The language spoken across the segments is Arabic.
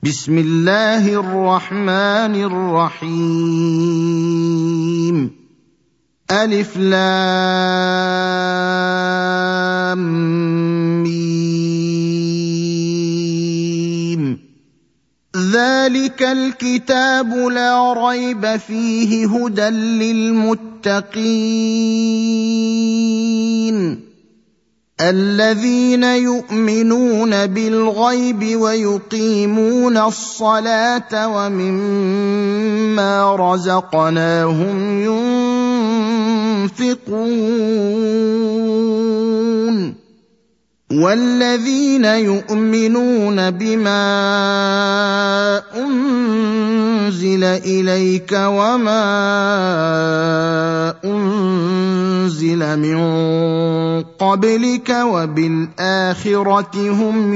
بسم الله الرحمن الرحيم ألف لام ميم ذلك الكتاب لا ريب فيه هدى للمتقين الذين يؤمنون بالغيب ويقيمون الصلاة ومما رزقناهم ينفقون والذين يؤمنون بما أنزل إليك وما أنزل من قبلك وبالآخرة هم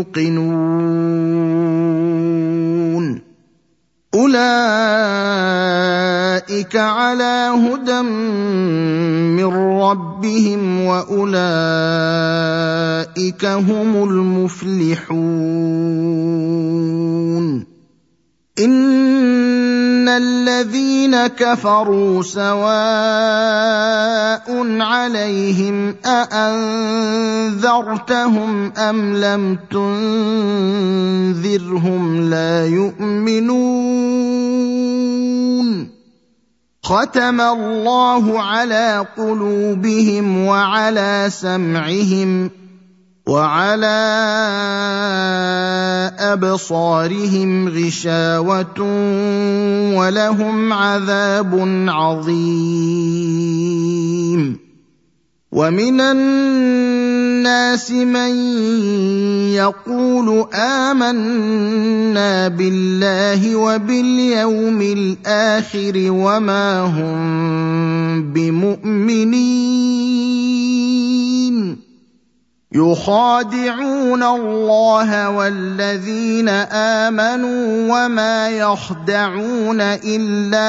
يوقنون أولئك على هدى من ربهم وأولئك هم المفلحون إن الذين كفروا سواء عليهم أأنذرتهم أم لم تنذرهم لا يؤمنون ختم الله على قلوبهم وعلى سمعهم وعلى أبصارهم غشاوة ولهم عذاب عظيم ومن الناس من يقول آمنا بالله وباليوم الآخر وما هم بمؤمنين يخادعون الله والذين آمنوا وما يخدعون إلا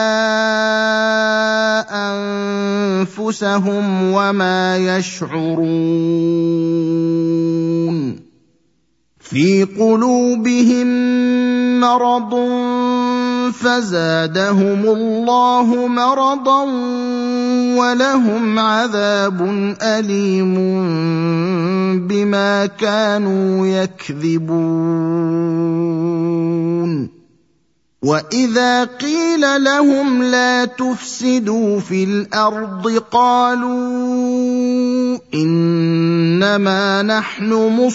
أنفسهم وما يشعرون في قلوبهم مرض فزادهم الله مرضا ولهم عذاب أليم بما كانوا يكذبون وإذا قيل لهم لا تفسدوا في الأرض قالوا إنما نحن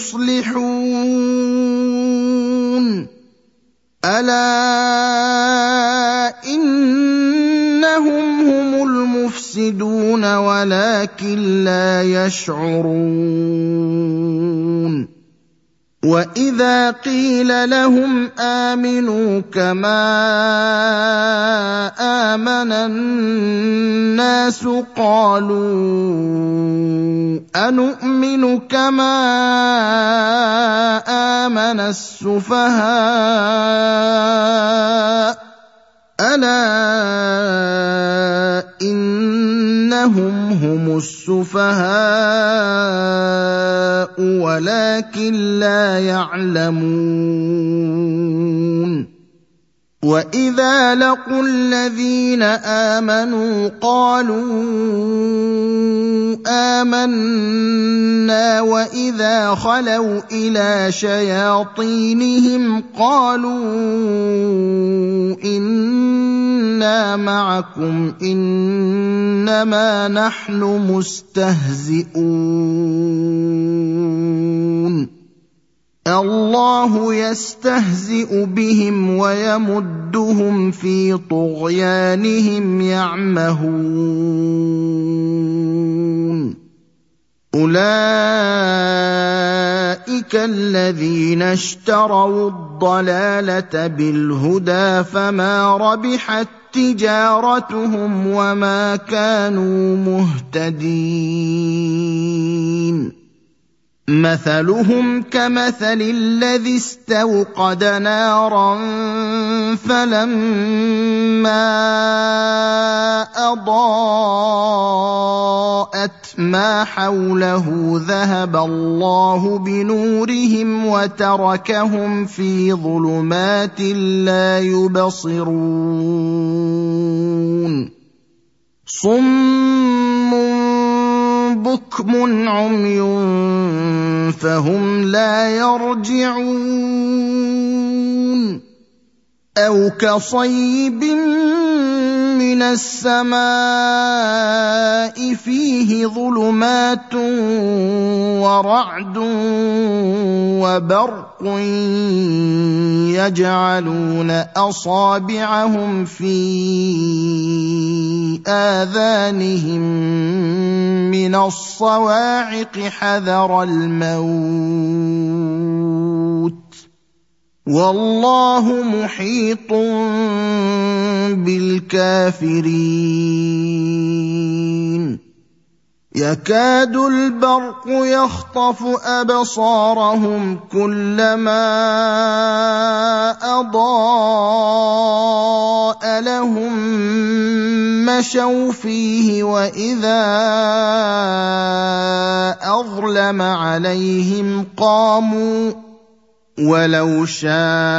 مصلحون ألا إنهم هم المفسدون ولكن لا يشعرون وإذا قيل لهم آمنوا كما آمن الناس قالوا أنؤمن كما آمن السفهاء ألا إنهم هم السفهاء ولكن لا يعلمون وإذا لقوا الذين آمنوا قالوا آمنا وإذا خلوا إلى شياطينهم قالوا إنا معكم إنما نحن مستهزئون الله يستهزئ بهم ويمدهم في طغيانهم يعمهون أولئك الذين اشتروا الضلالة بالهدى فما ربحت تجارتهم وما كانوا مهتدين مثلهم كمثل الذي استوقد نارا فلما أضاءت ما حوله ذهب الله بنورهم وتركهم في ظلمات لا يبصرون صم بكم عمي فهم لا يرجعون أو كصيب من السماء فيه ظلمات ورعد وبرق يجعلون أصابعهم في آذانهم من الصواعق حذر الموت والله محيط بالكافرين يكاد البرق يخطف أبصارهم كلما أضاء لهم مشوا فيه وإذا أظلم عليهم قاموا ولو شاء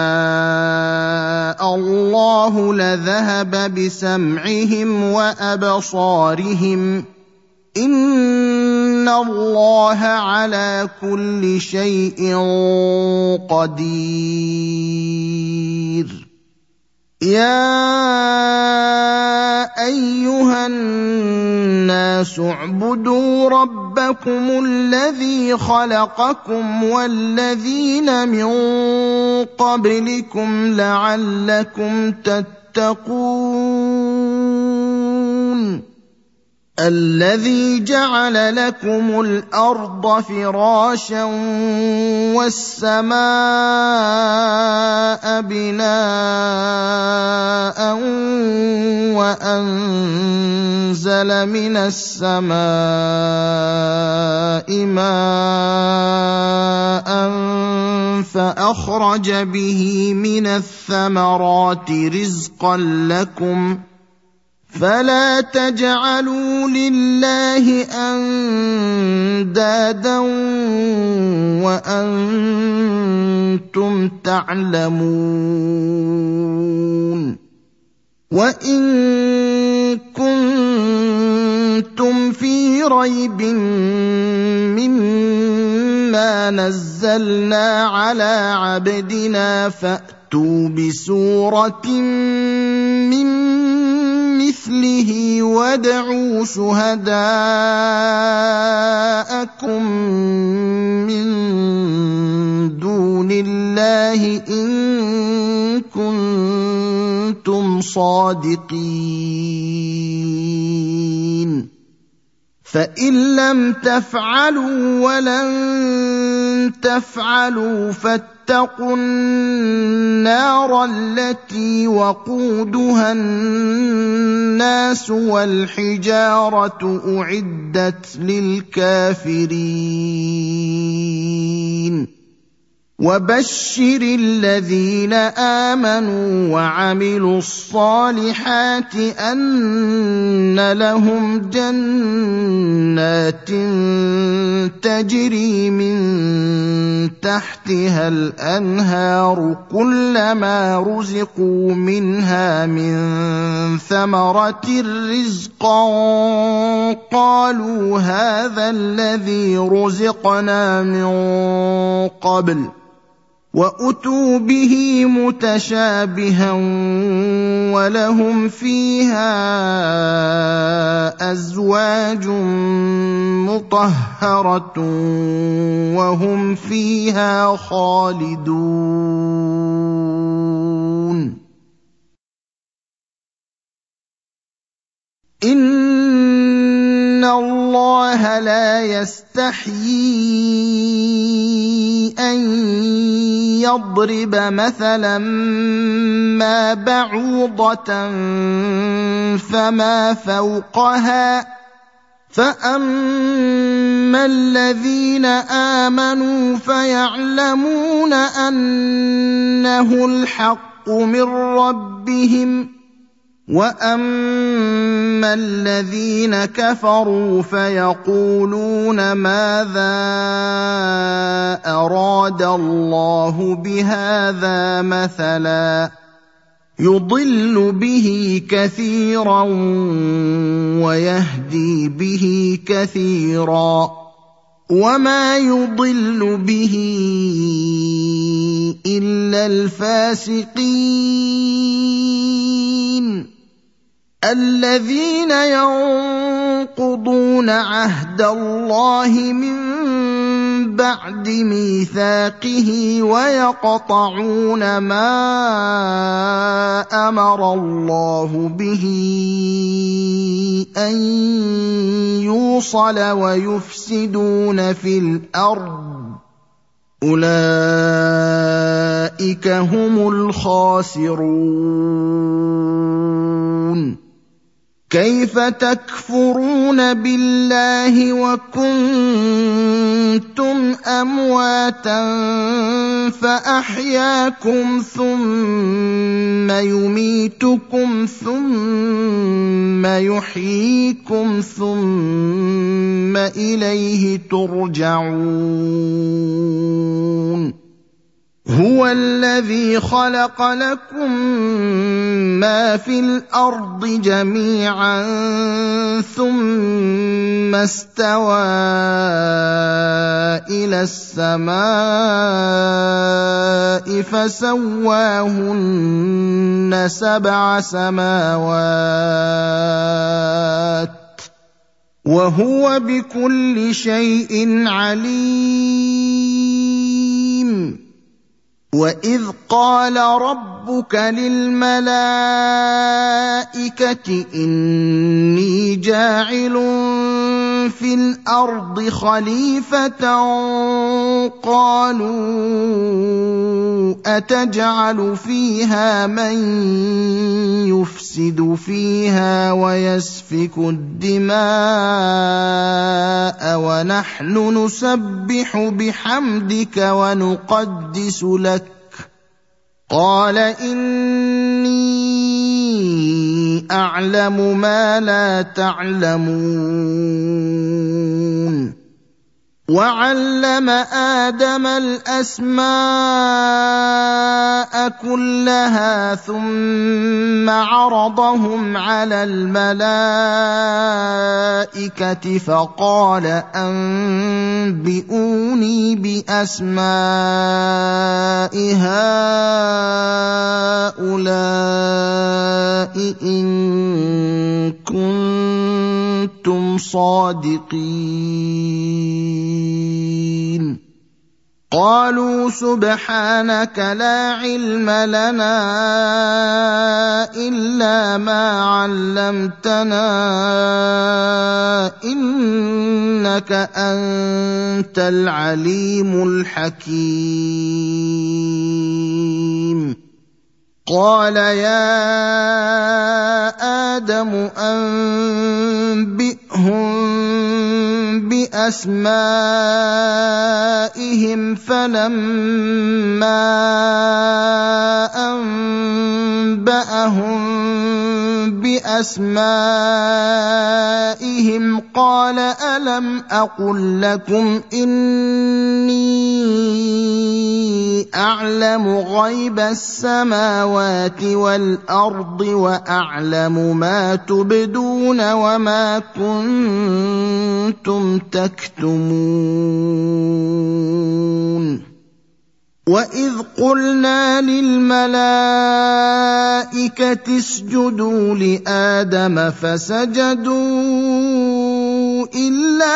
الله لذهب بسمعهم وأبصارهم إن الله على كل شيء قدير يا أيها الناس اعبدوا ربكم الذي خلقكم والذين من قبلكم لعلكم تتقون الذي جعل لكم الأرض فراشا والسماء بناء وأنزل من السماء ماء فأخرج به من الثمرات رزقا لكم فلا تجعلوا لله أندادا وأنتم تعلمون وإن كنتم في ريب مما نزلنا على عبدنا فأتوا بسورة من مثله وادعوا شهداءكم من دون الله إن كنتم صادقين فإن لم تفعلوا ولن تفعلوا فاتقوا النار التي وقودها الناس والحجارة أعدت للكافرين وبشر الذين آمنوا وعملوا الصالحات أن لهم جنات تجري من تحتها الأنهار كلما رزقوا منها من ثمرة رزقا قالوا هذا الذي رزقنا من قبل وأتوا به متشابها ولهم فيها أزواج مطهرة وهم فيها خالدون إن الله لا يستحيي أن يضرب مثلا ما بعوضة فما فوقها فأما الذين آمنوا فيعلمون أنه الحق من ربهم، وأما الذين كفروا فيقولون ماذا أراد الله بهذا مثلا يضل به كثيرا ويهدي به كثيرا، وما يضل به إلا الفاسقين الذين ينقضون عهد الله من بعد ميثاقه ويقطعون ما أمر الله به أن يوصل ويفسدون في الأرض، أولئك هم الخاسرون. كيف تكفرون بالله وكنتم أمواتا فأحياكم ثم يميتكم ثم يحييكم ثم إليه ترجعون. هو الذي خلق لكم ما في الأرض جميعا ثم استوى إلى السماء فسواهن 7 سماوات وهو بكل شيء عليم. وإذ قال ربك للملائكة إني جاعل في الأرض خليفة قالوا أتجعل فيها من يفسد فيها ويسفك الدماء ونحن نسبح بحمدك ونقدس لك قال إني أعلم ما لا تعلمون. وعلم آدم الأسماء كلها ثم عرضهم على الملائكة فقال أنبئوني بأسماء هؤلاء إن كنتم صادقين. قالوا سبحانك لا علم لنا إلا ما علمتنا إنك أنت العليم الحكيم. قال يا آدم أنبئهم بأسمائهم فلما أنبأهم بأسمائهم قال ألم أقل لكم إني أعلم غيب السماوات والأرض وأعلم ما تبدون وما كنتم تكتمون. وإذ قلنا للملائكة اسجدوا لآدم فسجدوا إلا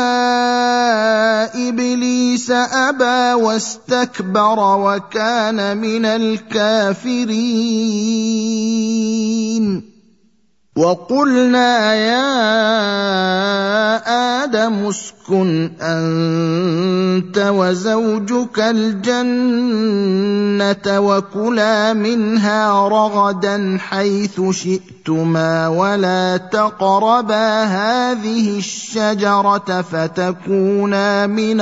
إبليس أبى واستكبر وكان من الكافرين. وَقُلْنَا يَا آدَمُ اسْكُنْ أَنتَ وَزَوْجُكَ الْجَنَّةَ وَكُلَا مِنْهَا رَغَدًا حَيْثُ شِئْتُمَا وَلَا تَقْرَبَا هَٰذِهِ الشَّجَرَةَ فَتَكُونَا مِنَ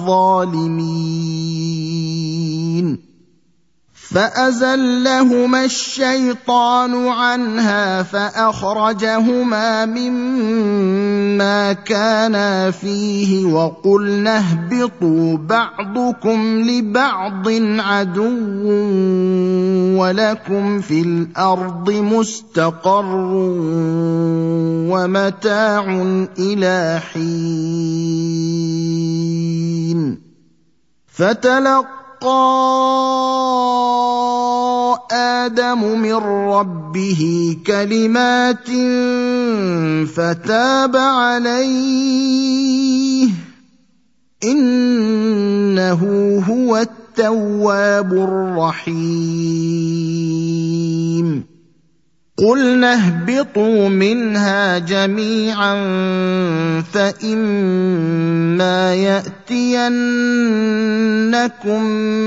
الظَّالِمِينَ فَأَزَلَّهُمَا الشَّيْطَانُ عَنْهَا فَأَخْرَجَهُمَا مِمَّا كَانَا فِيهِ وَقُلْنَا اهْبِطُوا بَعْضُكُمْ لِبَعْضٍ عَدُوٌّ وَلَكُمْ فِي الْأَرْضِ مُسْتَقَرٌّ وَمَتَاعٌ إِلَىٰ حِينٍ آدَمُ مِن رَّبِّهِ كَلِمَاتٍ فَتَابَ عَلَيْهِ ۚ إِنَّهُ هُوَ التَّوَّابُ الرَّحِيمُ قُلْنَا اهْبِطُوا مِنْهَا جَمِيعًا فَإِمَّا يَأْتِيَنَّكُم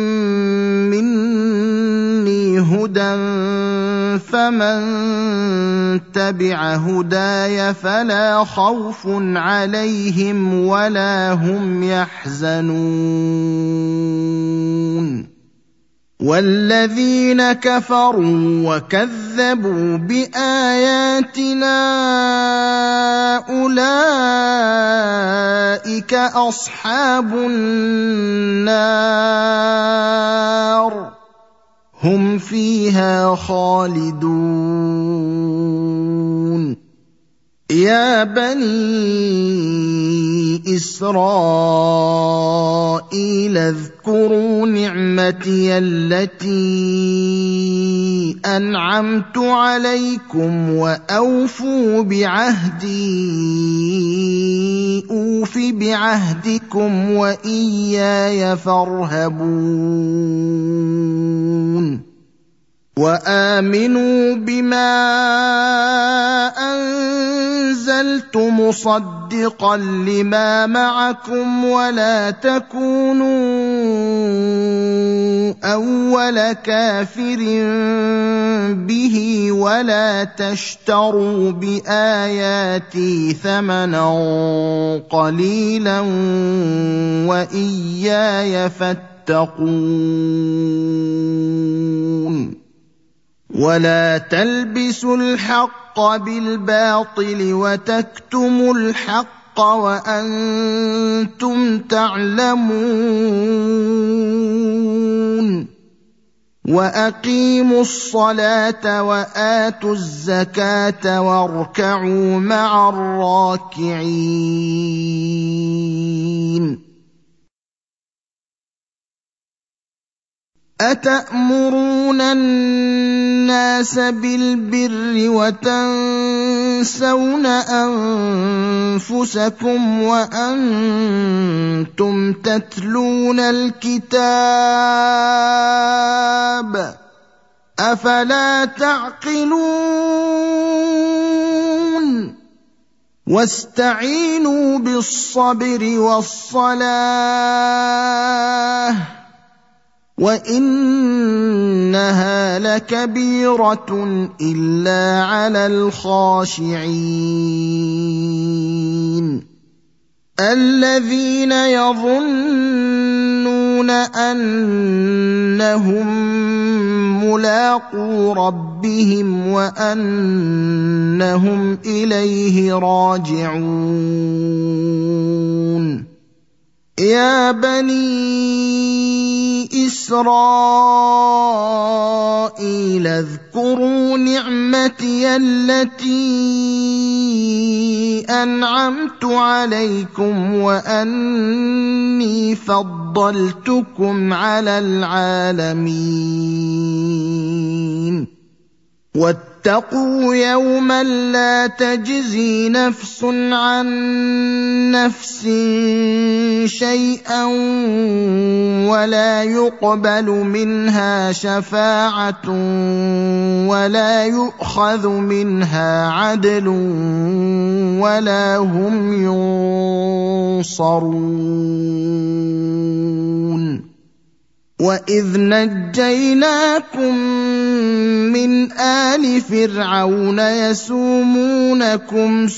مِّنِّي هُدًى فَمَن تَبِعَ هُدَايَ فَلَا خَوْفٌ عَلَيْهِمْ وَلَا هُمْ يَحْزَنُونَ وَالَّذِينَ كَفَرُوا وَكَذَّبُوا بِآيَاتِنَا أُولَٰئِكَ أَصْحَابُ النَّارِ هُمْ فِيهَا خَالِدُونَ يَا بَنِي إِسْرَائِيلَ اذْكُرُوا نِعْمَتِيَ الَّتِي أَنْعَمْتُ عَلَيْكُمْ وَأَوْفُوا بِعَهْدِي أُوفِ بِعَهْدِكُمْ وَإِيَّايَ فَارْهَبُونِ وَآمِنُوا بِمَا أَنزَلْتُ مُصَدِّقًا لِّمَا مَعَكُمْ وَلَا تَكُونُوا أَوَّلَ كَافِرٍ بِهِ وَلَا تَشْتَرُوا بِآيَاتِي ثَمَنًا قَلِيلًا وَإِيَّايَ فَاتَّقُونِ وَلَا تَلْبِسُوا الْحَقَّ بِالْبَاطِلِ وَتَكْتُمُوا الْحَقَّ وَأَنتُمْ تَعْلَمُونَ وَأَقِيمُوا الصَّلَاةَ وَآتُوا الزَّكَاةَ وَارْكَعُوا مَعَ الرَّاكِعِينَ أَتَأْمُرُونَ النَّاسَ بِالْبِرِّ وَتَنسَوْنَ أَنفُسَكُمْ وَأَنتُمْ تَتْلُونَ الْكِتَابَ ۚ أَفَلَا تَعْقِلُونَ وَاسْتَعِينُوا بِالصَّبْرِ وَالصَّلَاةِ وَإِنَّهَا لَكَبِيرَةٌ إِلَّا عَلَى الْخَاشِعِينَ الَّذِينَ يَظُنُّونَ أَنَّهُم مُّلَاقُو رَبِّهِمْ وَأَنَّهُمْ إِلَيْهِ رَاجِعُونَ يَا بَنِي إِسْرَائِيلَ اذْكُرُوا نِعْمَتِيَ الَّتِي أَنْعَمْتُ عَلَيْكُمْ وَأَنِّي فَضَّلْتُكُمْ عَلَى الْعَالَمِينَ واتقوا يوما لا تجزي نفس عن نفس شيئا ولا يقبل منها شفاعة ولا يؤخذ منها عدل ولا هم ينصرون وإذ نجيناكم من آل فرعون يسومونكم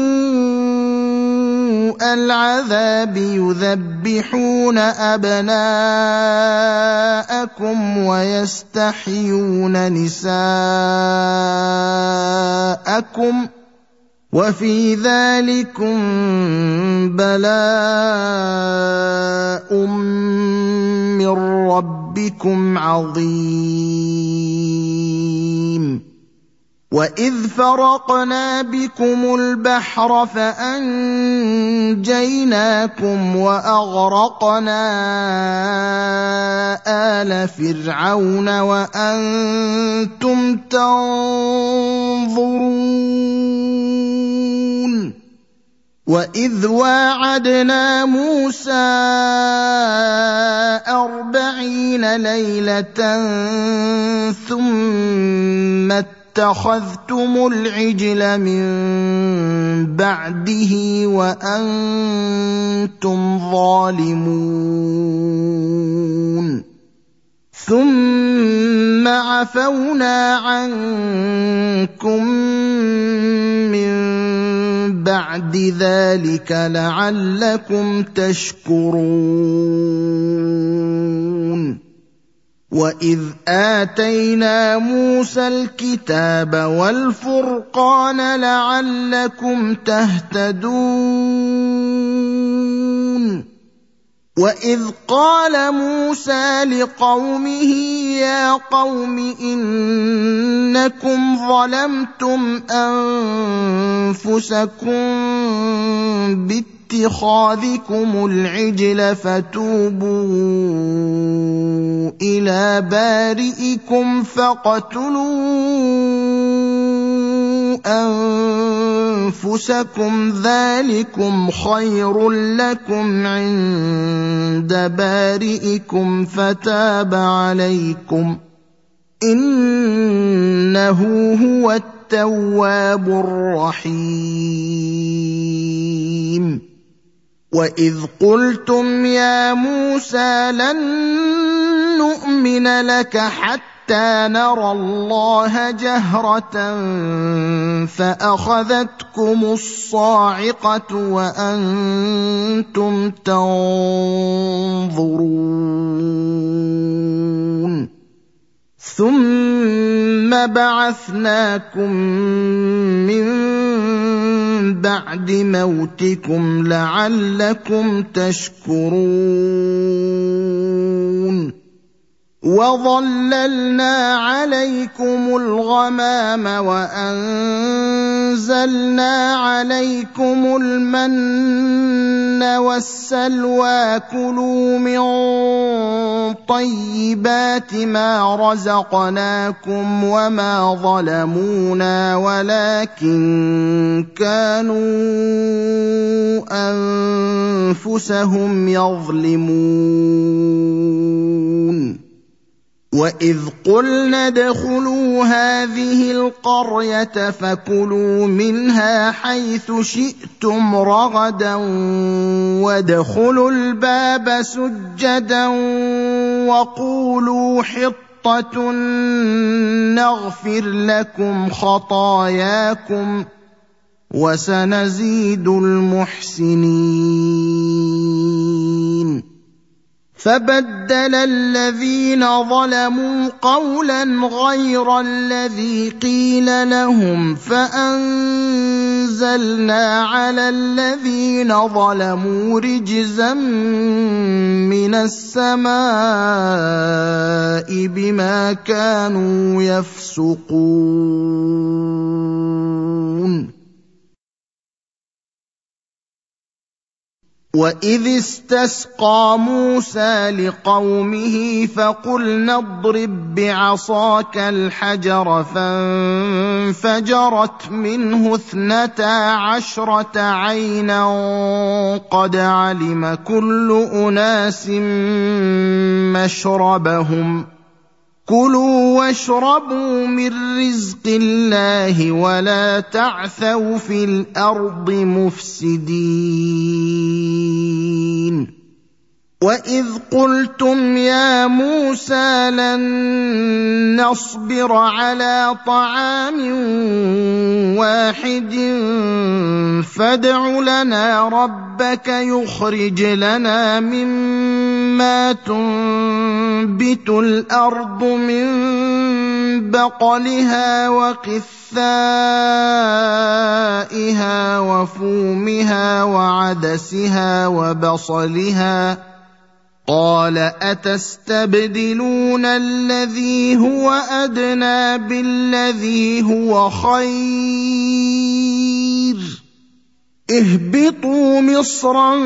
سوء العذاب يذبحون أبناءكم ويستحيون نساءكم وفي ذلكم بلاء من ربكم عظيم وإذ فرقنا بكم البحر فأنجيناكم وأغرقنا آل فرعون وأنتم تنظرون وإذ واعدنا موسى 40 ليلة ثم اتخذتم العجل من بعده وأنتم ظالمون ثم عفونا عنكم من بعد ذلك لعلكم تشكرون وإذ آتينا موسى الكتاب والفرقان لعلكم تهتدون وإذ قال موسى لقومه يا قوم إنكم ظلمتم أنفسكم باتخاذكم العجل فتوبوا إلى بارئكم فاقتلوا أنفسكم ذلكم خير لكم عند بارئكم فتاب عليكم إنه هو التواب الرحيم وإذ قلتم يا موسى لن نؤمن لك حتى نرى الله جهرة فأخذتكم الصاعقة وأنتم تنظرون ثم بعثناكم من بعد موتكم لعلكم تشكرون وظللنا عليكم الغمام وأنزلنا عليكم المن والسلوى كلوا من طيبات ما رزقناكم وما ظلمونا ولكن كانوا أنفسهم يظلمون وإذ قلنا ادخلوا هذه القرية فكلوا منها حيث شئتم رغدا وادخلوا الباب سجدا وقولوا حطة نغفر لكم خطاياكم وسنزيد المحسنين فبدل الذين ظلموا قولا غير الذي قيل لهم فأنزلنا على الذين ظلموا رجزا من السماء بما كانوا يفسقون وَإِذِ اسْتَسْقَىٰ مُوسَىٰ لِقَوْمِهِ فَقُلْنَا اضْرِب بِّعَصَاكَ الْحَجَرَ فَانفَجَرَتْ مِنْهُ 12 عَيْنًا قَدْ عَلِمَ كُلُّ أُنَاسٍ مَّشْرَبَهُمْ كُلُوا وَاشْرَبُوا مِن رِّزْقِ اللَّهِ وَلَا تَعْثَوْا فِي الْأَرْضِ مُفْسِدِينَ وَإِذْ قُلْتُمْ يَا مُوسَىٰ لَن نَّصْبِرَ عَلَىٰ طَعَامٍ وَاحِدٍ فَادْعُ لَنَا رَبَّكَ يُخْرِجْ لَنَا مِمَّا تُنبِتُ الْأَرْضُ مِن بَقْلِهَا وَقِثَّائِهَا وَفُومِهَا وَعَدَسِهَا وَبَصَلِهَا ۖ قَالَ أَتَسْتَبْدِلُونَ الَّذِي هُوَ أَدْنَىٰ بِالَّذِي هُوَ خَيْرٌ ۚ اهْبِطُوا مِصْرًا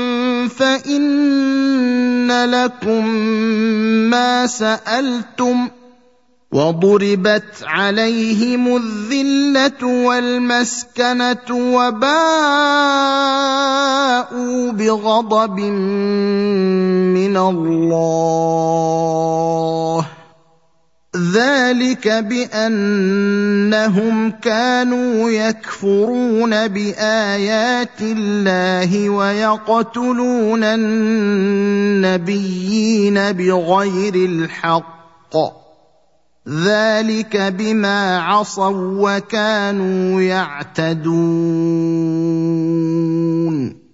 فَإِنَّ لَكُم مَّا سَأَلْتُمْ ۗ وَضُرِبَتْ عَلَيْهِمُ الذِّلَّةُ وَالْمَسْكَنَةُ وَبَاءُوا بِغَضَبٍ مِّنَ اللَّهِ ۗ ذَٰلِكَ بِأَنَّهُمْ كَانُوا يَكْفُرُونَ بِآيَاتِ اللَّهِ وَيَقْتُلُونَ النَّبِيِّينَ بِغَيْرِ الْحَقِّ ۗ ذَٰلِكَ بِمَا عَصَوا وَّكَانُوا يَعْتَدُونَ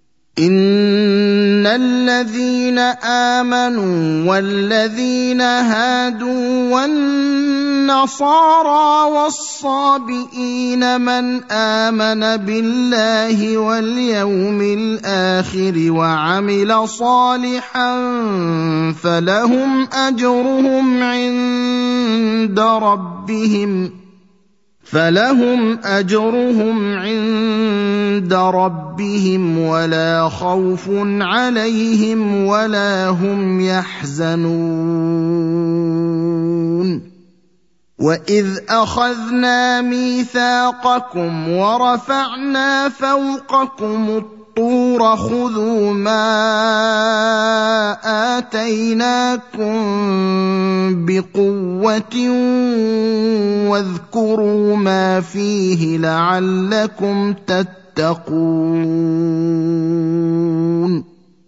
إِنَّ الَّذِينَ آمَنُوا وَالَّذِينَ هَادُوا وَالنَّصَارَىٰ وَالصَّابِئِينَ مَنْ آمَنَ بِاللَّهِ وَالْيَوْمِ الْآخِرِ وَعَمِلَ صَالِحًا فَلَهُمْ أَجْرُهُمْ عِندَ رَبِّهِمْ وَلَا خَوْفٌ عَلَيْهِمْ وَلَا هُمْ يَحْزَنُونَ وَإِذْ أَخَذْنَا مِيثَاقَكُمْ وَرَفَعْنَا فَوْقَكُمُ الطُّورَ خُذُوا مَا آتَيْنَاكُم بِقُوَّةٍ وَاذْكُرُوا مَا فِيهِ لَعَلَّكُمْ تَتَّقُونَ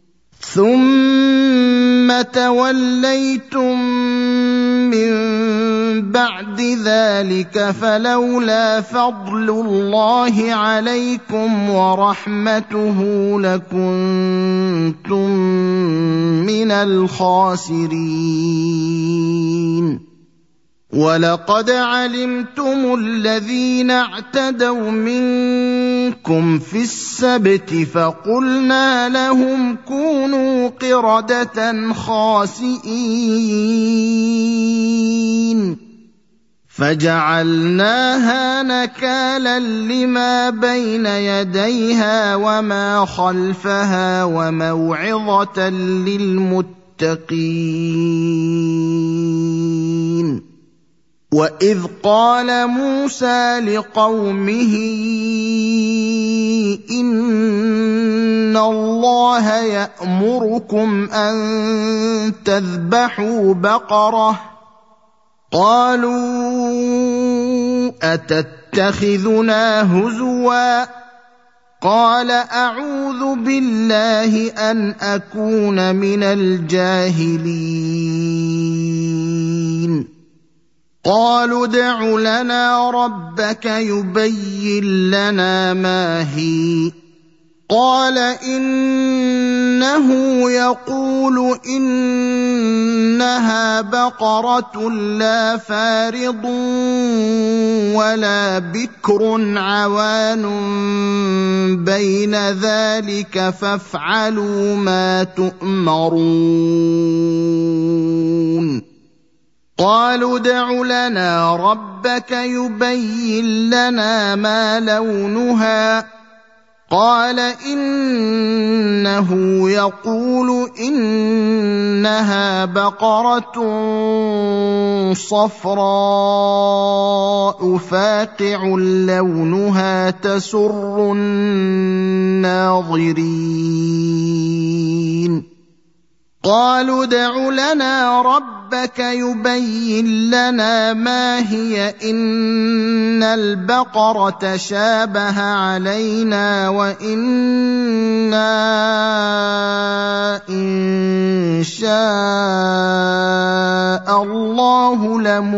ثُمَّ تَوَلَّيْتُم مِّن بَعْدِ ذَٰلِكَ فَلَوْلَا فَضْلُ اللَّهِ عَلَيْكُمْ وَرَحْمَتُهُ لَكُنتُم مِّنَ الْخَاسِرِينَ وَلَقَدْ عَلِمْتُمُ الَّذِينَ اعْتَدَوْا مِنكُمْ فِي السَّبْتِ فَقُلْنَا لَهُمْ كُونُوا قِرَدَةً خَاسِئِينَ فَجَعَلْنَاهَا نَكَالًا لِّمَا بَيْنَ يَدَيْهَا وَمَا خَلْفَهَا وَمَوْعِظَةً لِّلْمُتَّقِينَ وَإِذْ قَالَ مُوسَىٰ لِقَوْمِهِ إِنَّ اللَّهَ يَأْمُرُكُمْ أَن تَذْبَحُوا بَقَرَةً قَالُوا أَتَتَّخِذُنَا هُزُوًا قَالَ أَعُوذُ بِاللَّهِ أَنْ أَكُونَ مِنَ الْجَاهِلِينَ قَالُوا ادْعُ لَنَا رَبَّكَ يُبَيِّن لَّنَا مَا هِيَ قَالَ إِنَّهُ يَقُولُ إِنَّهَا بَقَرَةٌ لَّا فَارِضٌ وَلَا بِكْرٌ عَوَانٌ بَيْنَ ذَٰلِكَ فَافْعَلُوا مَا تُؤْمَرُونَ قَالُوا ادْعُ لَنَا رَبَّكَ يُبَيِّن لَّنَا مَا لَوْنُهَا قال إنه يقول إنها بقرة صفراء فاقع لونها تسر الناظرين قالوا ادع لنا ربك يبين لنا ما هي إن البقرة شابه علينا وإنا إن شاء الله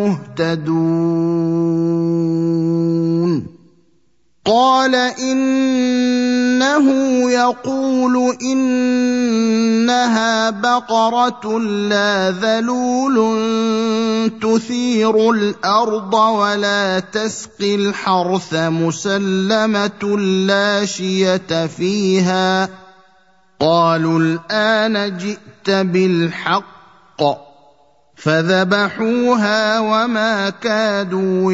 لمهتدون قال إنه يقول إنها بقرة لا ذلول تثير الأرض ولا تسقي الحرث مسلمة لا شية فيها قالوا الآن جئت بالحق فذبحوها وما كادوا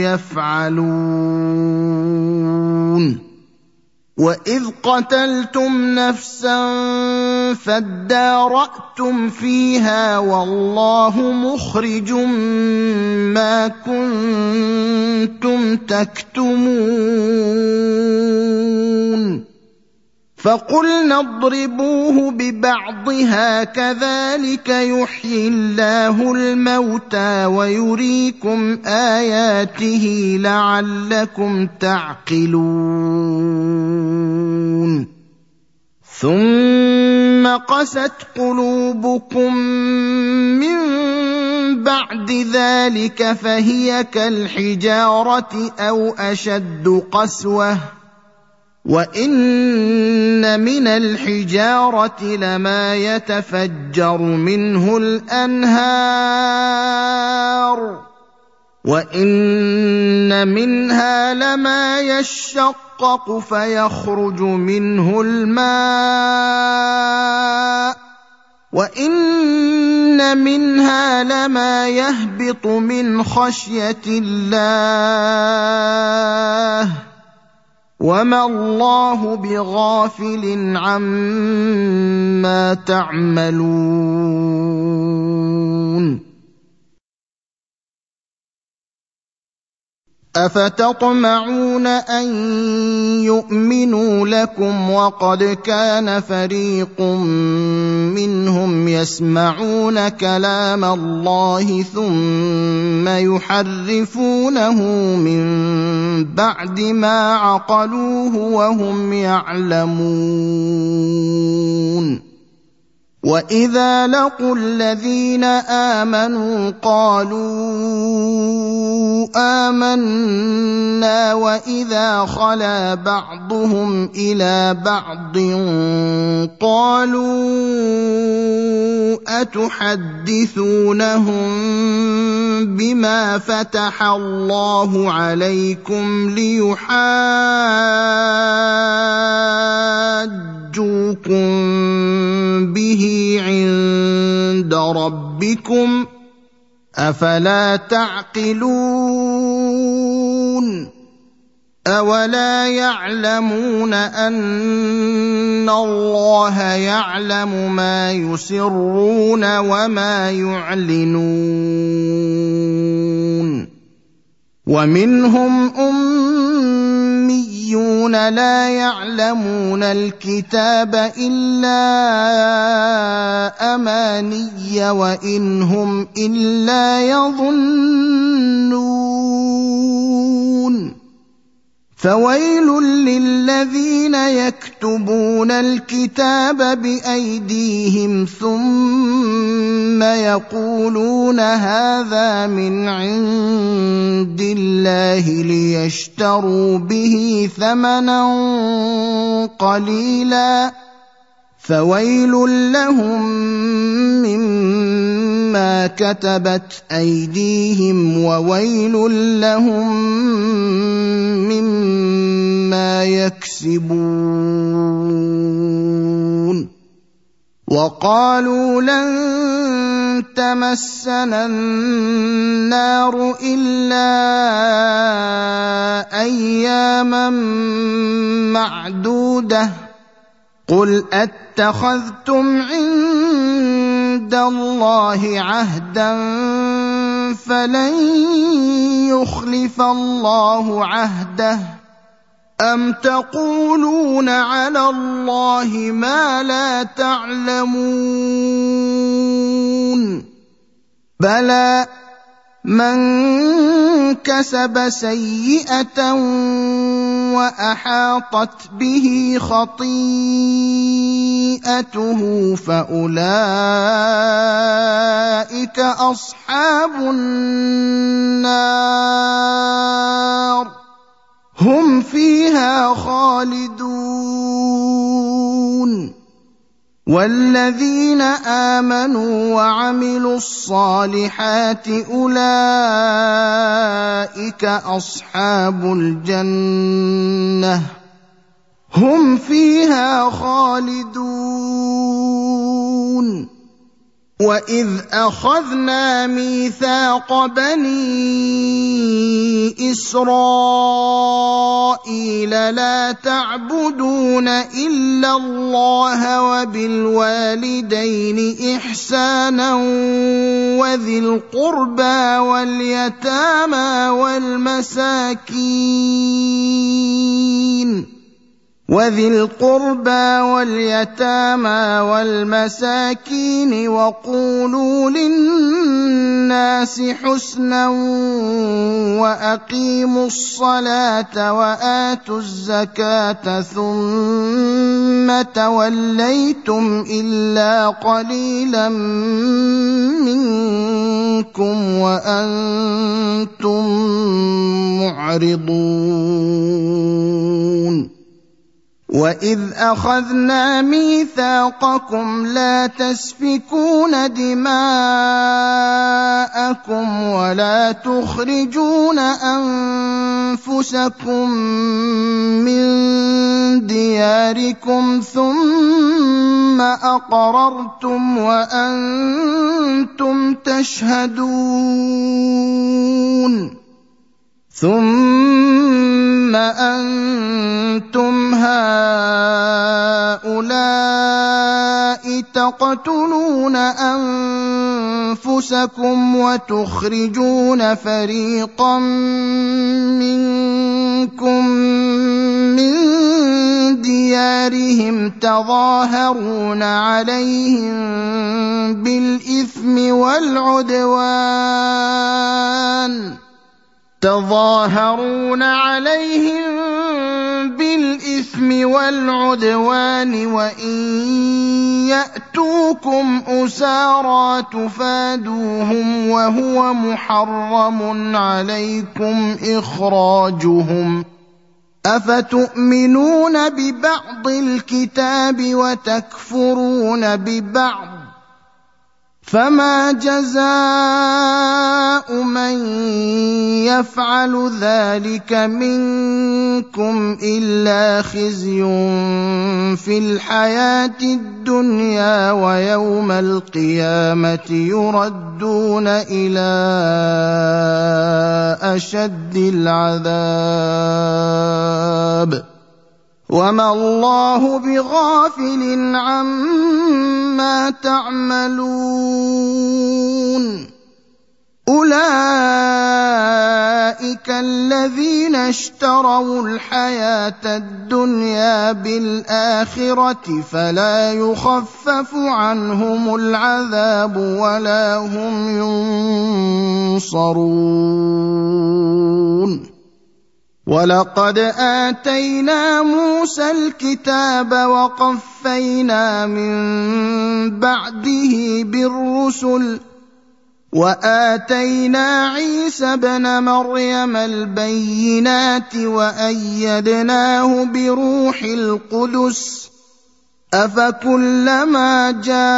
يفعلون وإذ قتلتم نفسا فادارأتم فيها والله مخرج ما كنتم تكتمون فقلنا اضربوه ببعضها كذلك يحيي الله الموتى ويريكم آياته لعلكم تعقلون ثم قست قلوبكم من بعد ذلك فهي كالحجارة أو أشد قسوة وإن من الحجارة لما يتفجر منه الأنهار وإن منها لما يشقق فيخرج منه الماء وإن منها لما يهبط من خشية الله وما الله بغافل عما تعملون أفتطمعون أن يؤمنوا لكم وقد كان فريق منهم يسمعون كلام الله ثم يحرفونه من بعد ما عقلوه وهم يعلمون وإذا لقوا الذين آمنوا قالوا آمنا وإذا خلا بعضهم إلى بعض قالوا أتحدثونهم بما فتح الله عليكم ليحاجوكم به عند ربكم أفلا تعقلون أولا يعلمون أن الله يعلم ما يسرون وما يعلنون ومنهم أميون لا يعلمون الكتاب إلا أماني وإن هم إلا يظنون فويل للذين يكتبون الكتاب بأيديهم ثم يقولون هذا من عند الله ليشتروا به ثمنا قليلا فويل لهم مما كتبت أيديهم وويل لهم مما يكسبون وقالوا لن تمسنا النار إلا أياما معدودة قل أتخذتم عند الله عهدا فلن يخلف الله عهده أم تقولون على الله ما لا تعلمون بلى من كسب سيئة وأحاطت به خطيئته فأولئك أصحاب النار هم فيها خالدون والذين آمنوا وعملوا الصالحات أولئك أصحاب الجنة هم فيها خالدون وإذ أخذنا ميثاق بني إسرائيل لا تعبدون إلا الله وبالوالدين إحسانا وذي القربى واليتامى والمساكين وقولوا للناس حسنا وأقيموا الصلاة وآتوا الزكاة ثم توليتم إلا قليلا منكم وأنتم معرضون وإذ أخذنا ميثاقكم لا تسفكون دماءكم ولا تخرجون أنفسكم من دياركم ثم أقررتم وأنتم تشهدون ثم أنتم هؤلاء تقتلون أنفسكم وتخرجون فريقا منكم من ديارهم تظاهرون عليهم بالإثم والعدوان وإن يأتوكم أسارى تفادوهم وهو محرم عليكم إخراجهم أفتؤمنون ببعض الكتاب وتكفرون ببعض فما جزاء من يفعل ذلك منكم إلا خزي في الحياة الدنيا ويوم القيامة يردون إلى أشد العذاب وما الله بغافل عما تعملون أولئك الذين اشتروا الحياة الدنيا بالآخرة فلا يخفف عنهم العذاب ولا هم ينصرون ولقد آتينا موسى الكتاب وقفينا من بعده بالرسل وآتينا عيسى ابن مريم البينات وأيدناه بروح القدس أفكلما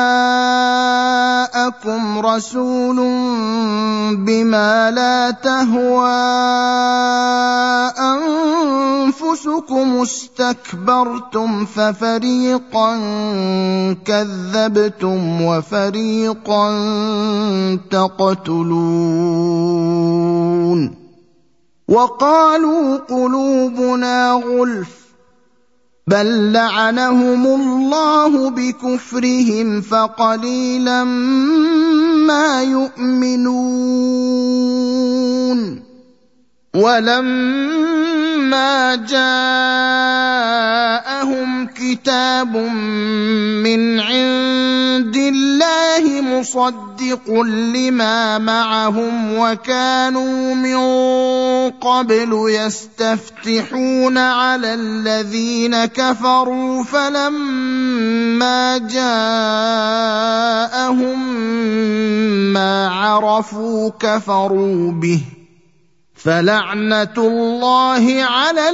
جاءكم رسول بما لا تهوى أنفسكم استكبرتم ففريقا كذبتم وفريقا تقتلون وقالوا قلوبنا غلف بل لعنهم الله بكفرهم فقليلا ما يؤمنون ولما جاءهم كتاب من عند الله مصدق لما معهم وكانوا من قبل يستفتحون على الذين كفروا فلما جاءهم ما عرفوا كفروا به فلعنة الله على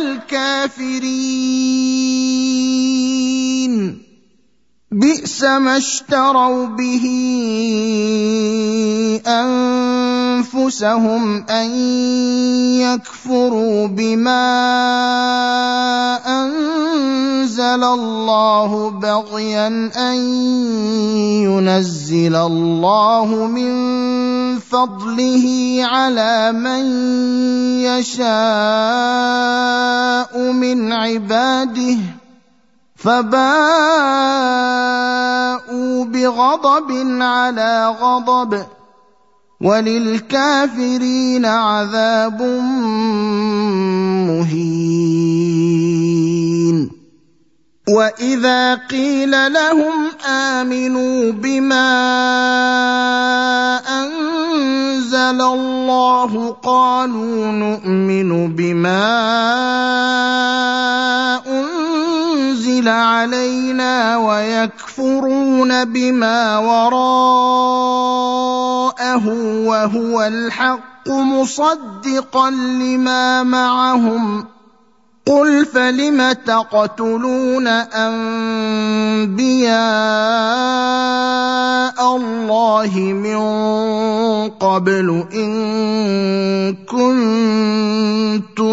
الكافرين بئس ما اشتروا به أنفسهم أن يكفروا بما أنزل الله بغيا أن ينزل الله من فضله على من يشاء من عباده فباءوا بغضب على غضب وللكافرين عذاب مهين وإذا قيل لهم آمنوا بما أنزل الله قالوا نؤمن بما أنزل علينا ويكفرون بما وراءه وهو الحق مصدقا لما معهم قل فلم تقتلون أنبياء الله من قبل إن كنتم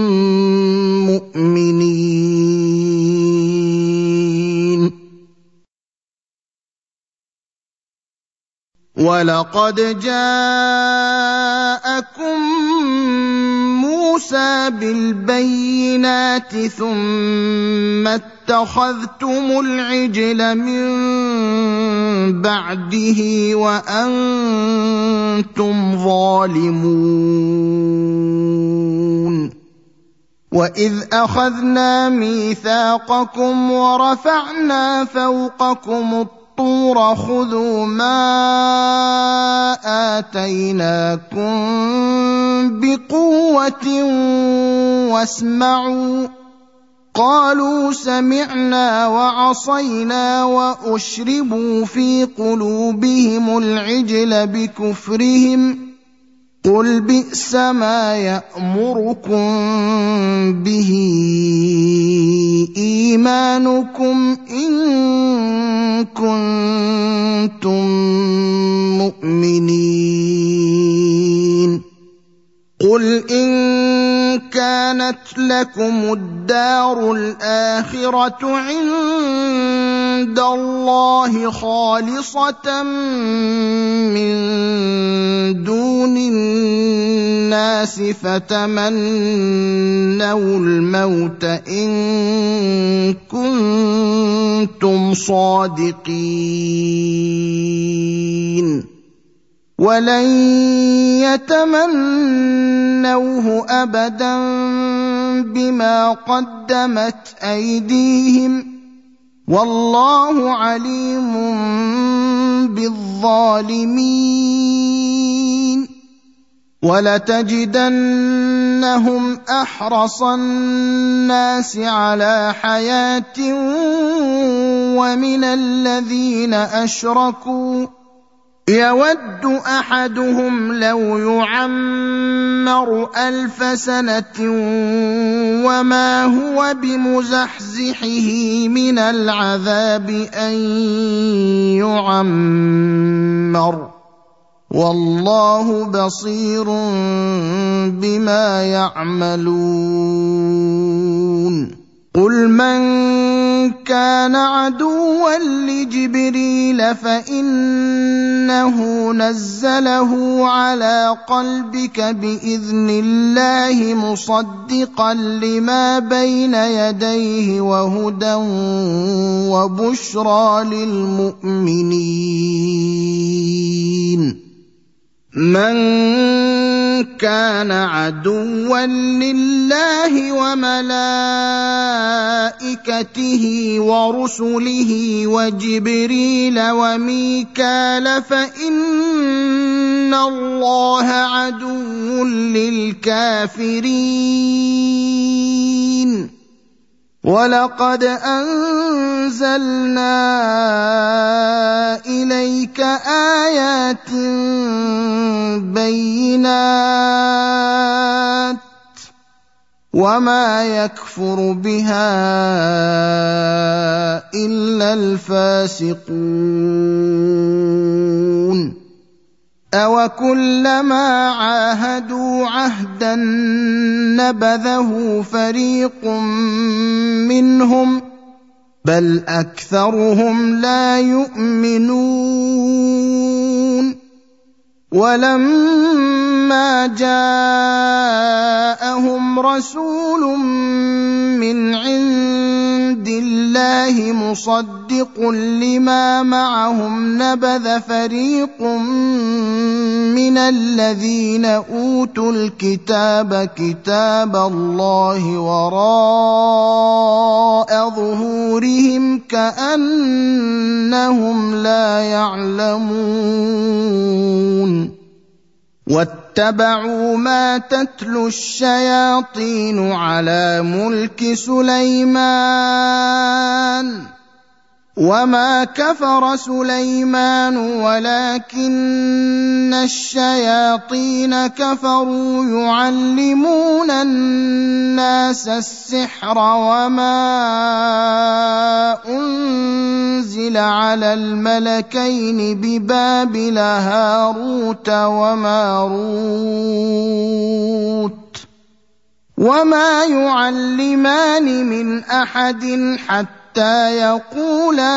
مؤمنين ولقد جاءكم موسى بالبينات ثم اتخذتم العجل من بعده وأنتم ظالمون وإذ أخذنا ميثاقكم ورفعنا فوقكم الطور خذوا ما آتيناكم بقوة واسمعوا قالوا سمعنا وعصينا وأشربوا في قلوبهم العجل بكفرهم قل بئس ما يأمركم به إيمانكم إن كنتم مؤمنين قل إن كانت لكم الدار الآخرة عند الله خالصة من دون الناس فتمنوا الموت إن كنتم صادقين ولن يتمنوه أبدا بما قدمت أيديهم والله عليم بالظالمين ولتجدنهم أحرص الناس على حياة ومن الذين أشركوا يود أحدهم لو يعمر 1000 سنة وما هو بمزحزحه من العذاب أن يعمر والله بصير بما يعملون قل من كان عدوا لجبريل فإنه نزله على قلبك بإذن الله مصدقا لما بين يديه وهدى وبشرى للمؤمنين من كان عدوا لله وملائكته ورسله وجبريل وميكال فإن الله عدو للكافرين ولقد أنزلنا إليك آيات بينات وما يكفر بها إلا الفاسقون أَوَكُلَّمَا عَاهَدُوا عَهْدًا نَّبَذَهُ فَرِيقٌ مِّنْهُم بَلْ أَكْثَرُهُمْ لَا يُؤْمِنُونَ وَلَمَّا جَاءَهُمْ رَسُولٌ مِّنْ عِندِ اللَّهِ مُصَدِّقٌ لِّمَا مَعَهُمْ نَبَذَ فَرِيقٌ مِّنَ الَّذِينَ أُوتُوا الْكِتَابَ كِتَابَ اللَّهِ وَرَاءَ ظُهُورِهِمْ كَأَنَّهُمْ لَا يَعْلَمُونَ وَاتَّبَعُوا مَا تَتْلُو الشَّيَاطِينُ عَلَى مُلْكِ سُلَيْمَانَ وَمَا كَفَرَ سُلَيْمَانُ وَلَكِنَّ الشَّيَاطِينَ كَفَرُوا يُعَلِّمُونَ النَّاسَ السِّحْرَ وَمَا أُنزِلَ عَلَى الْمَلَكَيْنِ بِبَابِلَ هَارُوتَ وَمَارُوتَ وَمَا يُعَلِّمَانِ مِنْ أَحَدٍ حَتَّىٰ يَقُولَا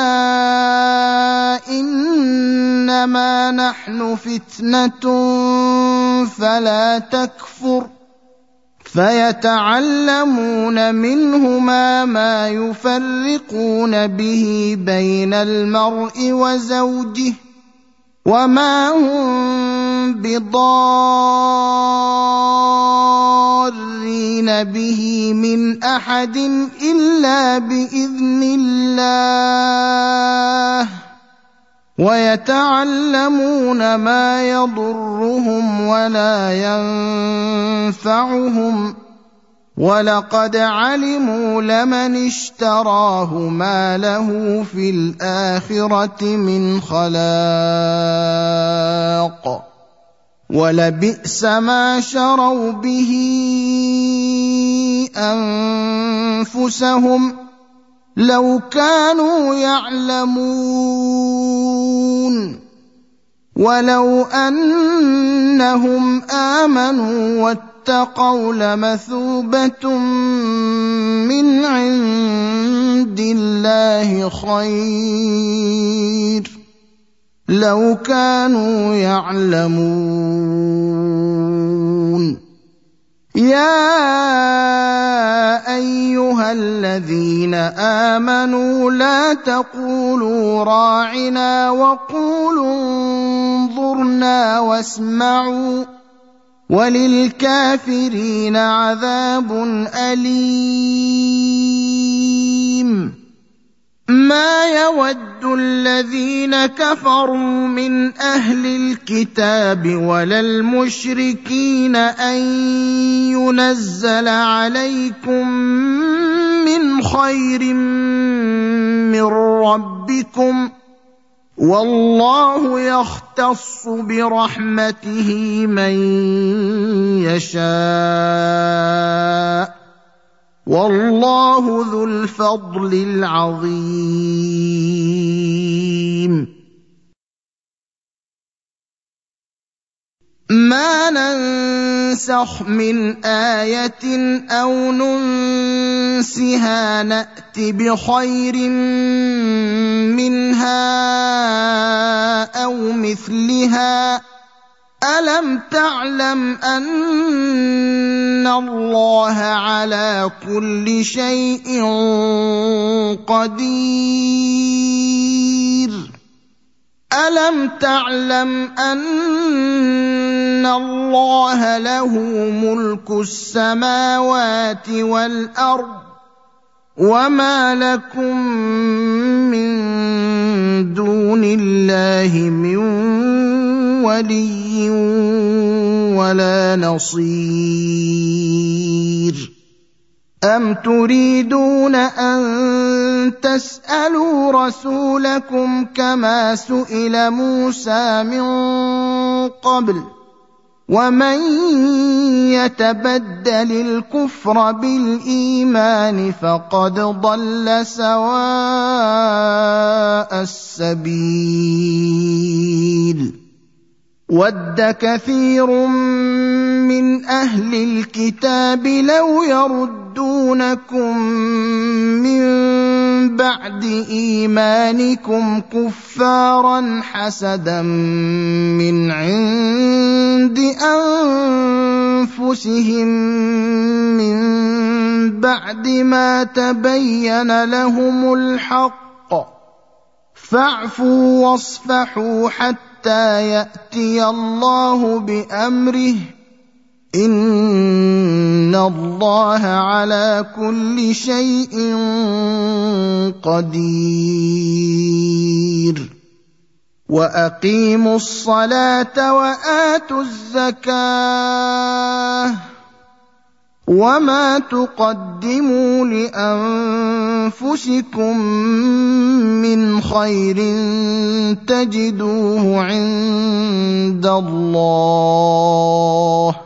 إِنَّمَا نَحْنُ فِتْنَةٌ فَلَا تَكْفُرْ فَيَتَعَلَّمُونَ مِنْهُمَا مَا يُفَرِّقُونَ بِهِ بَيْنَ الْمَرْءِ وَزَوْجِهِ وَمَا هُم بِضَارِّينَ بِهِ مِنْ أَحَدٍ إِلَّا بِإِذْنِ اللَّهِ وَيَتَعَلَّمُونَ مَا يَضُرُّهُمْ وَلَا يَنفَعُهُمْ وَلَقَدْ عَلِمُوا لَمَنِ اشْتَرَاهُ مَا لَهُ فِي الْآخِرَةِ مِنْ خَلَاقٍ وَلَبِئْسَ مَا شَرَوْا بِهِ أَنفُسَهُمْ لَوْ كَانُوا يَعْلَمُونَ وَلَوْ أَنَّهُمْ آمَنُوا وَاتَّقَوْا لَمَثُوبَةٌ مِّنْ عِندِ اللَّهِ خَيْرٌ لَوْ كَانُوا يَعْلَمُونَ يَا أَيُّهَا الَّذِينَ آمَنُوا لَا تَقُولُوا رَاعِنَا وَقُولُوا انظُرْنَا وَاسْمَعُوا وَلِلْكَافِرِينَ عَذَابٌ أَلِيمٌ مَا يَوَدُّ الَّذِينَ كَفَرُوا مِنْ أَهْلِ الْكِتَابِ وَلَا الْمُشْرِكِينَ أَن يُنَزَّلَ عَلَيْكُم مِّنْ خَيْرٍ مِّن رَّبِّكُمْ ۗ وَاللَّهُ يَخْتَصُّ بِرَحْمَتِهِ مَن يَشَاءُ ۗ وَاللَّهُ ذُو الْفَضْلِ الْعَظِيمِ ما ننسخ من آية أو ننسها نأت بخير منها أو مثلها ألم تعلم أن الله على كل شيء قدير ألم تعلم أن الله له ملك السماوات والأرض وما لكم من دون الله من ولي ولا نصير أم تريدون أن تسألوا رسولكم كما سئل موسى من قبل ومن يتبدل الكفر بالإيمان فقد ضل سواء السبيل ود كثير من أهل الكتاب لو يردونكم من بعد إيمانكم كفارا حسدا من عند أنفسهم من بعد ما تبين لهم الحق فاعفوا واصفحوا حتى يأتي الله بأمره إن الله على كل شيء قدير وأقيموا الصلاة وآتوا الزكاة وما تقدموا لأنفسكم من خير تجدوه عند الله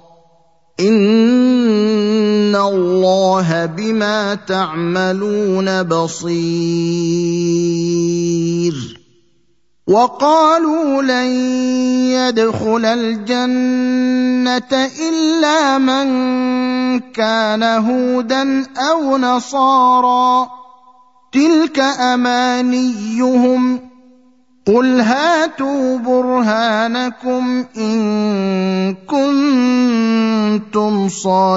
إن الله بما تعملون بصير وقالوا لن يدخل الجنة إلا من كان هودا أو نصارى تلك أمانيهم قل هاتوا برهانكم إن كنتم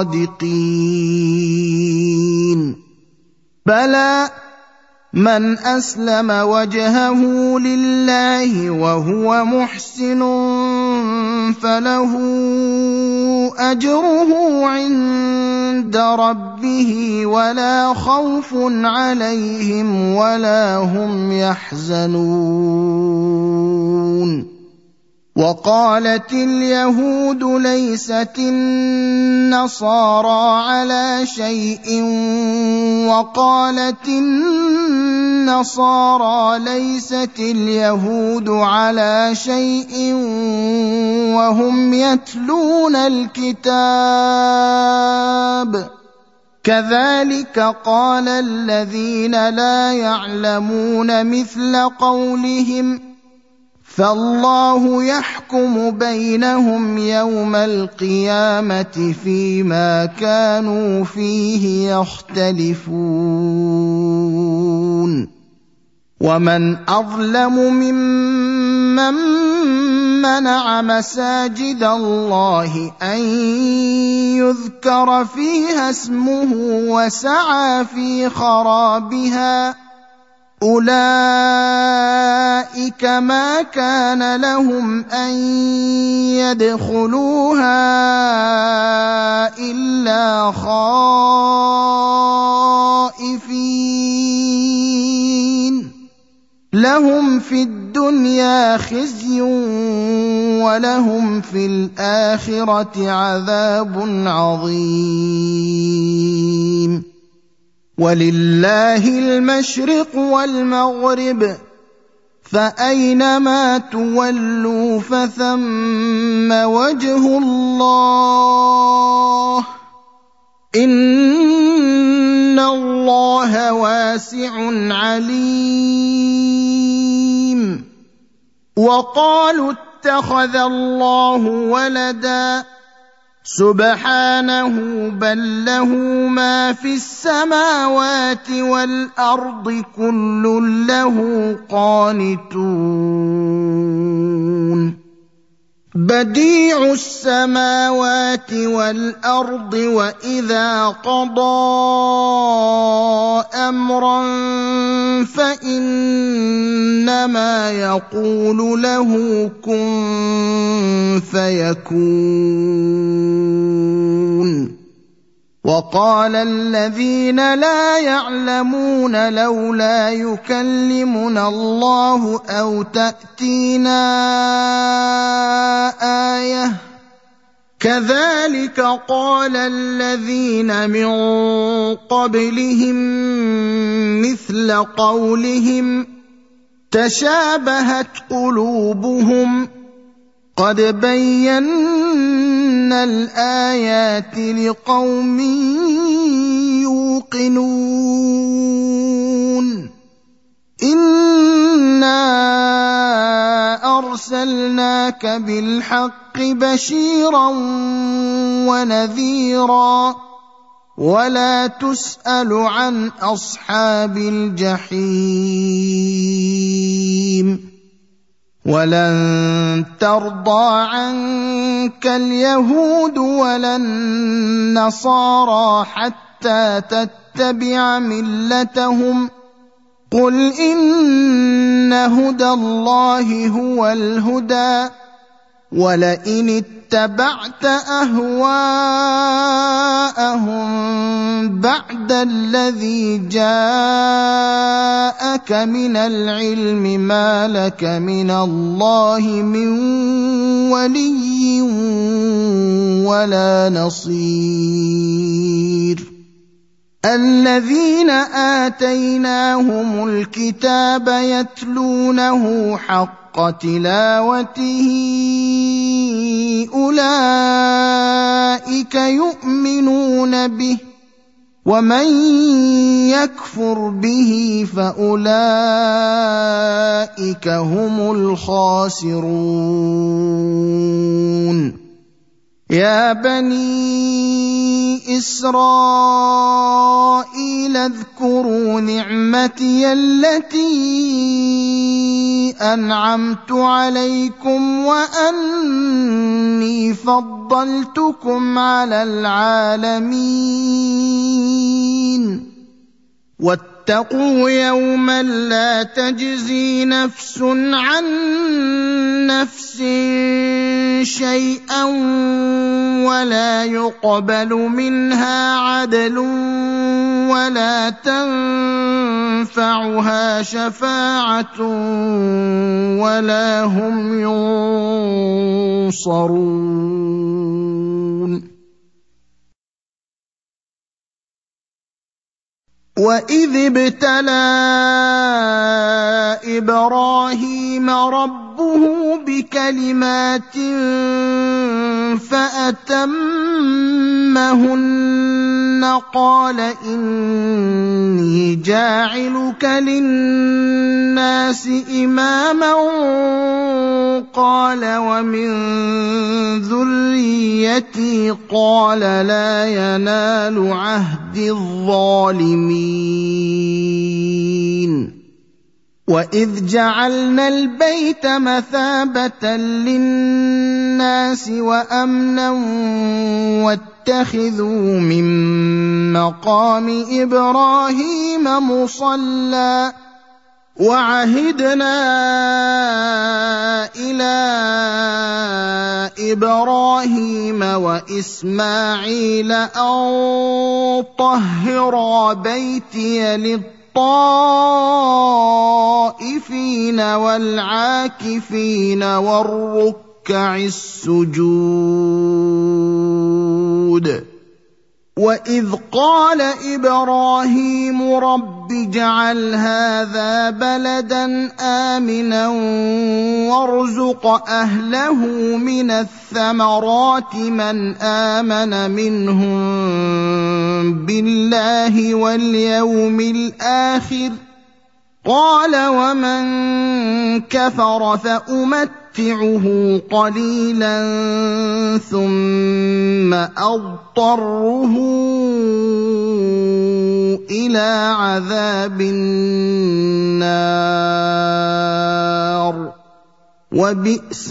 صادقين بلى من أسلم وجهه لله وهو محسن فله أجره عند ربه ولا خوف عليهم ولا هم يحزنون وقالت اليهود ليست النصارى على شيء وقالت النصارى ليست اليهود على شيء وهم يتلون الكتاب كذلك قال الذين لا يعلمون مثل قولهم فالله يحكم بينهم يوم القيامة فيما كانوا فيه يختلفون ومن أظلم ممن منع مساجد الله أن يذكر فيها اسمه وسعى في خرابها أولئك ما كان لهم أن يدخلوها إلا خائفين لهم في الدنيا خزي ولهم في الآخرة عذاب عظيم ولله المشرق والمغرب فأينما تولوا فثم وجه الله إن الله واسع عليم وقالوا اتخذ الله ولدا سبحانه بل له ما في السماوات والأرض كل له قانتون بديع السماوات والأرض وإذا قضى أمرا فإنما يقول له كن فيكون وقال الذين لا يعلمون لولا يكلمنا الله أو تأتينا آية كذلك قال الذين من قبلهم مثل قولهم تشابهت قلوبهم قد بينا الآيات لقوم يوقنون إنا أرسلناك بالحق بشيرا ونذيرا ولا تسأل عن أصحاب الجحيم ولن ترضى عنك اليهود ولا النصارى حتى تتبع ملتهم قل إن هدى الله هو الهدى ولئن اتبعت أهواءهم بعد الذي جاءك من العلم ما لك من الله من ولي ولا نصير الذين آتيناهم الكتاب يتلونه حق تلاوته أولئك يؤمنون به ومن يكفر به فأولئك هم الخاسرون يا بني إسرائيل اذكروا نعمتي التي أنعمت عليكم وأني فضلتكم على العالمين واتقوا يوما لا تجزي نفس عن نفس شيئا ولا يقبل منها عدل ولا تنفعها شفاعة ولا هم ينصرون وإذ ابتلى إبراهيم ربه بكلمات فأتمهن قال إني جاعلك للناس إماما قال ومن ذريتي قال لا ينال عهد الظالمين وإذ جعلنا البيت مثابة للناس وأمنا واتخذوا من مقام إبراهيم مصلى وعهدنا إلى إبراهيم وإسماعيل أن طهرا بيتي للطائفين والعاكفين والركع السجود وإذ قال إبراهيم رب اجعل هذا بلدا آمنا وارزق أهله من الثمرات من آمن منهم بالله واليوم الآخر قال ومن كفر فأمتعه أمتعه قليلا ثم أضطره إلى عذاب النار وبئس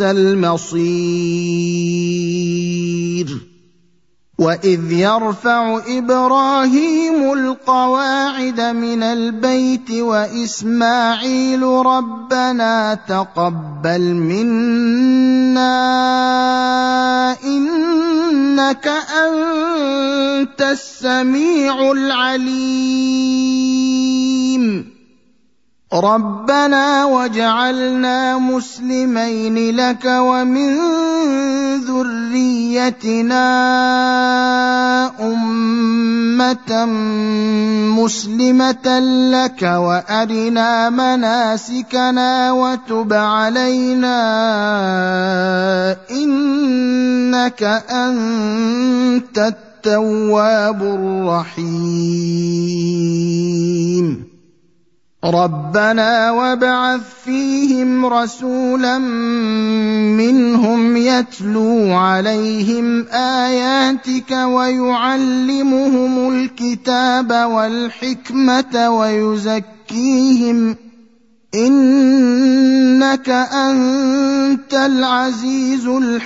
المصير وإذ يرفع إبراهيم القواعد من البيت وإسماعيل ربنا تقبل منا إنك أنت السميع العليم ربنا واجعلنا مسلمين لك ومن ذريتنا أمة مسلمة لك وأرنا مناسكنا وتب علينا إنك أنت التواب الرحيم ربنا وابعث فيهم رسولا منهم يتلو عليهم آياتك ويعلمهم الكتاب والحكمة ويزكيهم إنك أنت العزيز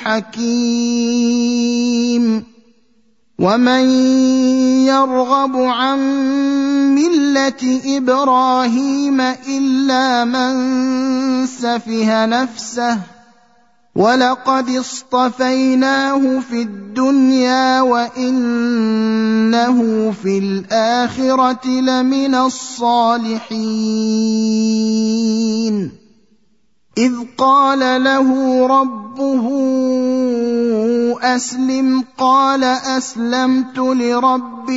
الحكيم ومن يرغب عن ملة إبراهيم إلا من سفه نفسه ولقد اصطفيناه في الدنيا وإنه في الآخرة لمن الصالحين إذ قال له ربه أسلم قال أسلمت لرب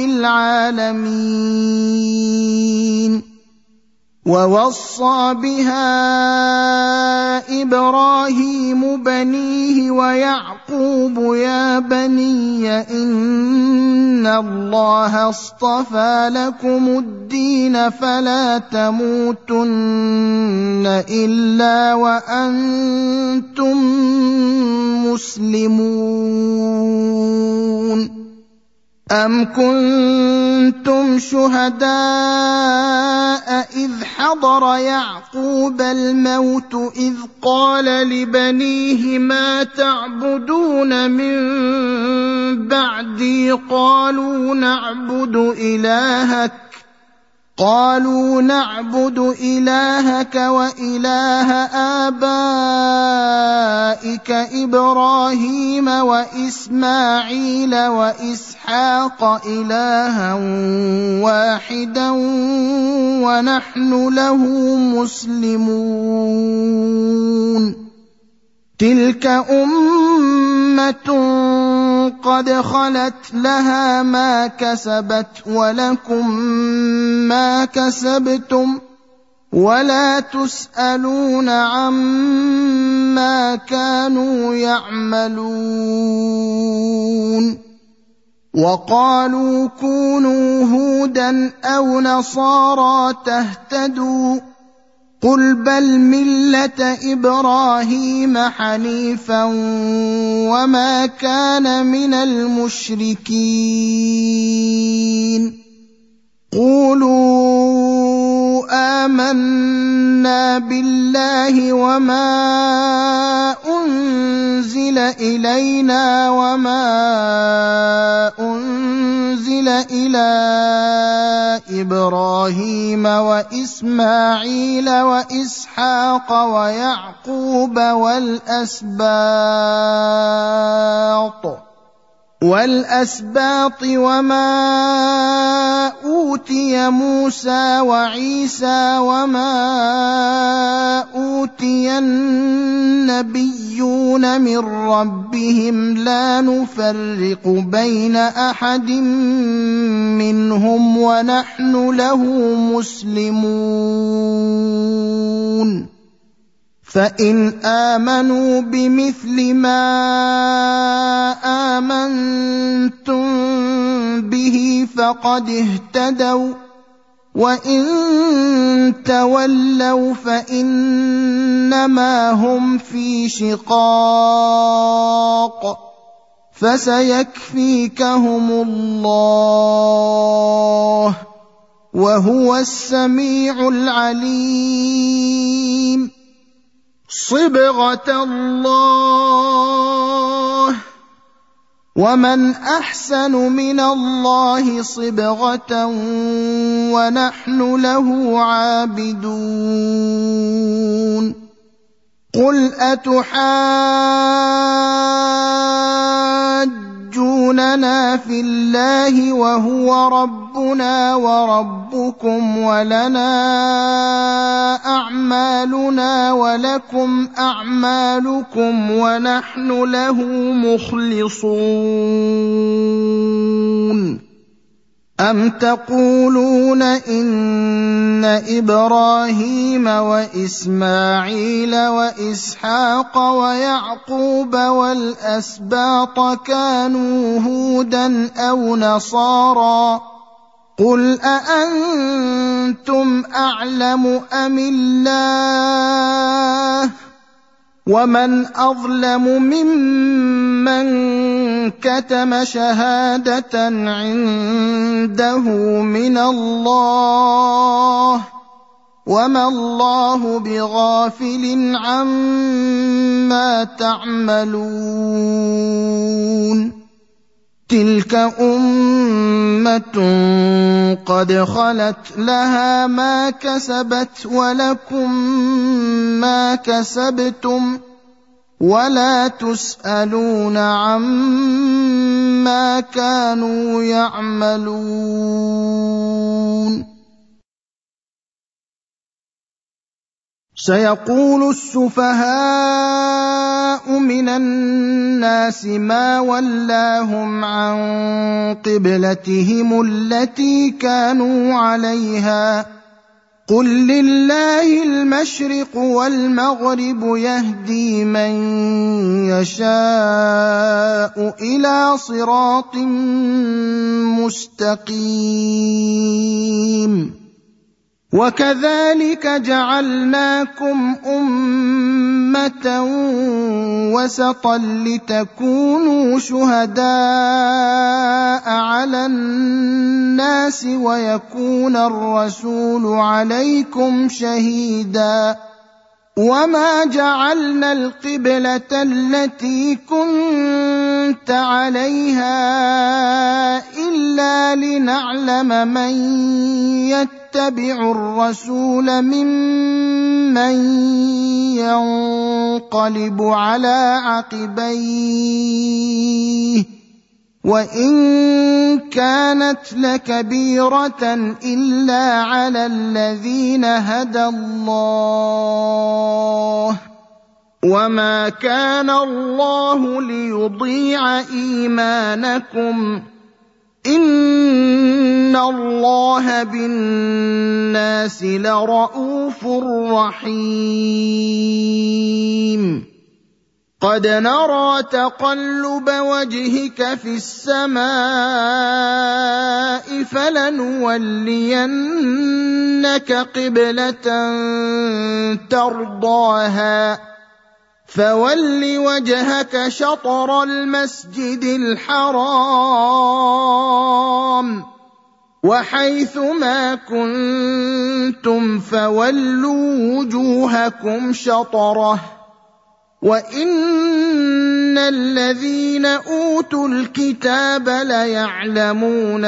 العالمين ووصى بها إبراهيم بنيه ويعقوب يا بني إن الله اصطفى لكم الدين فلا تموتن إلا وأنتم مسلمون أم كنتم شهداء إذ حضر يعقوب الموت إذ قال لبنيه ما تعبدون من بعدي قالوا نعبد إلهك وإله آبائك إبراهيم وإسماعيل وإسحاق إلها واحدا ونحن له مسلمون تلك أمة قد خلت لها ما كسبت ولكم ما كسبتم ولا تسألون عما كانوا يعملون وقالوا كونوا هودا أو نصارى تهتدوا قل بل ملة إبراهيم حنيفا وما كان من المشركين قولوا آمنا بالله وما أنزل إلينا وما أنزل إلى إبراهيم وإسماعيل وإسحاق ويعقوب والأسباط وما أوتي موسى وعيسى وما أوتي النبيون من ربهم لا نفرق بين أحد منهم ونحن له مسلمون فإن آمنوا بمثل ما آمنتم به فقد اهتدوا وإن تولوا فإنما هم في شقاق فسيكفيكهم الله وهو السميع العليم. صبغة الله ومن أحسن من الله صبغة ونحن له عابدون. قل أتحاجوننا في الله وهو ربنا وربكم ولنا أعمالنا ولكم أعمالكم ونحن له مخلصون. أم تقولون إن إبراهيم وإسماعيل وإسحاق ويعقوب والأسباط كانوا هودا أو نصارى؟ قل أأنتم أعلم أم الله؟ ومن أظلم ممن كتم شهادة عنده من الله وما الله بغافل عما تعملون. تلك أمة قد خلت لها ما كسبت ولكم ما كسبتم ولا تسألون عما كانوا يعملون. سيقول السفهاء من الناس ما ولاهم عن قبلتهم التي كانوا عليها قل لله المشرق والمغرب يهدي من يشاء إلى صراط مستقيم. وكذلك جعلناكم أمة وسطا لتكونوا شهداء على الناس ويكون الرسول عليكم شهيدا. وما جعلنا القبلة التي كنت عليها إلا لنعلم من يتبع الرسول ممن ينقلب على عقبيه وإن كانت لكبيرة إلا على الذين هدى الله وما كان الله ليضيع إيمانكم إن الله بالناس لرءوف رحيم. قد نرى تقلب وجهك في السماء فلنولينك قبلة ترضاها فول وجهك شطر المسجد الحرام وحيث ما كنتم فولوا وجوهكم شطره وإن الذين أوتوا الكتاب ليعلمون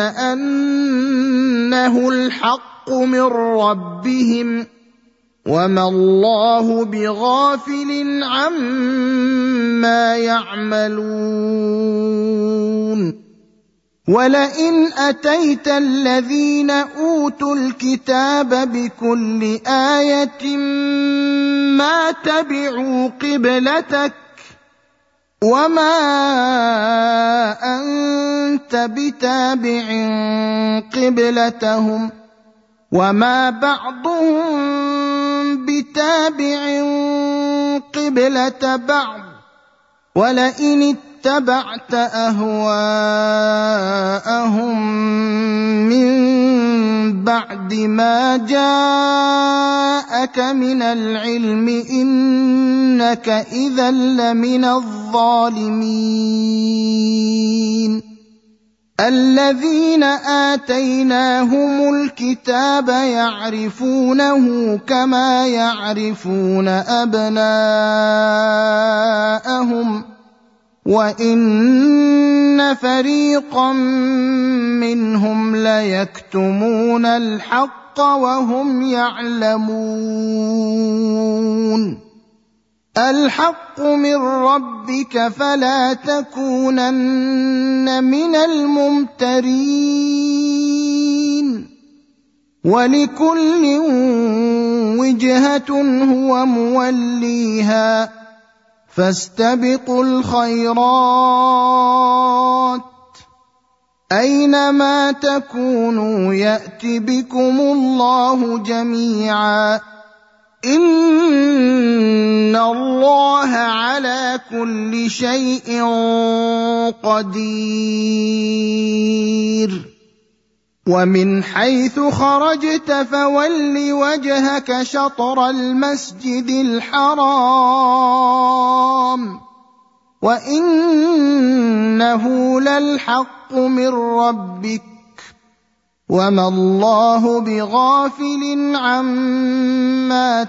أنه الحق من ربهم وما الله بغافل عما يعملون. ولئن أتيت الذين أوتوا الكتاب بكل آية ما تبعوا قبلتك وما أنت بتابع قبلتهم وما بعضهم بتابع قبلة بعض ولئن اتبعت أهواءهم من بعد ما جاءك من العلم إنك إذا لمن الظالمين. الذين آتيناهم الكتاب يعرفونه كما يعرفون أبناءهم وإن فريقا منهم ليكتمون الحق وهم يعلمون. الحق من ربك فلا تكونن من الممترين. ولكل وجهة هو موليها فاستبقوا الخيرات أينما تكونوا يأت بكم الله جميعا إن الله على كل شيء قدير. ومن حيث خرجت فول وجهك شطر المسجد الحرام وإنه للحق من ربك وما الله بغافل عما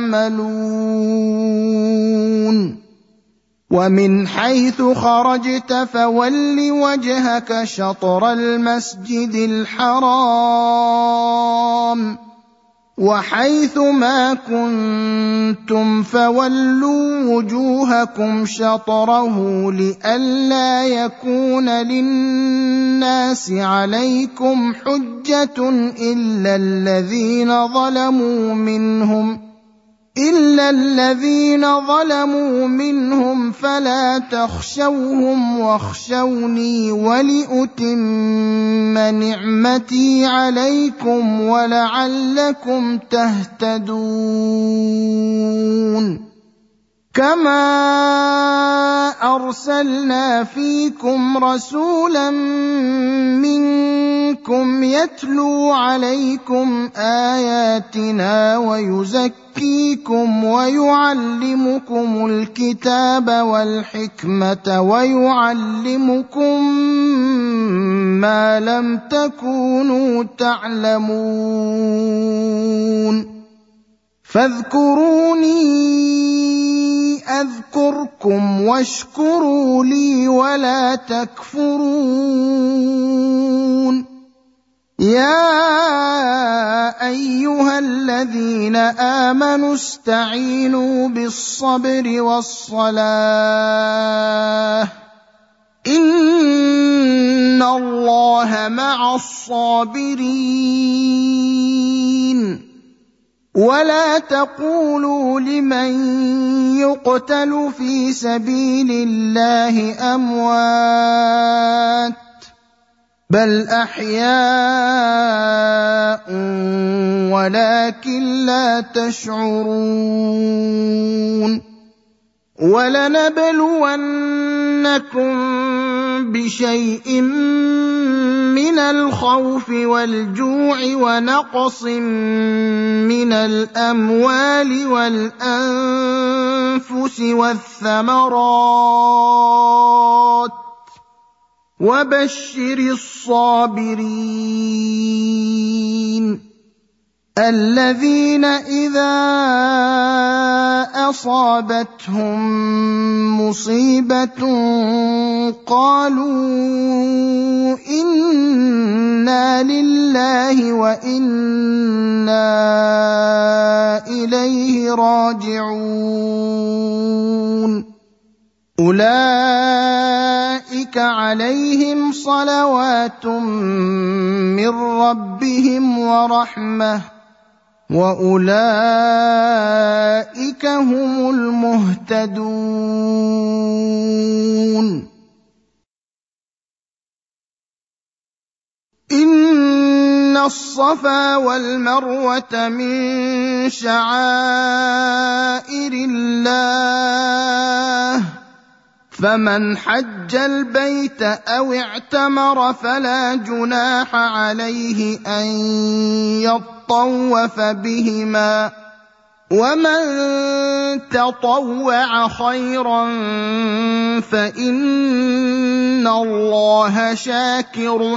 تعملون. ومن حيث خرجت فول وجهك شطر المسجد الحرام وحيث ما كنتم فولوا وجوهكم شطره لئلا يكون للناس عليكم حجة إلا الذين ظلموا منهم فلا تخشوهم واخشوني ولأتم نعمتي عليكم ولعلكم تهتدون. كما أرسلنا فيكم رسولا منكم يتلو عليكم آياتنا ويزكيكم ويعلمكم الكتاب والحكمة ويعلمكم ما لم تكونوا تعلمون. فاذكروني أذكركم واشكروا لي ولا تكفرون. يا أيها الذين آمنوا استعينوا بالصبر والصلاة إن الله مع الصابرين. ولا تقولوا لمن يقتل في سبيل الله أموات بل أحياء ولكن لا تشعرون. ولنبلونكم بشيء من الخوف والجوع ونقص من الأموال والأنفس والثمرات وبشر الصابرين الذين إذا أصابتهم مصيبة قالوا إنا لله وإنا إليه راجعون. أولئك عليهم صلوات من ربهم ورحمة وأولئك هم المهتدون. إن الصفا والمروة من شعائر الله فمن حج البيت أو اعتمر فلا جناح عليه أن يطوف بهما، ومن تطوع خيرا فإن الله شاكر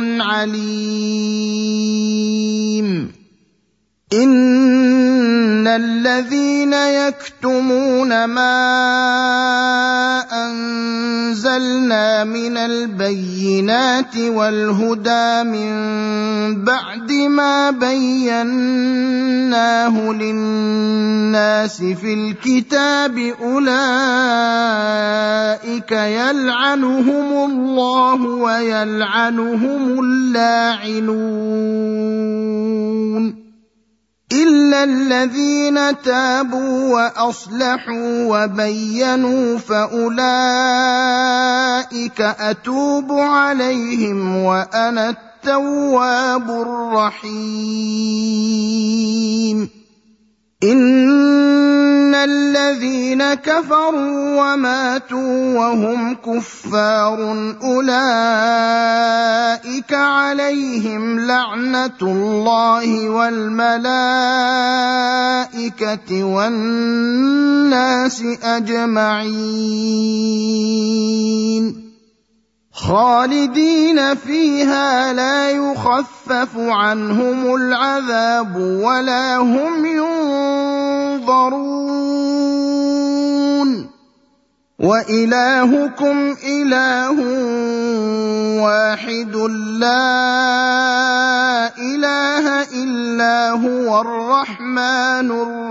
عليم. إن الذين يكتمون ما أنزلنا من البينات والهدى من بعد ما بيناه للناس في الكتاب أولئك يلعنهم الله ويلعنهم اللاعنون، إلا الذين تابوا وأصلحوا وبينوا فأولئك أتوب عليهم وأنا التواب الرحيم. إن الذين كفروا وماتوا وهم كفار أولئك عليهم لعنة الله والملائكة والناس أجمعين خالدين فيها لا يخفف عنهم العذاب ولا هم ينظرون. وإلهكم إله واحد لا إله إلا هو الرحمن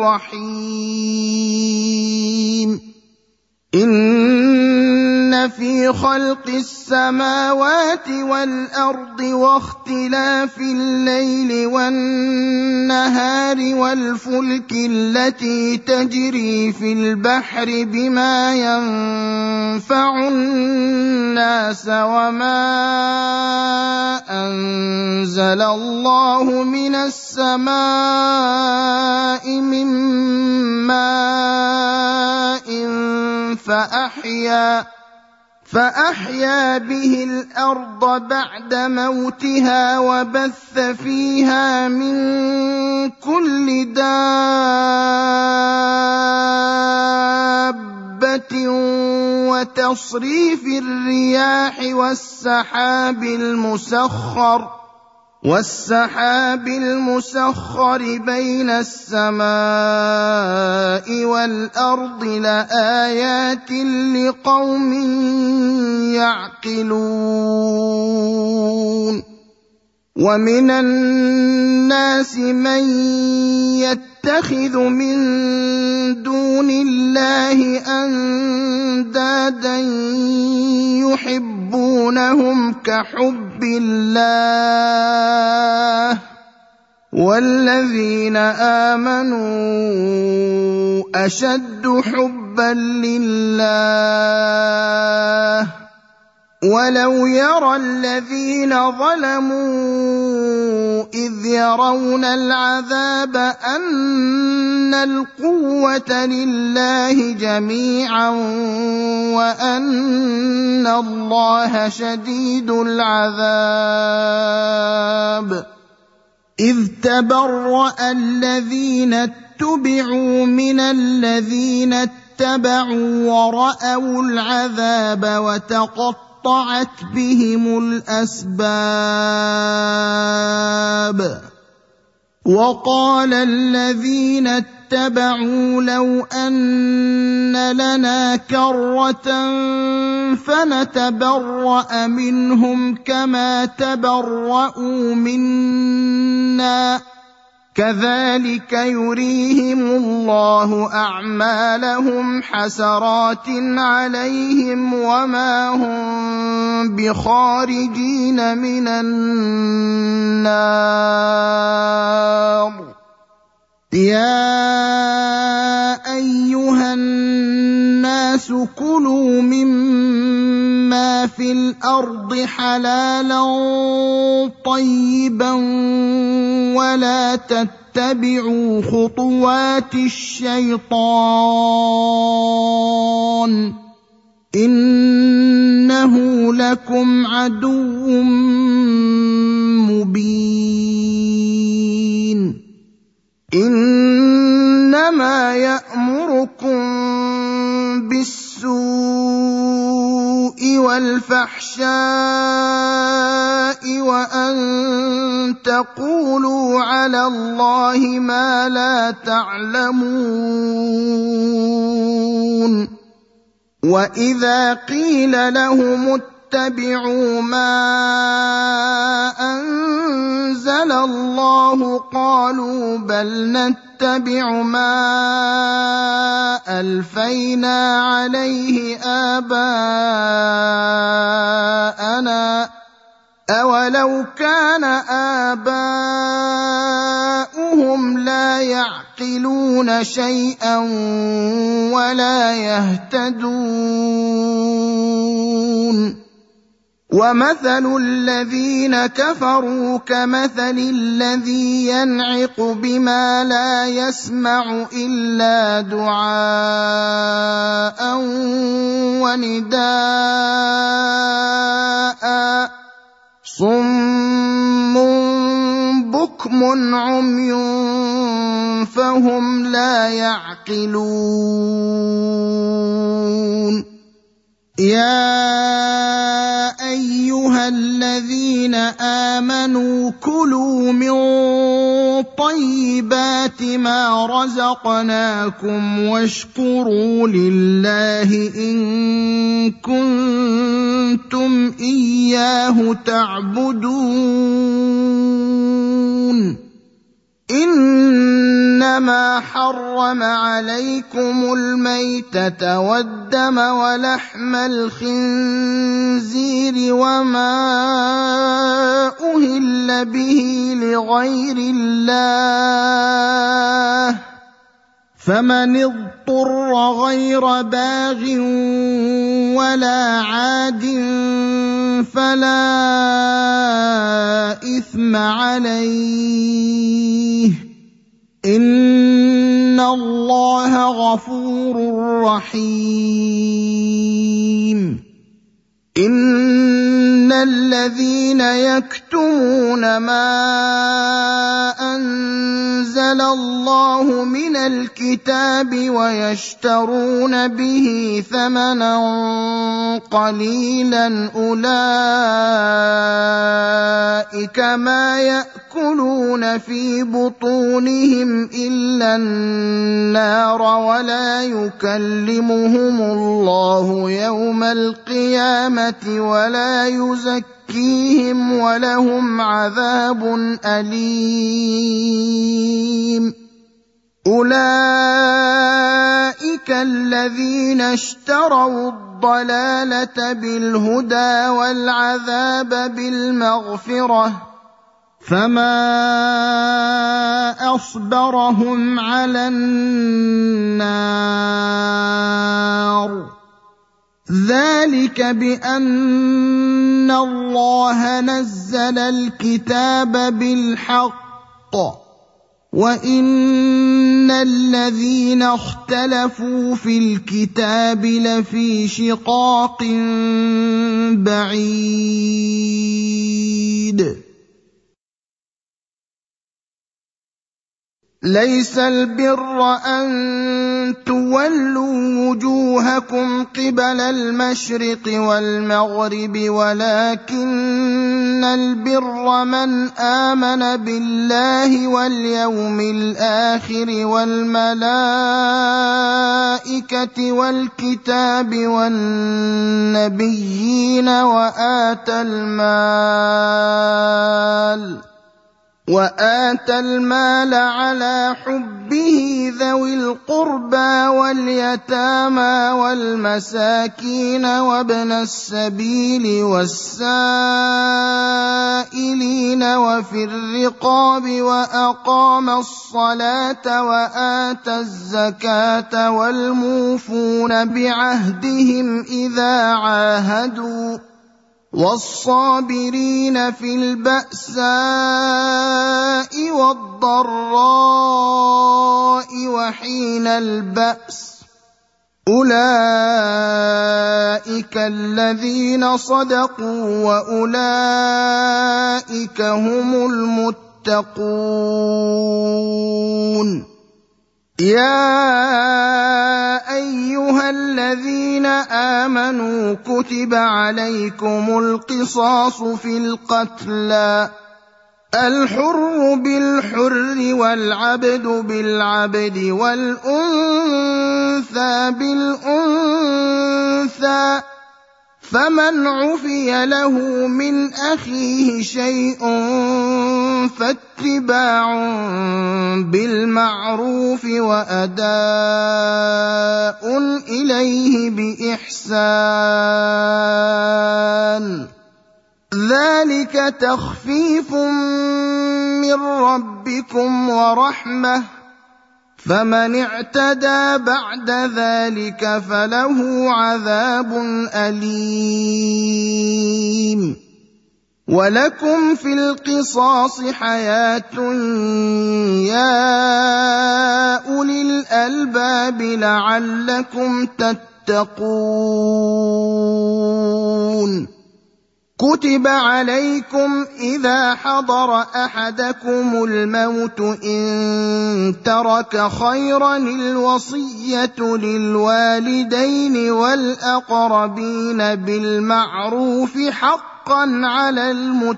الرحيم. إن في خلق السماوات والأرض واختلاف الليل والنهار والفلك التي تجري في البحر بما ينفع الناس وما أنزل الله من السماء من ماء فأحيا به الأرض بعد موتها وبث فيها من كل دابة وتصريف الرياح والسحاب المسخر بين السماء والأرض لآيات لقوم يعقلون. ومن الناس من يتخذ من دون الله أندادا يحبونهم كحب الله والذين آمنوا أشد حبا لله. ولو يرى الذين ظلموا إذ يرون العذاب أن القوة لله جميعا وأن الله شديد العذاب، إذ تبرأ الذين اتبعوا من الذين اتبعوا ورأوا العذاب وتقطعت بهم الأسباب. وقال الذين اتبعوا لو أن لنا كرة فنتبرأ منهم كما تبرأوا منا كذلك يريهم الله أعمالهم حسرات عليهم وما هم بخارجين من النار. يا أيها الناس كلوا مما في الأرض حلالا طيبا ولا تتبعوا خطوات الشيطان إنه لكم عدو مبين إنما يأمركم بالسوء والفحشاء وأن تقولوا على الله ما لا تعلمون وإذا قيل لهم اتبعوا ما أنزل الله قالوا بل نتبع ما ألفينا عليه آباءنا أولو كان آباؤهم لا يعقلون شيئا ولا يهتدون ومثل الذين كفروا كمثل الذي ينعق بما لا يسمع إلا دعاء ونداء صم بكم عمي فهم لا يعقلون يا أيها الذين آمنوا كلوا من طيبات ما رزقناكم واشكروا لله إن كنتم إياه تعبدون إنما حرم عليكم الميتة والدم ولحم الخنزير وما أهل به لغير الله فمن اضطر غير باغ ولا عاد فلا إثم عليه إن الله غفور رحيم إن الذين يكتمون ما أنزل الله من الكتاب ويشترون به ثمنا قليلا أولئك ما يأكلون في بطونهم إلا النار ولا يكلمهم الله يوم القيامة ولا يزكيهم ولهم عذاب أليم أولئك الذين اشتروا الضلالة بالهدى والعذاب بالمغفرة فما أصبرهم على النار ذلك بأن الله نزل الكتاب بالحق وإن الذين اختلفوا في الكتاب لفي شقاق بعيد ليس البر أن تولوا وجوهكم قبل المشرق والمغرب ولكن البر من آمن بالله واليوم الآخر والملائكة والكتاب والنبيين وآتى المال على حبه ذوي القربى واليتامى والمساكين وابن السبيل والسائلين وفي الرقاب وأقام الصلاة وآتى الزكاة والموفون بعهدهم إذا عاهدوا والصابرين في البأساء والضراء وحين البأس أولئك الذين صدقوا وأولئك هم المتقون. يا أيها الذين آمنوا كتب عليكم القصاص في القتلى، الحر بالحر والعبد بالعبد والأنثى بالأنثى، فمن عفي له من أخيه شيء فاتباع بالمعروف وأداء إليه بإحسان، ذلك تخفيف من ربكم ورحمة، فمن اعتدى بعد ذلك فله عذاب أليم. ولكم في القصاص حياة يا أولي الألباب لعلكم تتقون. كتب عليكم إذا حضر أحدكم الموت إن ترك خيرا الوصية للوالدين والأقربين بالمعروف حقا على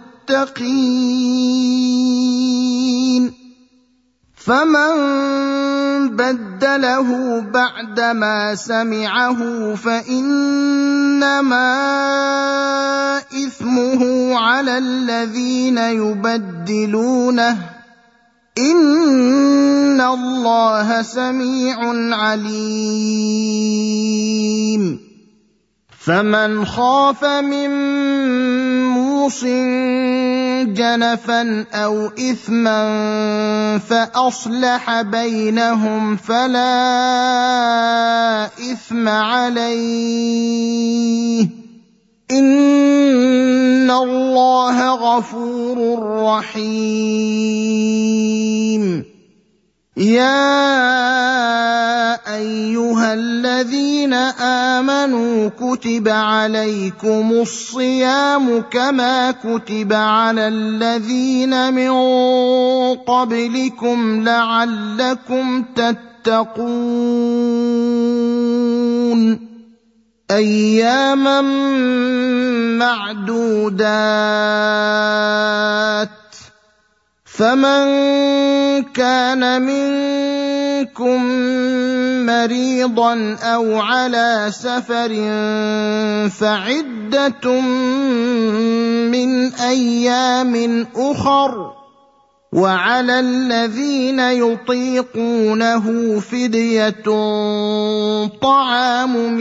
المتقين، فمن بدله بعدما سمعه فإنما إثمه على الذين يبدلونه، إن الله سميع عليم. فمن خاف من موص جنفا أو إثما فأصلح بينهم فلا إثم عليه، إن الله غفور رحيم. يا أيها الذين آمنوا كتب عليكم الصيام كما كتب على الذين من قبلكم لعلكم تتقون، أياما معدودات، فمن كان منكم مريضا أو على سفر فعدة من أيام أخر، وعلى الذين يطيقونه فدية طعام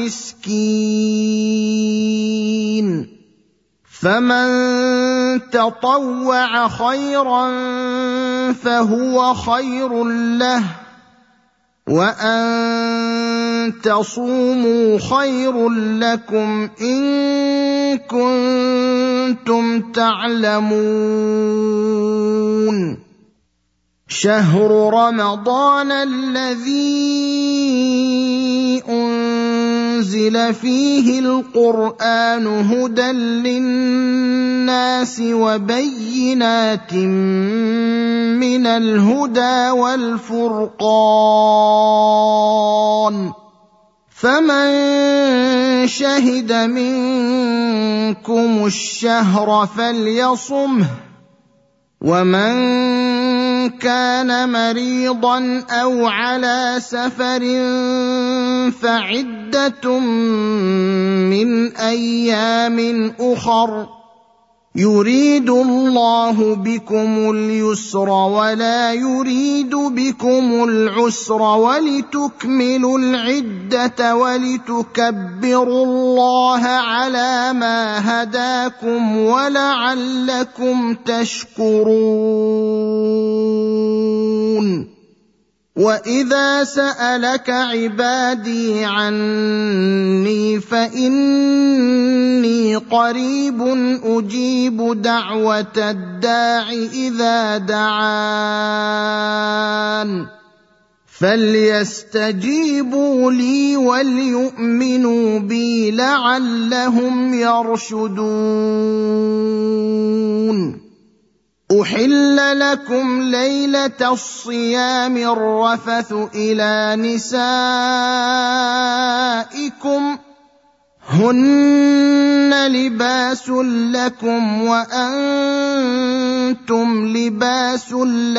مسكين، فمن تطوع خيرا فهو خير له، وأن تصوموا خير لكم إن كنتم تعلمون. شهر رمضان الذي أنزل فيه القرآن هدى للناس وبينات من الهدى والفرقان، فمن شهد منكم الشهر فليصمه، ومن كان مريضا أو على سفر فعدة من أيام أخر، يريد الله بكم اليسر ولا يريد بكم العسر ولتكملوا العدة ولتكبروا الله على ما هداكم ولعلكم تشكرون. وإذا سألك عبادي عني فإني قريب أجيب دعوة الداع إذا دعان، فليستجيبوا لي وليؤمنوا بي لعلهم يرشدون. أحل لكم ليلة الصيام الرفث إلى نسائكم هن لباس لكم وأنتم لباس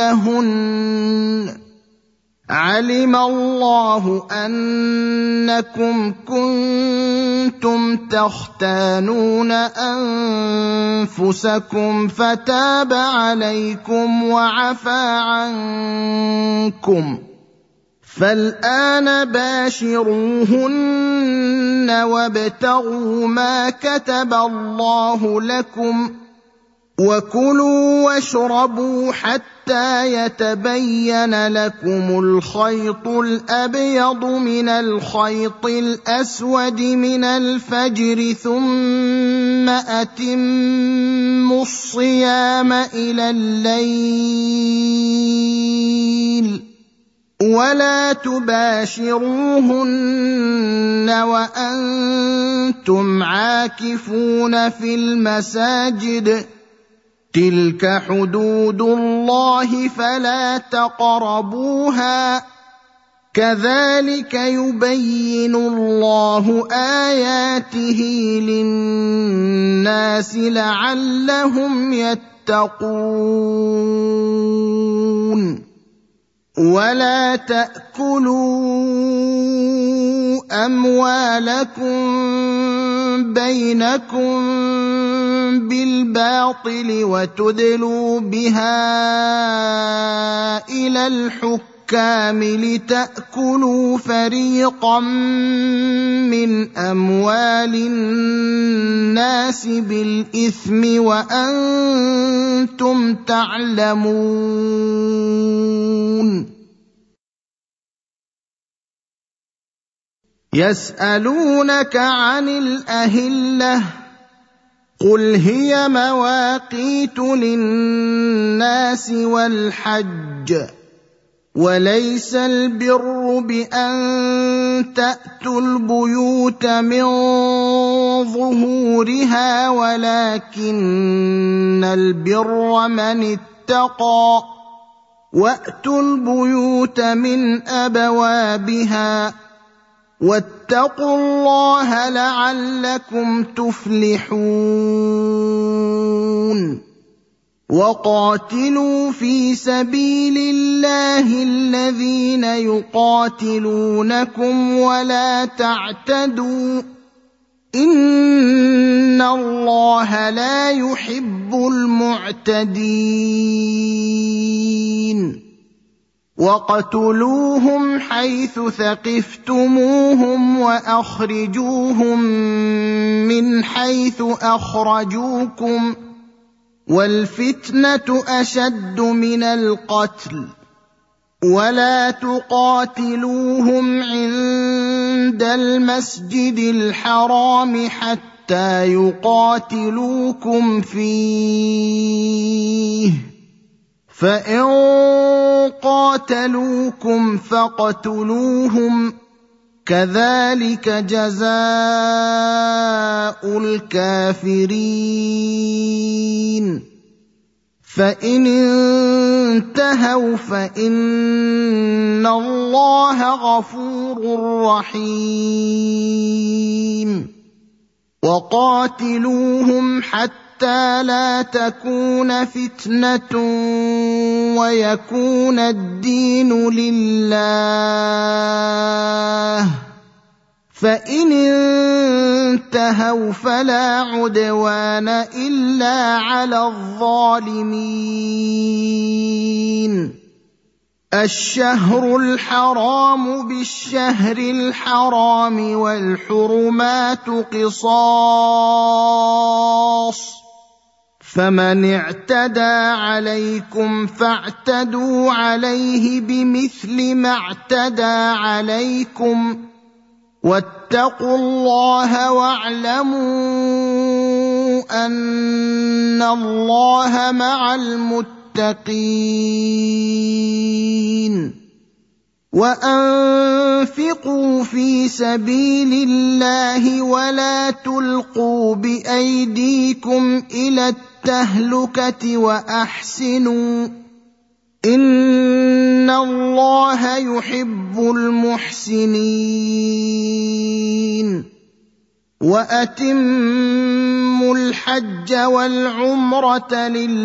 لهن علم الله أنكم كنتم تختانون أنفسكم فتاب عليكم وعفى عنكم فالآن باشروهن وابتغوا ما كتب الله لكم وكلوا واشربوا حتى يتبين لكم الخيط الأبيض من الخيط الأسود من الفجر ثم أتموا الصيام إلى الليل ولا تباشروهن وأنتم عاكفون في المساجد تلك حدود الله فلا تقربوها كذلك يبين الله آياته للناس لعلهم يتقون. ولا تأكلوا أموالكم بينكم بالباطل وتدلوا بها إلى الحكام لتأكلوا فريقا من أموال الناس بالإثم وأنتم تعلمون. يسألونك عن الأهلة قل هي مواقيت للناس والحج وليس البر بأن تأتوا البيوت من ظهورها ولكن البر من اتقى وأتوا البيوت من أبوابها واتقوا الله لعلكم تفلحون. وقاتلوا في سبيل الله الذين يقاتلونكم ولا تعتدوا إن الله لا يحب المعتدين. وَاقْتُلُوهُمْ حَيْثُ ثَقِفْتُمُوهُمْ وَأَخْرِجُوهُم مِّنْ حَيْثُ أَخْرَجُوكُمْ ۚ وَالْفِتْنَةُ أَشَدُّ مِنَ الْقَتْلِ ۚ وَلَا تُقَاتِلُوهُمْ عِندَ الْمَسْجِدِ الْحَرَامِ حَتَّىٰ يُقَاتِلُوكُمْ فِيهِ ۖ فَإِن قَاتَلُوكُمْ فَاقْتُلُوهُمْ ۗ كَذَٰلِكَ جَزَاءُ الْكَافِرِينَ. فَإِنِ انتَهَوْا فَإِنَّ اللَّهَ غَفُورٌ رَّحِيمٌ. وَقَاتِلُوهُمْ حَتَّىٰ لَا تَكُونَ فِتْنَةٌ وَيَكُونَ الدِّينُ لِلَّهِ ۖ فَإِنِ انتَهَوْا فَلَا عُدْوَانَ إِلَّا عَلَى الظَّالِمِينَ. الشهر الحرام بالشهر الحرام والحرمات قصاص، فمن اعتدى عليكم فاعتدوا عليه بمثل ما اعتدى عليكم، واتقوا الله واعلموا أن الله مع المتقين. وأنفقوا في سبيل الله ولا تلقوا بأيديكم إلى التهلكة وأحسنوا إن الله يحب المحسنين وأتموا الحج والعمرة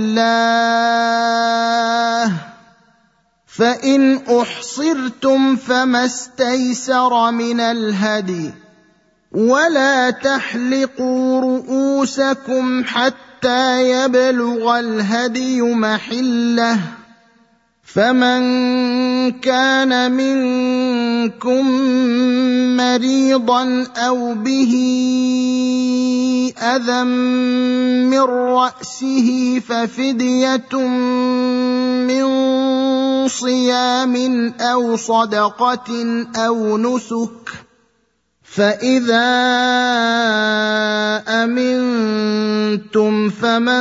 لله فإن أحصرتم فما استيسر من الهدي ولا تحلقوا رؤوسكم حتى يبلغ الهدي محله فمن كان منكم مريضا أو به أذى من رأسه ففدية من صيام أو صدقة أو نسك فإذا أمنتم فمن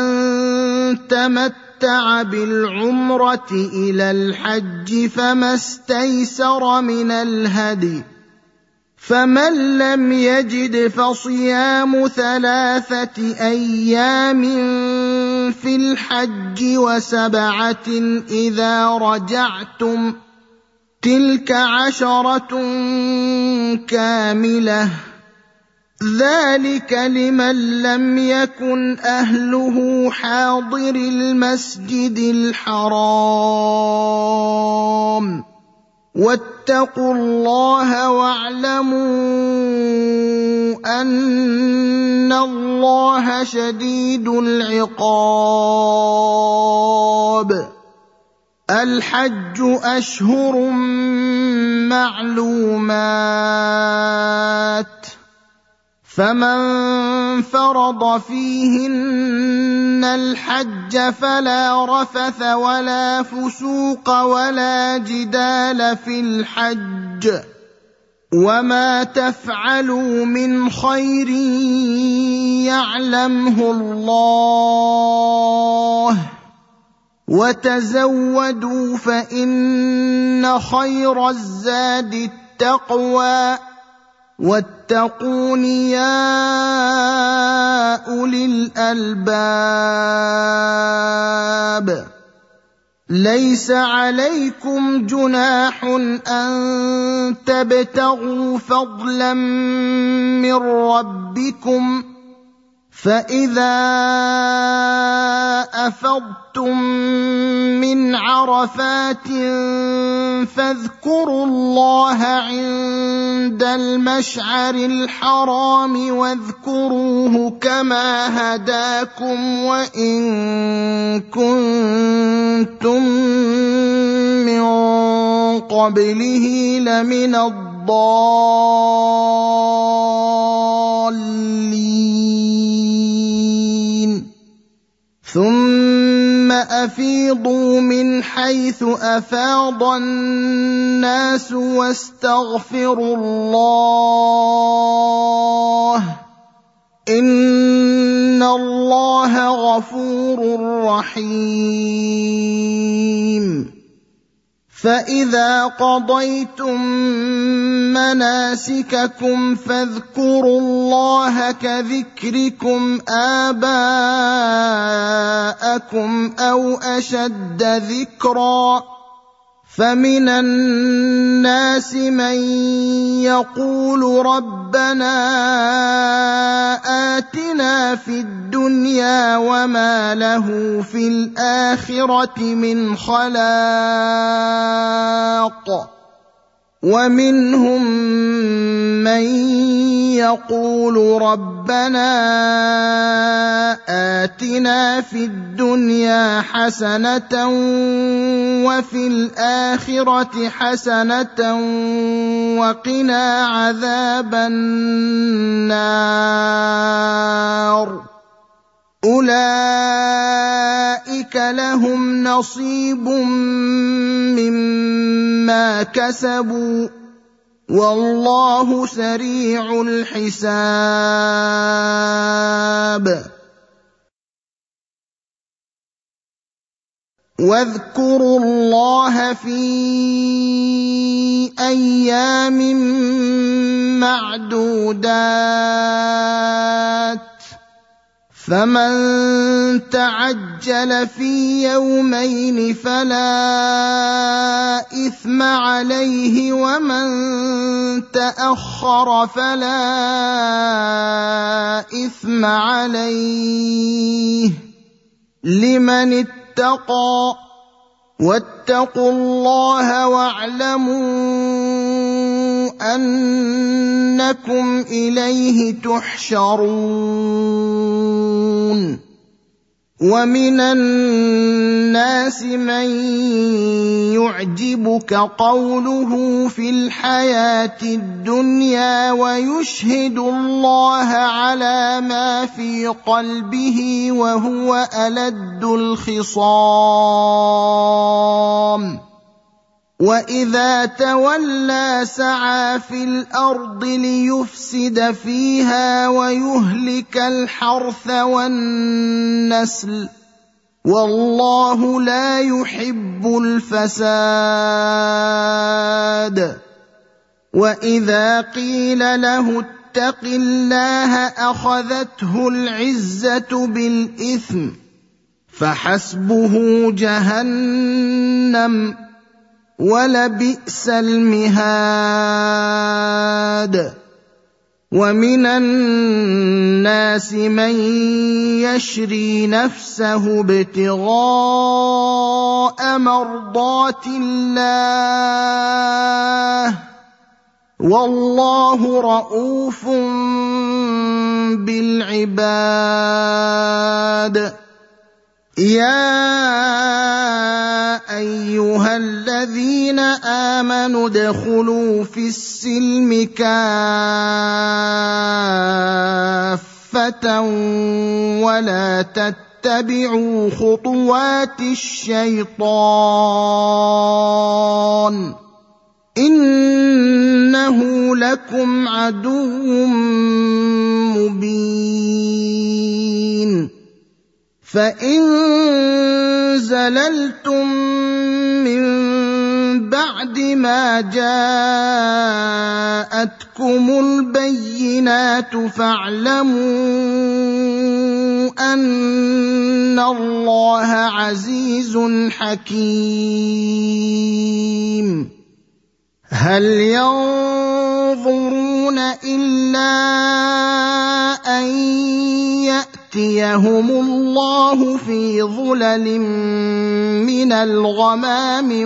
تمتع بالعمرة إلى الحج فما استيسر من الهدي فمن لم يجد فصيام 3 أيام في الحج و7 إذا رجعتم تلك 10 كاملة ذلك لمن لم يكن أهله حاضر المسجد الحرام واتقوا الله واعلموا أن الله شديد العقاب الحج أشهر معلومات فمن فرض فيهن الحج فلا رفث ولا فسوق ولا جدال في الحج وما تفعلوا من خير يعلمه الله وتزودوا فإن خير الزاد التقوى واتقون يا أولي الألباب ليس عليكم جناح أن تبتغوا فضلا من ربكم فإذا أفضتم من عرفات فاذكروا الله عند المشعر الحرام واذكروه كما هداكم وإن كنتم من قبله لمن الضالين ثم أفيضوا من حيث أفاض الناس واستغفروا الله إن الله غفور رحيم فإذا قضيتم مناسككم فاذكروا الله كذكركم آباءكم أو أشد ذكرا فمن الناس من يقول ربنا آتنا في الدنيا وما له في الآخرة من خلاق ومنهم من يقول ربنا آتنا في الدنيا حسنة وفي الآخرة حسنة وقنا عذاب النار أولئك لهم نصيب مما كسبوا والله سريع الحساب واذكروا الله في أيام معدودات فمن تعجل في يومين فلا إثم عليه ومن تأخر فلا إثم عليه لمن اتقى واتقوا الله واعلموا أنكم إليه تحشرون ومن الناس من يعجبك قوله في الحياة الدنيا ويشهد الله على ما في قلبه وهو ألد الخصام وإذا تولى سعى في الأرض ليفسد فيها ويهلك الحرث والنسل والله لا يحب الفساد وإذا قيل له اتق الله أخذته العزة بالإثم فحسبه جهنم ولبئس المهاد ومن الناس من يشري نفسه ابتغاء مرضات الله والله رءوف بالعباد يا أيها الذين آمنوا ادخلوا في السلم كافة ولا تتبعوا خطوات الشيطان إنه لكم عدو مبين فإن زللتم من بعد ما جاءتكم البينات فاعلموا أن الله عزيز حكيم هل ينظرون إلا أن يأتيهم الله في ظلل من الغمام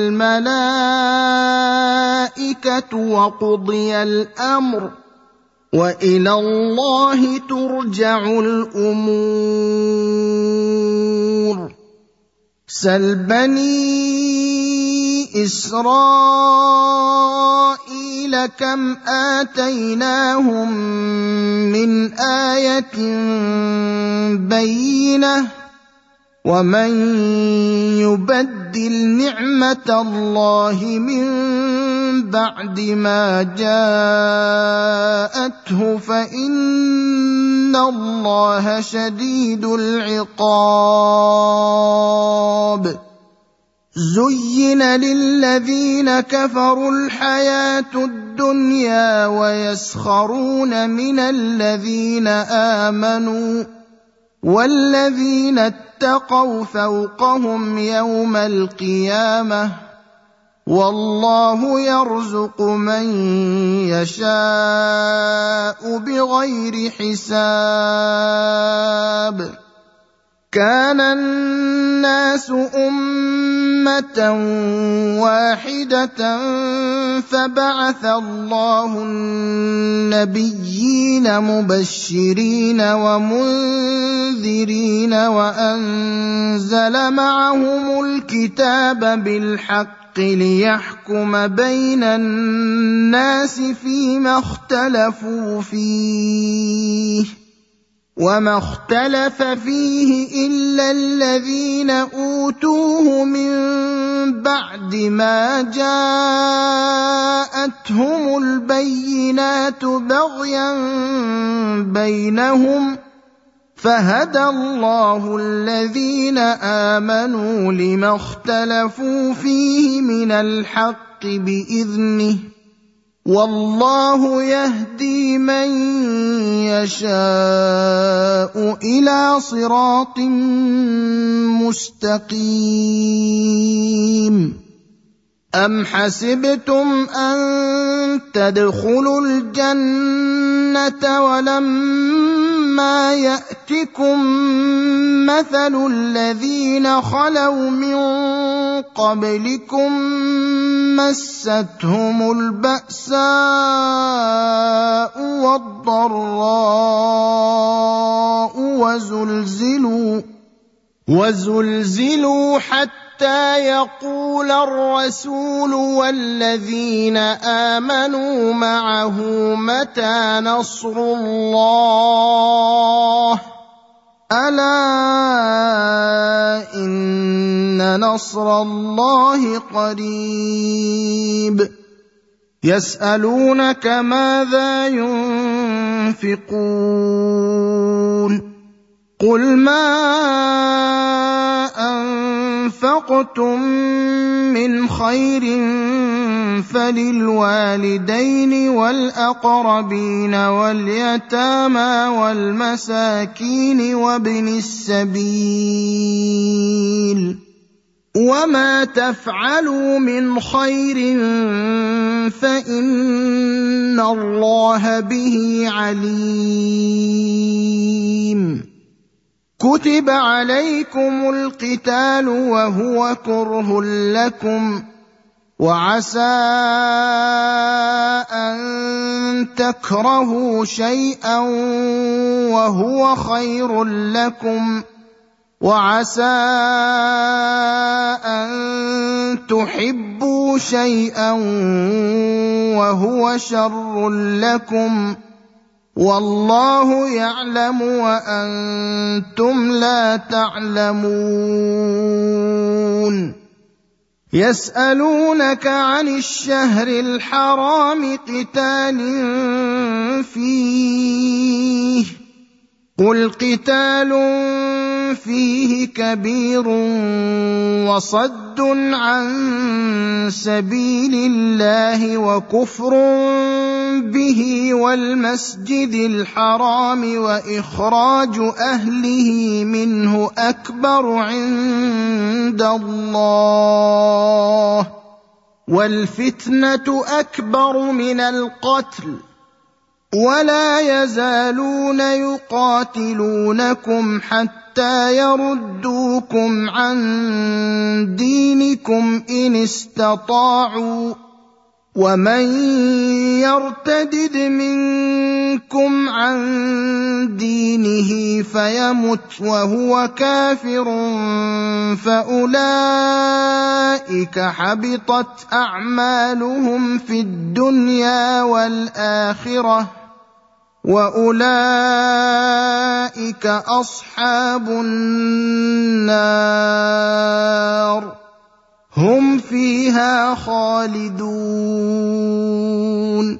والملائكة وقضي الأمر وإلى الله ترجع الأمور سل بني إسرائيل كم آتيناهم من آية بينة ومن يبدل نعمة الله من بعد ما جاءته فإن الله شديد العقاب زين للذين كفروا الحياة الدنيا ويسخرون من الذين آمنوا والذين اتقوا فوقهم يوم القيامة والله يرزق من يشاء بغير حساب كان الناس أمة واحدة فبعث الله النبيين مبشرين ومنذرين وأنزل معهم الكتاب بالحق ليحكم بين الناس فيما اختلفوا فيه وما اختلف فيه إلا الذين أوتوه من بعد ما جاءتهم البينات بغيا بينهم فهدى الله الذين آمنوا لما اختلفوا فيه من الحق باذنه والله يهدي من يشاء الى صراط مستقيم أم حسبتم أن تدخلوا الجنة ولما يأتكم مثل الذين خلوا من قبلكم مستهم البأساء والضراء وزلزلوا حتى يقول الرسول والذين آمنوا معه متى نصر الله ألا إن نصر الله قريب يسألونك ماذا ينفقون قل ما أنفقتم من خير فللوالدين والأقربين واليتامى والمساكين وابن السبيل وما تفعلوا من خير فإن الله به عليم كتب عليكم القتال وهو كره لكم وعسى أن تكرهوا شيئا وهو خير لكم وعسى أن تحبوا شيئا وهو شر لكم والله يعلم وأنتم لا تعلمون يسألونك عن الشهر الحرام قتال فيه قل قتال فيه كبير وصد عن سبيل الله وكفر به والمسجد الحرام وإخراج أهله منه أكبر عند الله والفتنة أكبر من القتل ولا يزالون يقاتلونكم حتى يردوكم عن دينكم إن استطاعوا ومن يرتدد منكم عن دينه فيمت وهو كافر فأولئك حبطت أعمالهم في الدنيا والآخرة وأولئك أصحاب النار هم فيها خالدون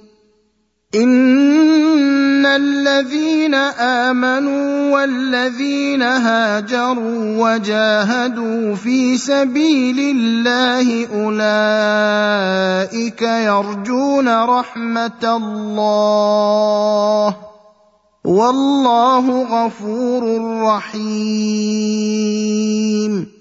إن الذين آمنوا والذين هاجروا وجاهدوا في سبيل الله أولئك يرجون رحمة الله والله غفور رحيم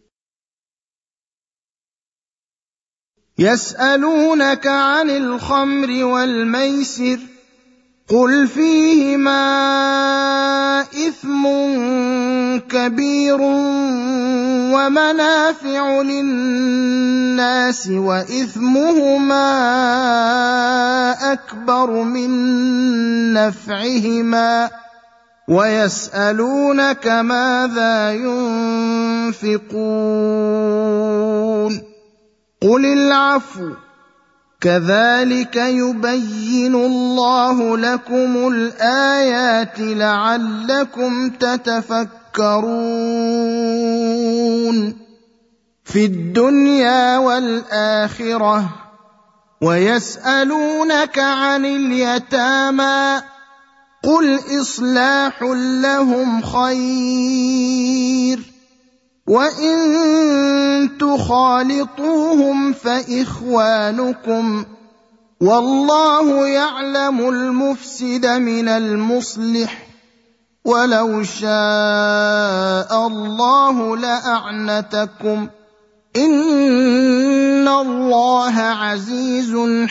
يسألونك عن الخمر والميسر قل فيهما إثم كبير ومنافع للناس وإثمهما أكبر من نفعهما ويسألونك ماذا ينفقون قل العفو كذلك يبين الله لكم الآيات لعلكم تتفكرون في الدنيا والآخرة ويسألونك عن اليتامى قل إصلاح لهم خير وإن تخالطوهم فإخوانكم والله يعلم المفسد من المصلح ولو شاء الله لأعنتكم إن الله عزيز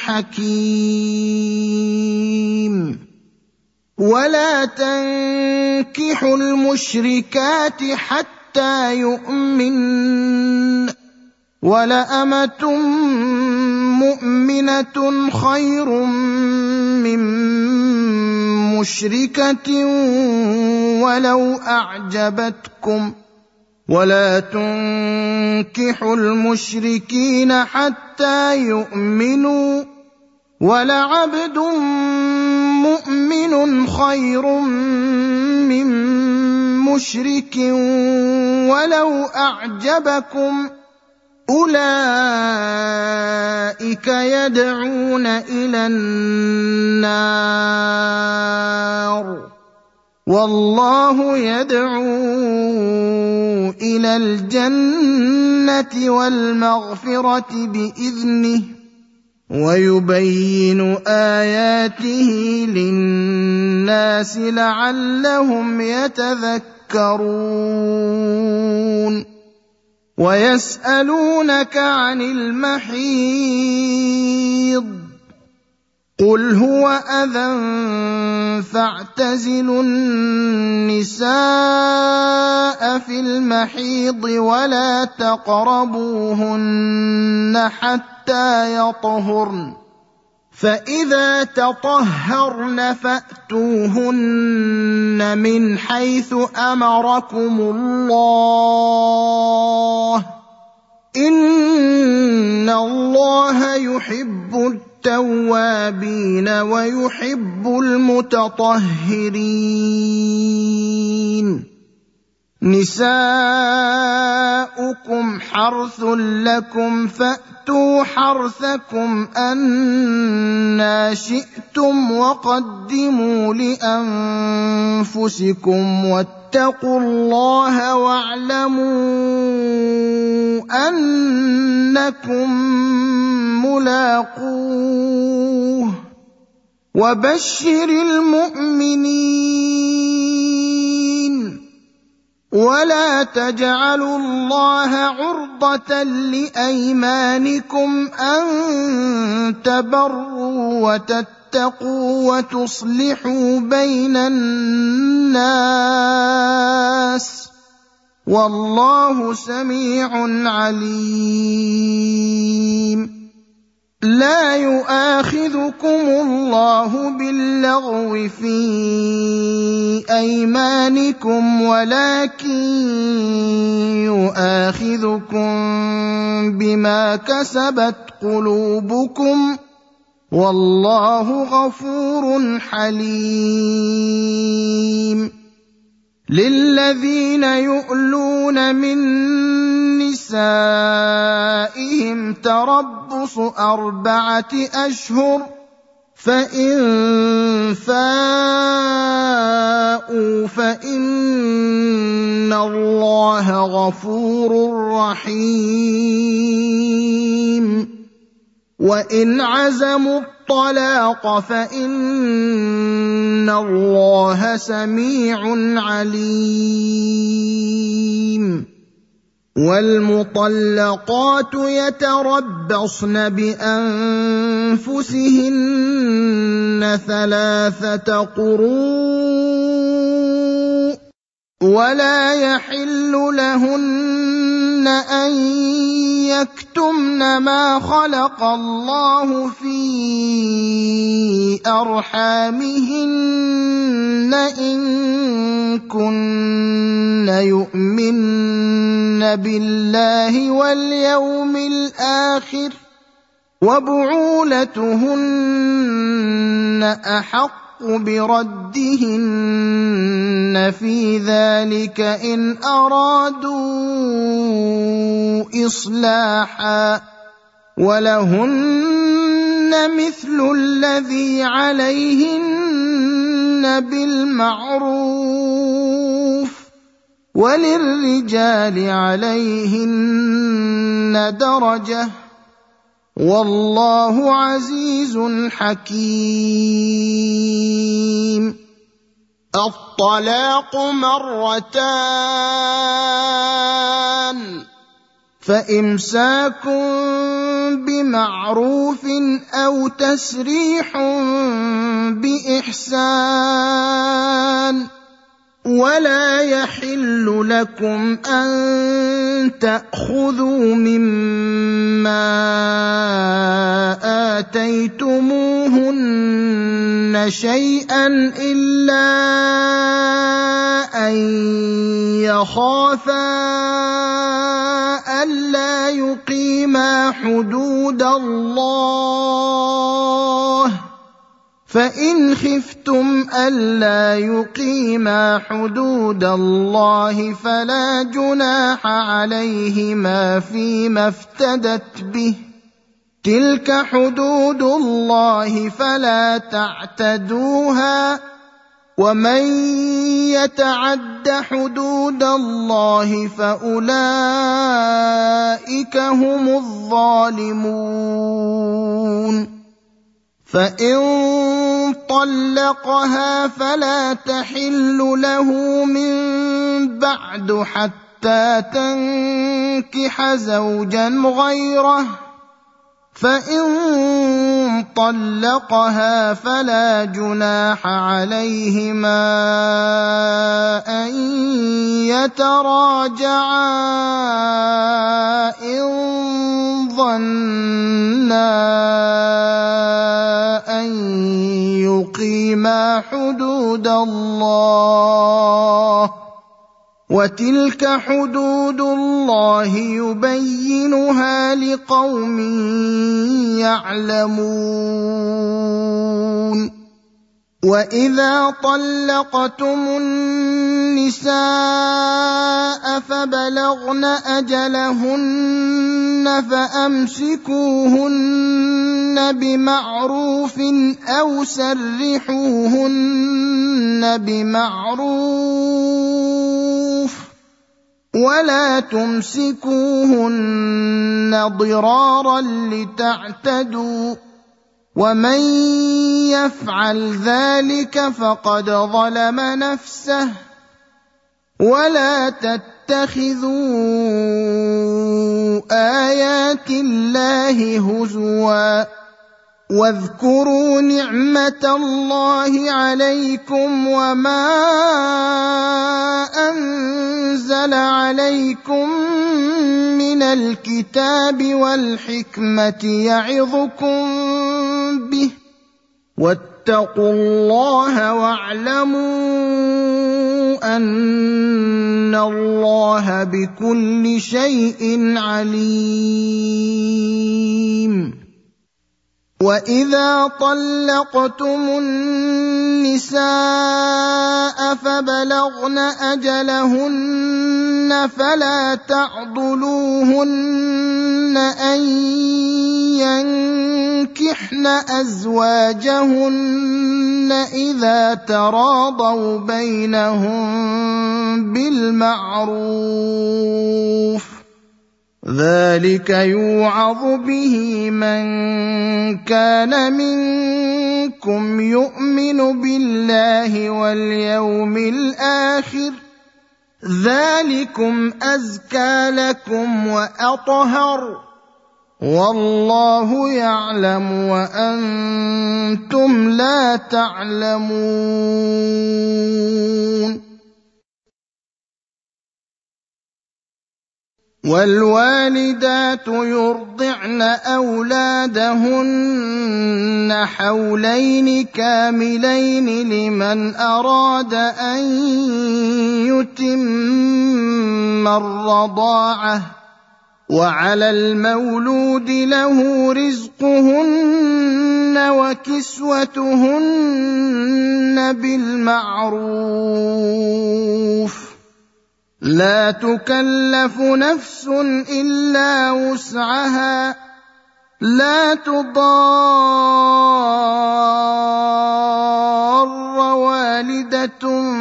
حكيم ولا تنكحوا المشركات حتى يؤمن ولأمة مؤمنة خير من مشركة ولو أعجبتكم ولا تنكحوا المشركين حتى يؤمنوا ولعبد مؤمن خير من مشرك ولو أعجبكم أولئك يدعون إلى النار والله يدعو إلى الجنة والمغفرة بإذنه ويبين آياته للناس لعلهم يتذكرون ويسألونك عن المحيض قل هو أذى فاعتزلوا النساء في المحيض ولا تقربوهن حتى يطهرن فإذا تطهرن فأتوهن من حيث أمركم الله إن الله يحب التوابين ويحب المتطهرين نساؤكم حرث لكم فأتوا حرثكم أنى شئتم وقدموا لأنفسكم واتقوا الله واعلموا أنكم ملاقوه وبشر المؤمنين ولا تجعلوا الله عرضة لأيمانكم أن تبروا وتتقوا وتصلحوا بين الناس والله سميع عليم لا يؤاخذكم الله باللغو في أيمانكم ولكن يؤاخذكم بما كسبت قلوبكم والله غفور حليم للذين يؤلون من نسائهم تربص 4 أشهر فإن فاءوا فإن الله غفور رحيم وإن عزموا الطلاق فإن الله سميع عليم والمطلقات يتربصن بأنفسهن 3 قروء ولا يحل لهن أن يكتمن ما خلق الله في أرحامهن إن كن يؤمن بالله واليوم الآخر وبعولتهن أحق بردهن في ذلك إن أرادوا إصلاحا ولهن مثل الذي عليهن بالمعروف وللرجال عليهن درجة والله عزيز حكيم. الطلاق مرتان فإمساك بمعروف أو تسريح بإحسان ولا يحل لكم أن تأخذوا مما آتيتموهن شيئا إلا أن يخافا ألا يقيما حدود الله فإن خفتم ألا يقيما حدود الله فلا جناح عليهما فيما افتدت به تلك حدود الله فلا تعتدوها ومن يتعد حدود الله فأولئك هم الظالمون. فإن طلقها فلا تحل له من بعد حتى تنكح زوجا غيره فإن طلقها فلا جناح عليهما أن يتراجعا إن ظنا أن يقيما حدود الله وتلك حدود الله يبينها لقوم يعلمون. وإذا طلقتم النساء فبلغن أجلهن فأمسكوهن بمعروف أو سرحوهن بمعروف ولا تمسكوهن ضرارا لتعتدوا ومن يفعل ذلك فقد ظلم نفسه ولا تتخذوا آيات الله هزوا واذكروا نعمة الله عليكم وما أنزل عليكم من الكتاب والحكمة يعظكم به واتقوا الله واعلموا أن الله بكل شيء عليم. وإذا طلقتم النساء فبلغن أجلهن فلا تعضلوهن أن ينكحن أزواجهن إذا تراضوا بينهم بالمعروف ذلك يوعظ به من كان منكم يؤمن بالله واليوم الآخر ذلكم أزكى لكم وأطهر والله يعلم وأنتم لا تعلمون. والوالدات يرضعن أولادهن حولين كاملين لمن أراد أن يتم الرضاعة وعلى المولود له رزقهن وكسوتهن بالمعروف لا تكلف نفس إلا وسعها لا تضار والدة والدة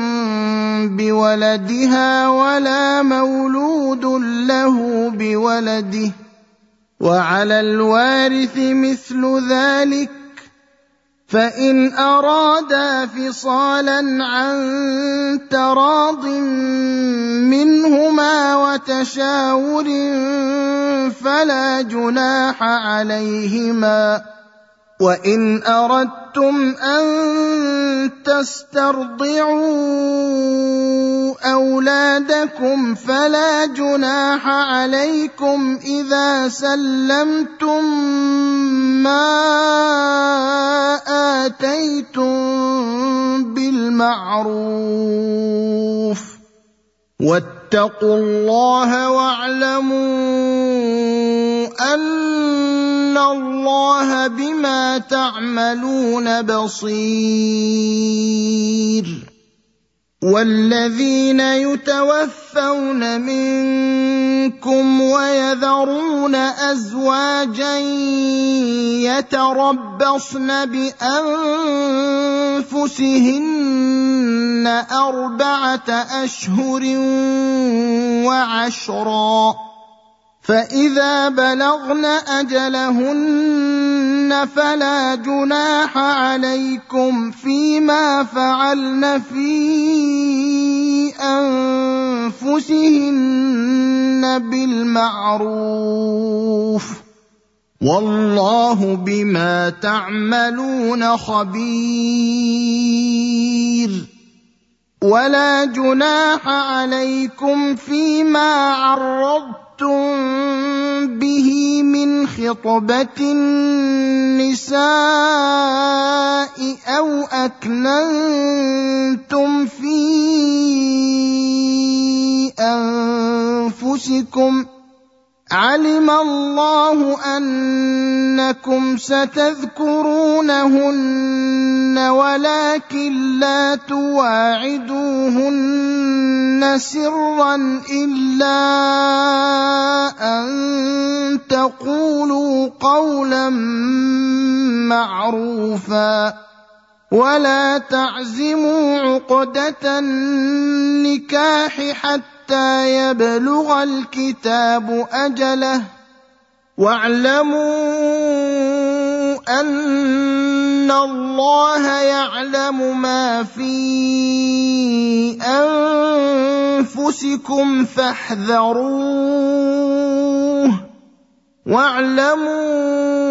بولدها ولا مولود له بولده، وعلى الوارث مثل ذلك، فإن أرادا فصالا عن تراض منهما وتشاور فلا جناح عليهما. وإن أردتم أن تسترضعوا أولادكم فلا جناح عليكم إذا سلمتم ما آتيتم بالمعروف، واتقوا الله واعلموا أن الله بما تعملون بصير. والذين يتوفون منكم ويذرون أزواجا يتربصن بأنفسهن 4 أشهر وعشرا، فإذا بلغن أجلهن فلا جناح عليكم فيما فعلن في أنفسهن بالمعروف، والله بما تعملون خبير. ولا جناح عليكم فيما عرضتم به من خطبة النساء أو أكننتم في أنفسكم، علم الله أنكم ستذكرونهن ولكن لا تواعدوهن سرا إلا أن تقولوا قولا معروفا، ولا تعزموا عقدة النكاح حتى يبلغ الكتاب أجله، واعلموا أن الله يعلم ما في أنفسكم فاحذروه، واعلموا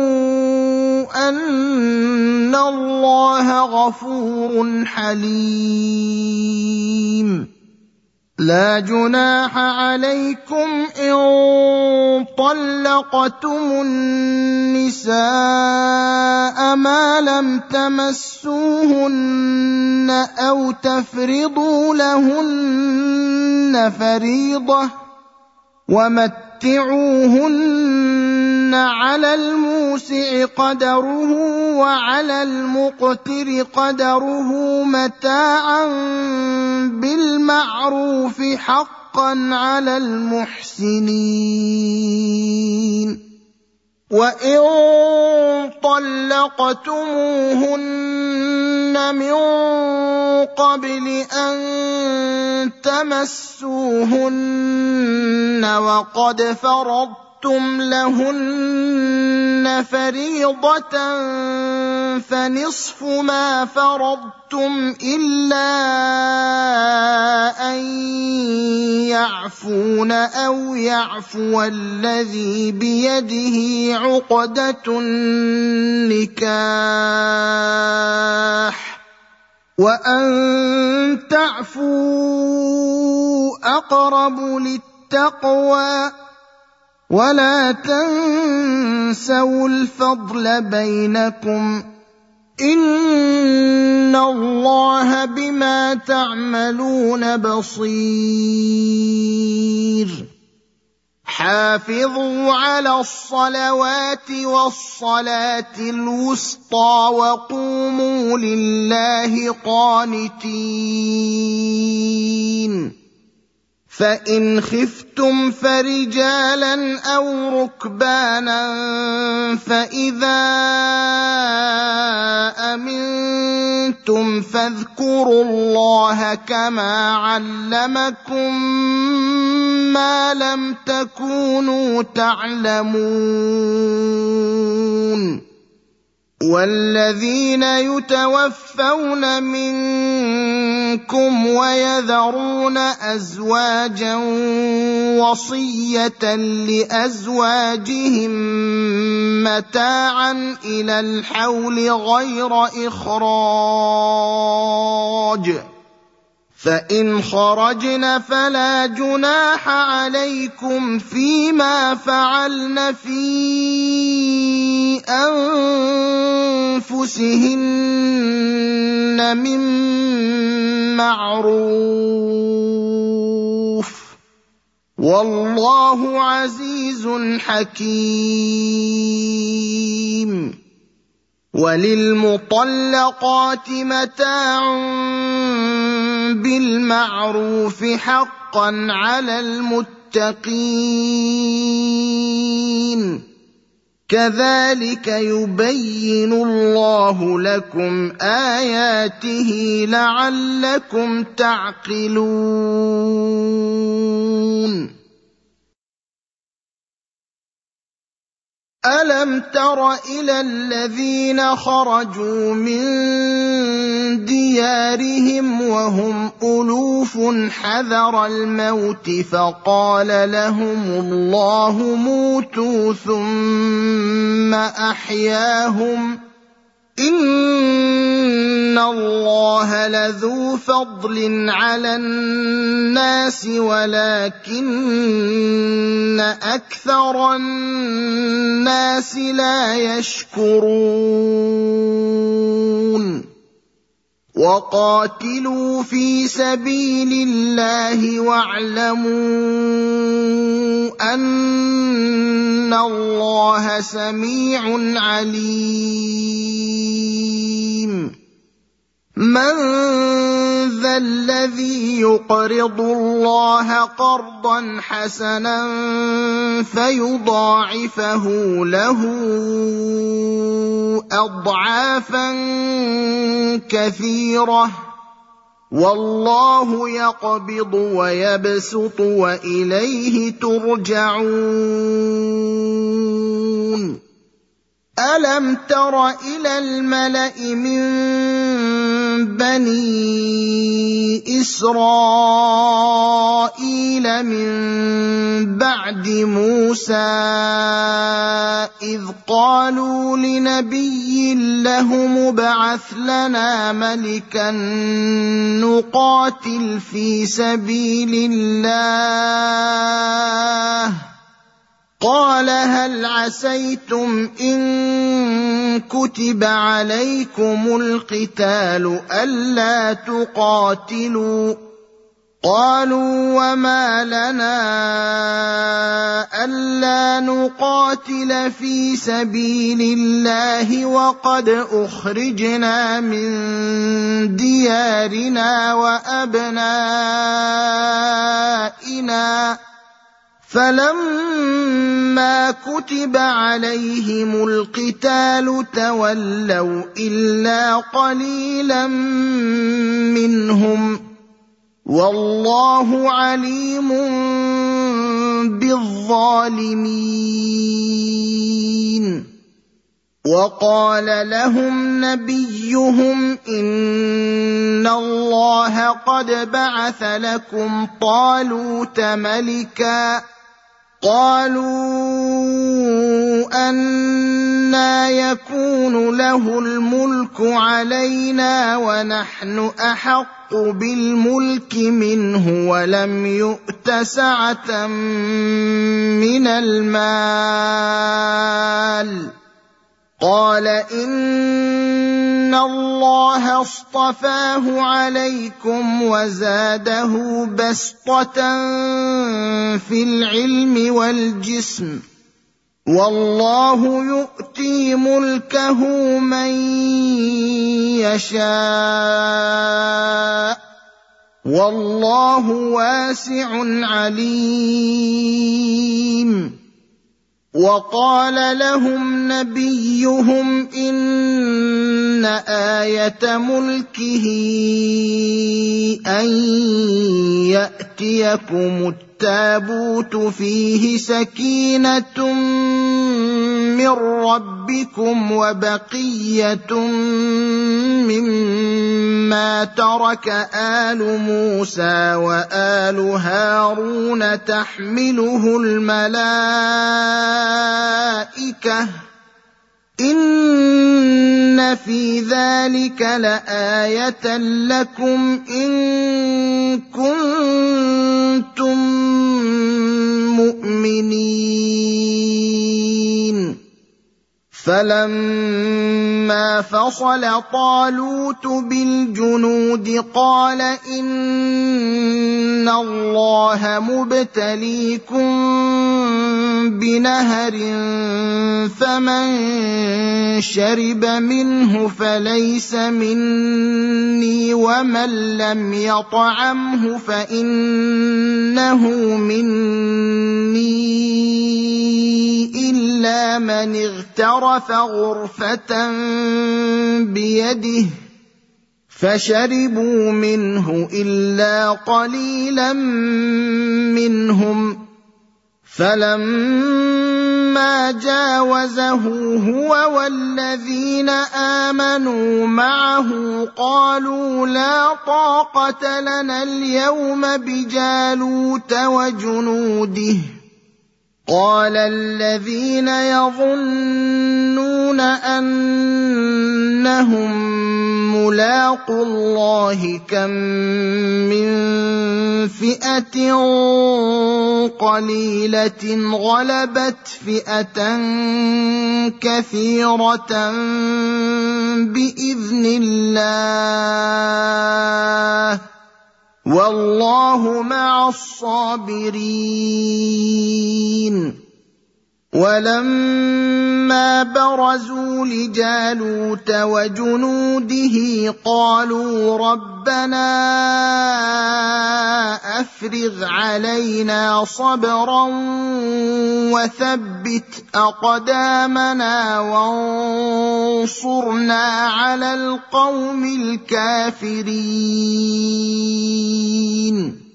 أن الله غفور حليم. لا جناح عليكم إن طلقتم النساء ما لم تمسوهن أو تفرضوا لهن فريضة، ومتعوهن على الموسع قدره وعلى المقتر قدره متاعا بالمعروف حقا على المحسنين. وإن طلقتموهن من قبل أن تمسوهن وقد فرضتم لهن فريضة فنصف ما فرضتم إلا أن يعفون أو يعفو الذي بيده عقدة النكاح، وأن تعفوا أقرب للتقوى، ولا تنسوا الفضل بينكم، إن الله بما تعملون بصير. حافظوا على الصلوات والصلاة الوسطى وقوموا لله قانتين. فإن خفتم فرجالا أو ركبانا فإذا أمنتم أمنتم فاذكروا الله كما علمكم ما لم تكونوا تعلمون والذين يتوفون منكم ويذرون أزواجا وصية لأزواجهم متاعا إلى الحول غير إخراج فإن خرجن فلا جناح عليكم فيما فعلن في أنفسهن من معروف والله عزيز حكيم وللمطلقات متاع بالمعروف حقا على المتقين كذلك يبين الله لكم آياته لعلكم تعقلون ألم تر إلى الذين خرجوا من ديارهم وهم ألوف حذر الموت فقال لهم الله موتوا ثم أحياهم إن الله لذو فضل على الناس ولكن أكثر الناس لا يشكرون وقاتلوا في سبيل الله واعلموا أن الله سميع عليم من ذا الذي يقرض الله قرضا حسنا فيضاعفه له أضعافا كثيرة والله يقبض ويبسط وإليه ترجعون ألم تر إلى الملأ من بني إسرائيل من بعد موسى إذ قالوا لنبي لهم ابعث لنا ملكا نقاتل في سبيل الله قال هل عسيتم إن كتب عليكم القتال ألا تقاتلوا قالوا وما لنا ألا نقاتل في سبيل الله وقد أخرجنا من ديارنا وأبنائنا فلما كتب عليهم القتال تولوا إلا قليلا منهم والله عليم بالظالمين وقال لهم نبيهم إن الله قد بعث لكم طالوت ملكا قالوا أنى يكون له الملك علينا ونحن أحق بالملك منه ولم يؤت سعة من المال قال إن الله اصطفاه عليكم وزاده بسطة في العلم والجسم والله يؤتي ملكه من يشاء والله واسع عليم وقال لهم نبيهم إن آية ملكه أن يأتيكم التابوت فيه سكينة من ربكم وبقية مما ترك آل موسى وآل هارون تحمله الملائكة إن في ذلك لآية لكم إن كنتم مؤمنين. فلما فصل طالوت بالجنود قال إن الله مبتليكم بنهر فمن شرب منه فليس مني ومن لم يطعمه فإنه مني إلا من اغترف غرفة بيده فشربوا منه إلا قليلا منهم. فلما جاوزه هو والذين آمنوا معه قالوا لا طاقة لنا اليوم بجالوت وجنوده. قال الذين يظنون أنهم ملاقو الله كم من فئة قليلة غلبت فئة كثيرة بإذن الله والله مع الصابرين. ولما برزوا لجالوت وجنوده قالوا ربنا أفرغ علينا صبرا وثبت أقدامنا وانصرنا على القوم الكافرين.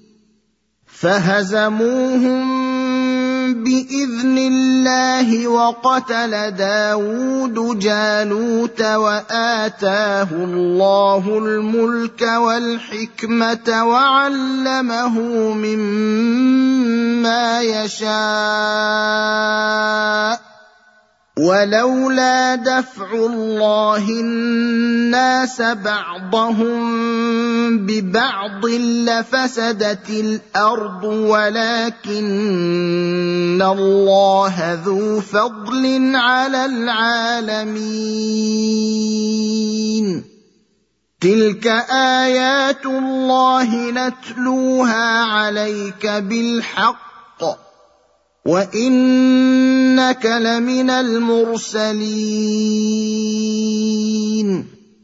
فهزموهم بإذن الله وقتل داود جالوت وآتاه الله الملك والحكمة وعلمه مما يشاء ولولا دفع الله الناس بعضهم ببعض لفسدت الأرض ولكن الله ذو فضل على العالمين. تلك آيات الله نتلوها عليك بالحق وإنك لمن المرسلين.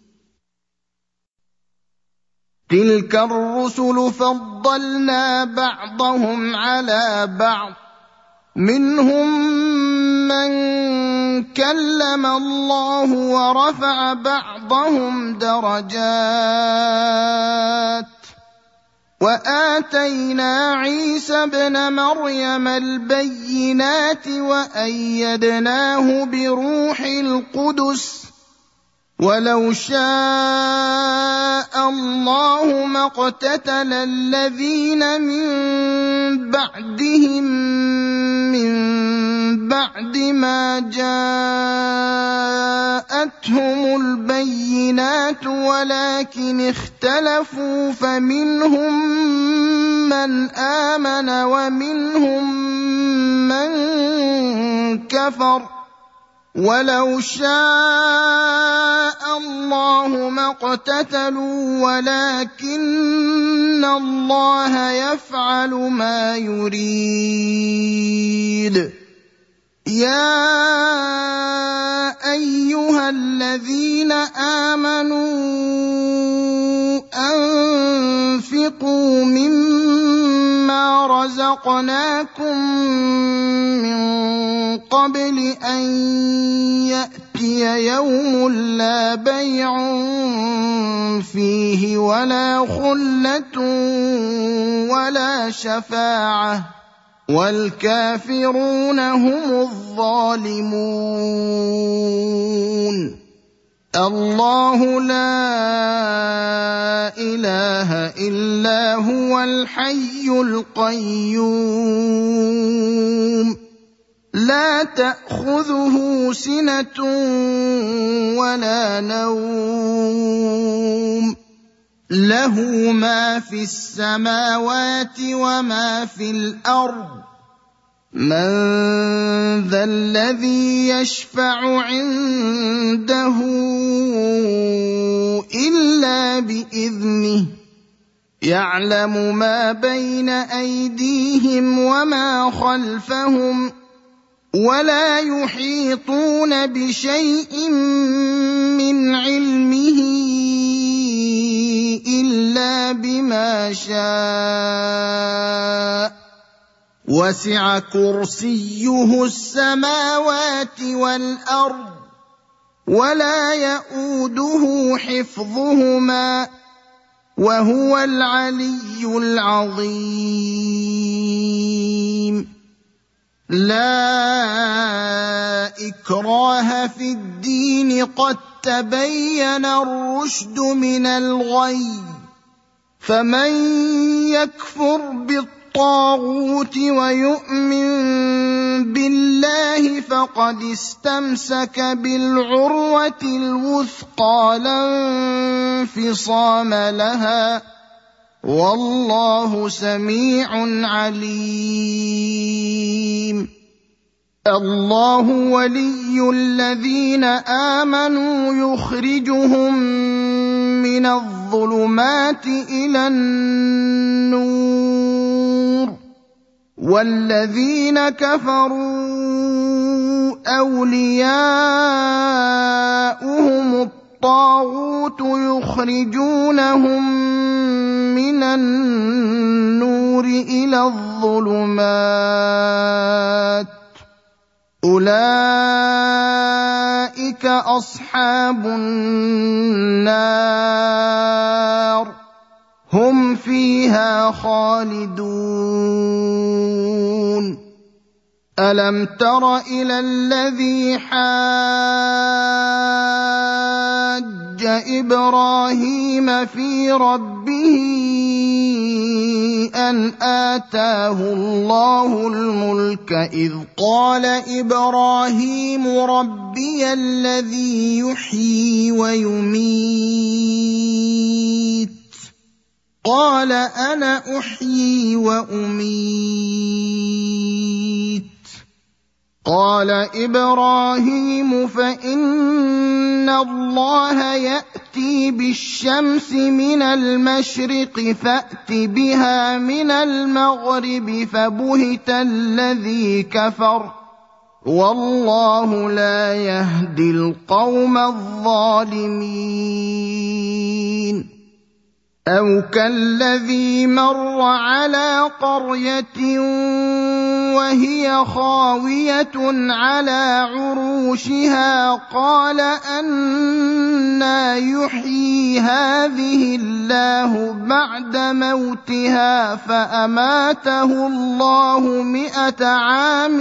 تلك الرسل فضلنا بعضهم على بعض منهم من كلم الله ورفع بعضهم درجات وآتينا عيسى ابن مريم البينات وأيدناه بروح القدس ولو شاء الله ما اقتتل الذين من بعدهم من بعد ما جاءتهم البينات ولكن اختلفوا فمنهم من آمن ومنهم من كفر ولو شاء الله ما اقتتلوا ولكن الله يفعل ما يريد. يا أيها الذين آمنوا أنفقوا مما رزقناكم من قبل أن يأتي ياتي يوم لا بيع فيه ولا خلة ولا شفاعة والكافرون هم الظالمون. الله لا إله إلا هو الحي القيوم لا تأخذه سنة ولا نوم له ما في السماوات وما في الأرض من ذا الذي يشفع عنده إلا بإذنه يعلم ما بين أيديهم وما خلفهم ولا يحيطون بشيء من علمه إلا بما شاء وسع كرسيه السماوات والأرض ولا يئوده حفظهما وهو العلي العظيم. لا إكراه في الدين قد تبين الرشد من الغي فمن يكفر بالطاغوت ويؤمن بالله فقد استمسك بالعروة الوثقى لا انفصام لها والله سميع عليم. الله ولي الذين آمنوا يخرجهم من الظلمات إلى النور والذين كفروا أولياؤهم الطاغوت يخرجونهم من النور إلى الظلمات أولئك أصحاب النار هم فيها خالدون. ألم تر إلى الذي حاج إبراهيم في ربه أن آتاه الله الملك إذ قال إبراهيم ربي الذي يحيي ويميت قال أنا أحيي وأميت قال إبراهيم فإن الله يأتي بالشمس من المشرق فأت بها من المغرب فبهت الذي كفر والله لا يهدي القوم الظالمين. أو كالذي مر على قرية وهي خاوية على عروشها قال أنى يحيي هذه الله بعد موتها فأماته الله 100 عام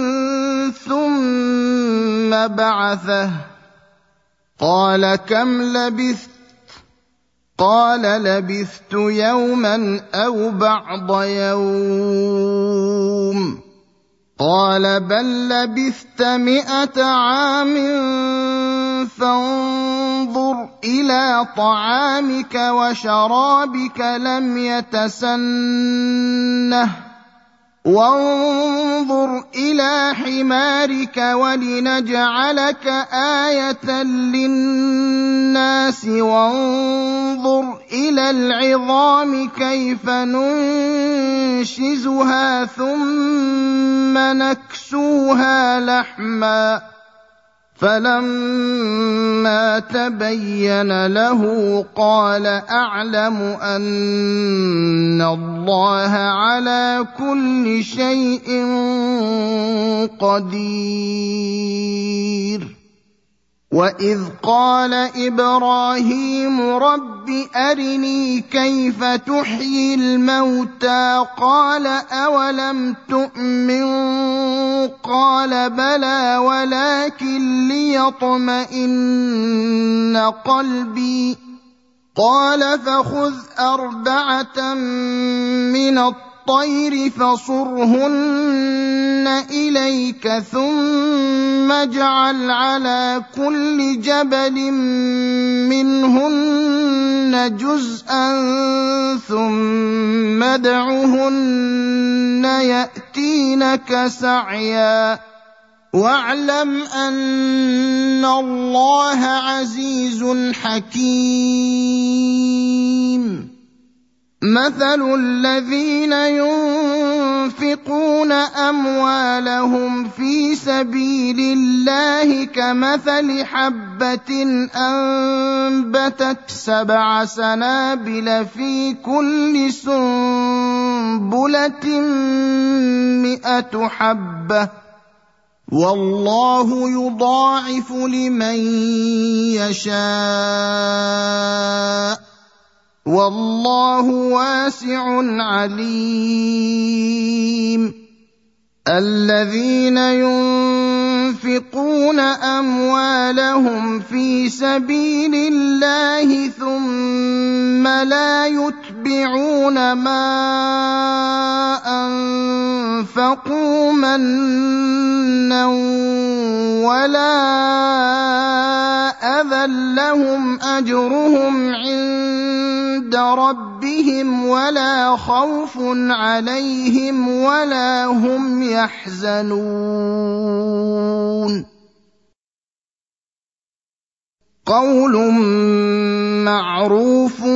ثم بعثه قال كم لبثت قال لبثت يوما أو بعض يوم قال بل لبثت 100 عام فانظر إلى طعامك وشرابك لم يتسنه وانظر إلى حمارك ولنجعلك آية للناس وانظر إلى العظام كيف ننشزها ثم نكسوها لحما فلما تبين له قال أعلم أن الله على كل شيء قدير. وإذ قال إبراهيم رب أرني كيف تحيي الموتى قال أولم تؤمن قال بلى ولكن ليطمئن قلبي قال فخذ 4 من الطير فصرهن إليك ثم اجعل على كل جبل منهن جزءا ثم ادعهن يأتينك سعيا واعلم أن الله عزيز حكيم مثل الذين ينفقون أموالهم في سبيل الله كمثل حبة أنبتت 7 سنابل في كل سنبلة 100 حبة والله يضاعف لمن يشاء والله واسع عليم الذين ينفقون أموالهم في سبيل الله ثم لا يتبعون ما أنفقوا منا ولا أذى لهم أجرهم عند ربهم ولا خوف عليهم ولا هم يحزنون قول معروف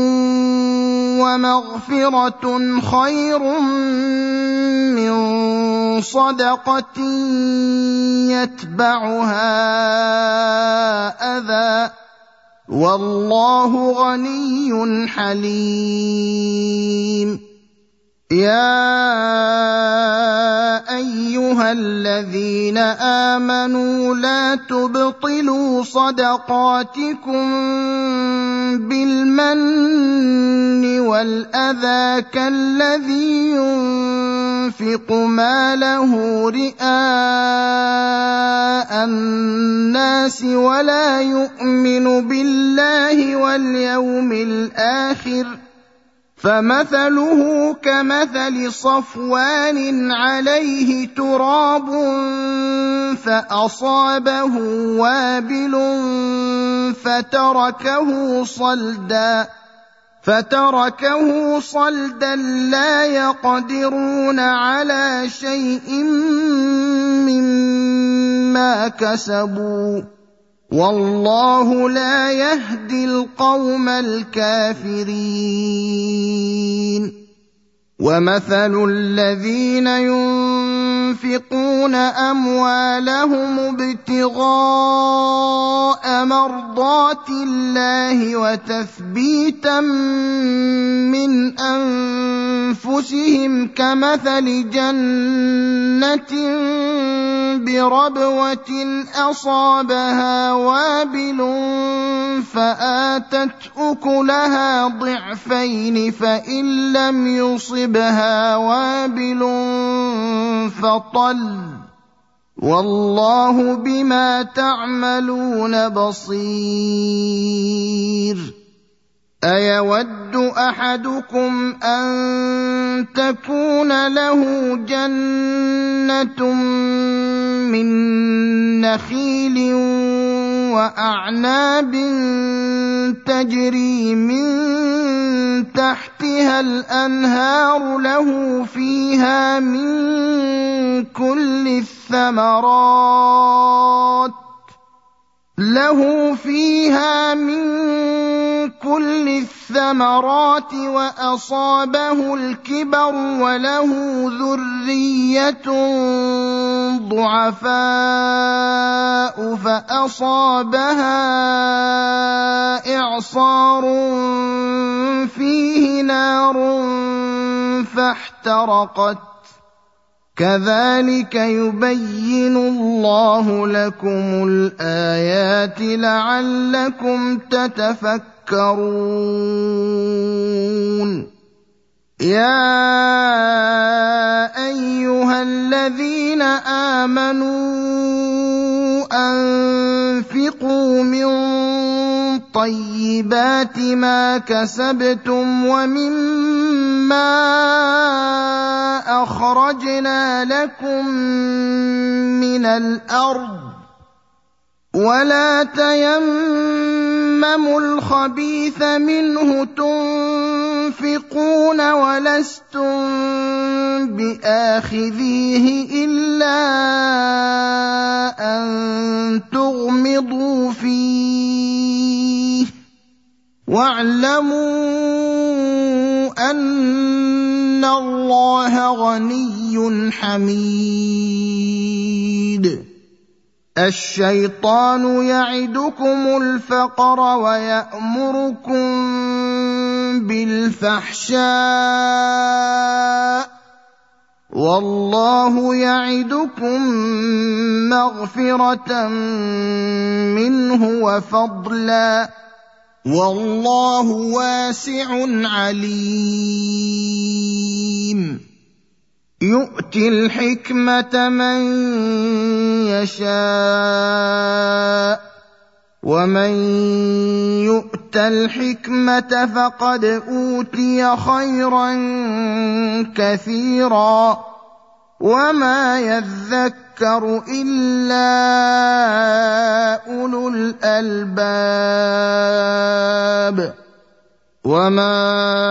ومغفرة خير من صدقة يتبعها أذى والله غني حليم يا أيها الذين آمنوا لا تبطلوا صدقاتكم بالمن والأذى كالذي ينفق ماله رئاء الناس ولا يؤمن بالله واليوم الآخر فمثله كمثل صفوان عليه تراب فأصابه وابل فتركه صلدا لا يقدرون على شيء مما كسبوا والله لا يهدي القوم الكافرين ومثل الذين ينفقون أموالهم ابتغاء مرضات الله وتثبيتا من أنفسهم كمثل جنة بربوة أصابها وابل فآتت أكلها ضعفين فإن لم يصبها وابل فطل والله بما تعملون بصير أيود أحدكم أن تكون له جنة من نخيل وأعناب تجري من تحتها الأنهار له فيها من كل الثمرات وأصابه الكبر وله ذرية ضعفاء فأصابها إعصار فيه نار فاحترقت كذلك يبين الله لكم الآيات الآيات لعلكم تتفكرون يا أيها الذين آمنوا أنفقوا من طيبات ما كسبتم ومما أخرجنا لكم من الأرض ولا تيمموا الخبيث منه تنفقون ولستم بآخذيه إلا أن تغمضوا فيه واعلموا أن الله غني حميد الشيطان يعدكم الفقر ويأمركم بالفحشاء والله يعدكم مغفرة منه وفضلا والله واسع عليم يؤتي الحكمة من يشاء ومن يؤت الحكمة فقد أوتي خيرا كثيرا وما يذكر إلا أولو الألباب وما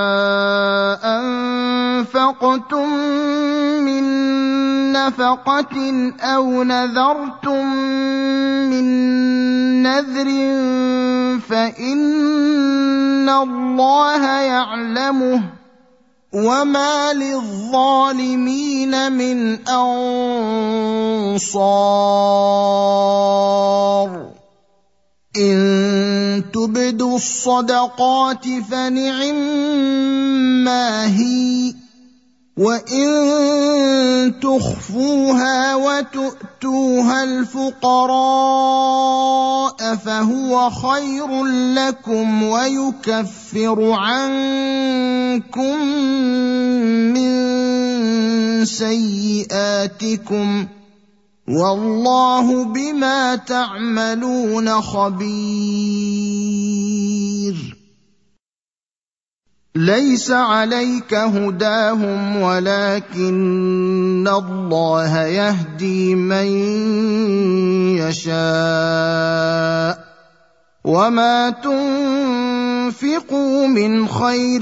أنفقتم من نفقة أو نذرتم من نذر فإن الله يعلمه وما للظالمين من أنصار إن تبدوا الصدقات فنعما هي وإن تخفوها وتؤتوها الفقراء فهو خير لكم ويكفر عنكم من سيئاتكم والله بما تعملون خبير ليس عليك هداهم ولكن الله يهدي من يشاء وما تنفقوا من خير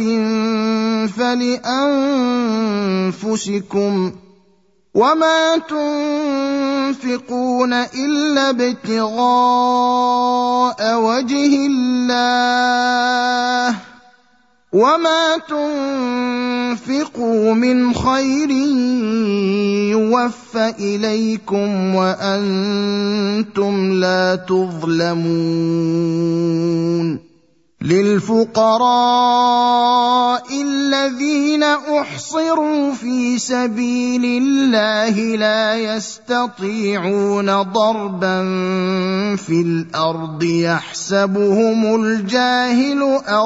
فلأنفسكم وما تنفقون إلا ابتغاء وجه الله وما تنفقوا من خير يوفى إليكم وأنتم لا تظلمون للفقراء الذين أحصروا في سبيل الله لا يستطيعون ضربا في الأرض يحسبهم الجاهل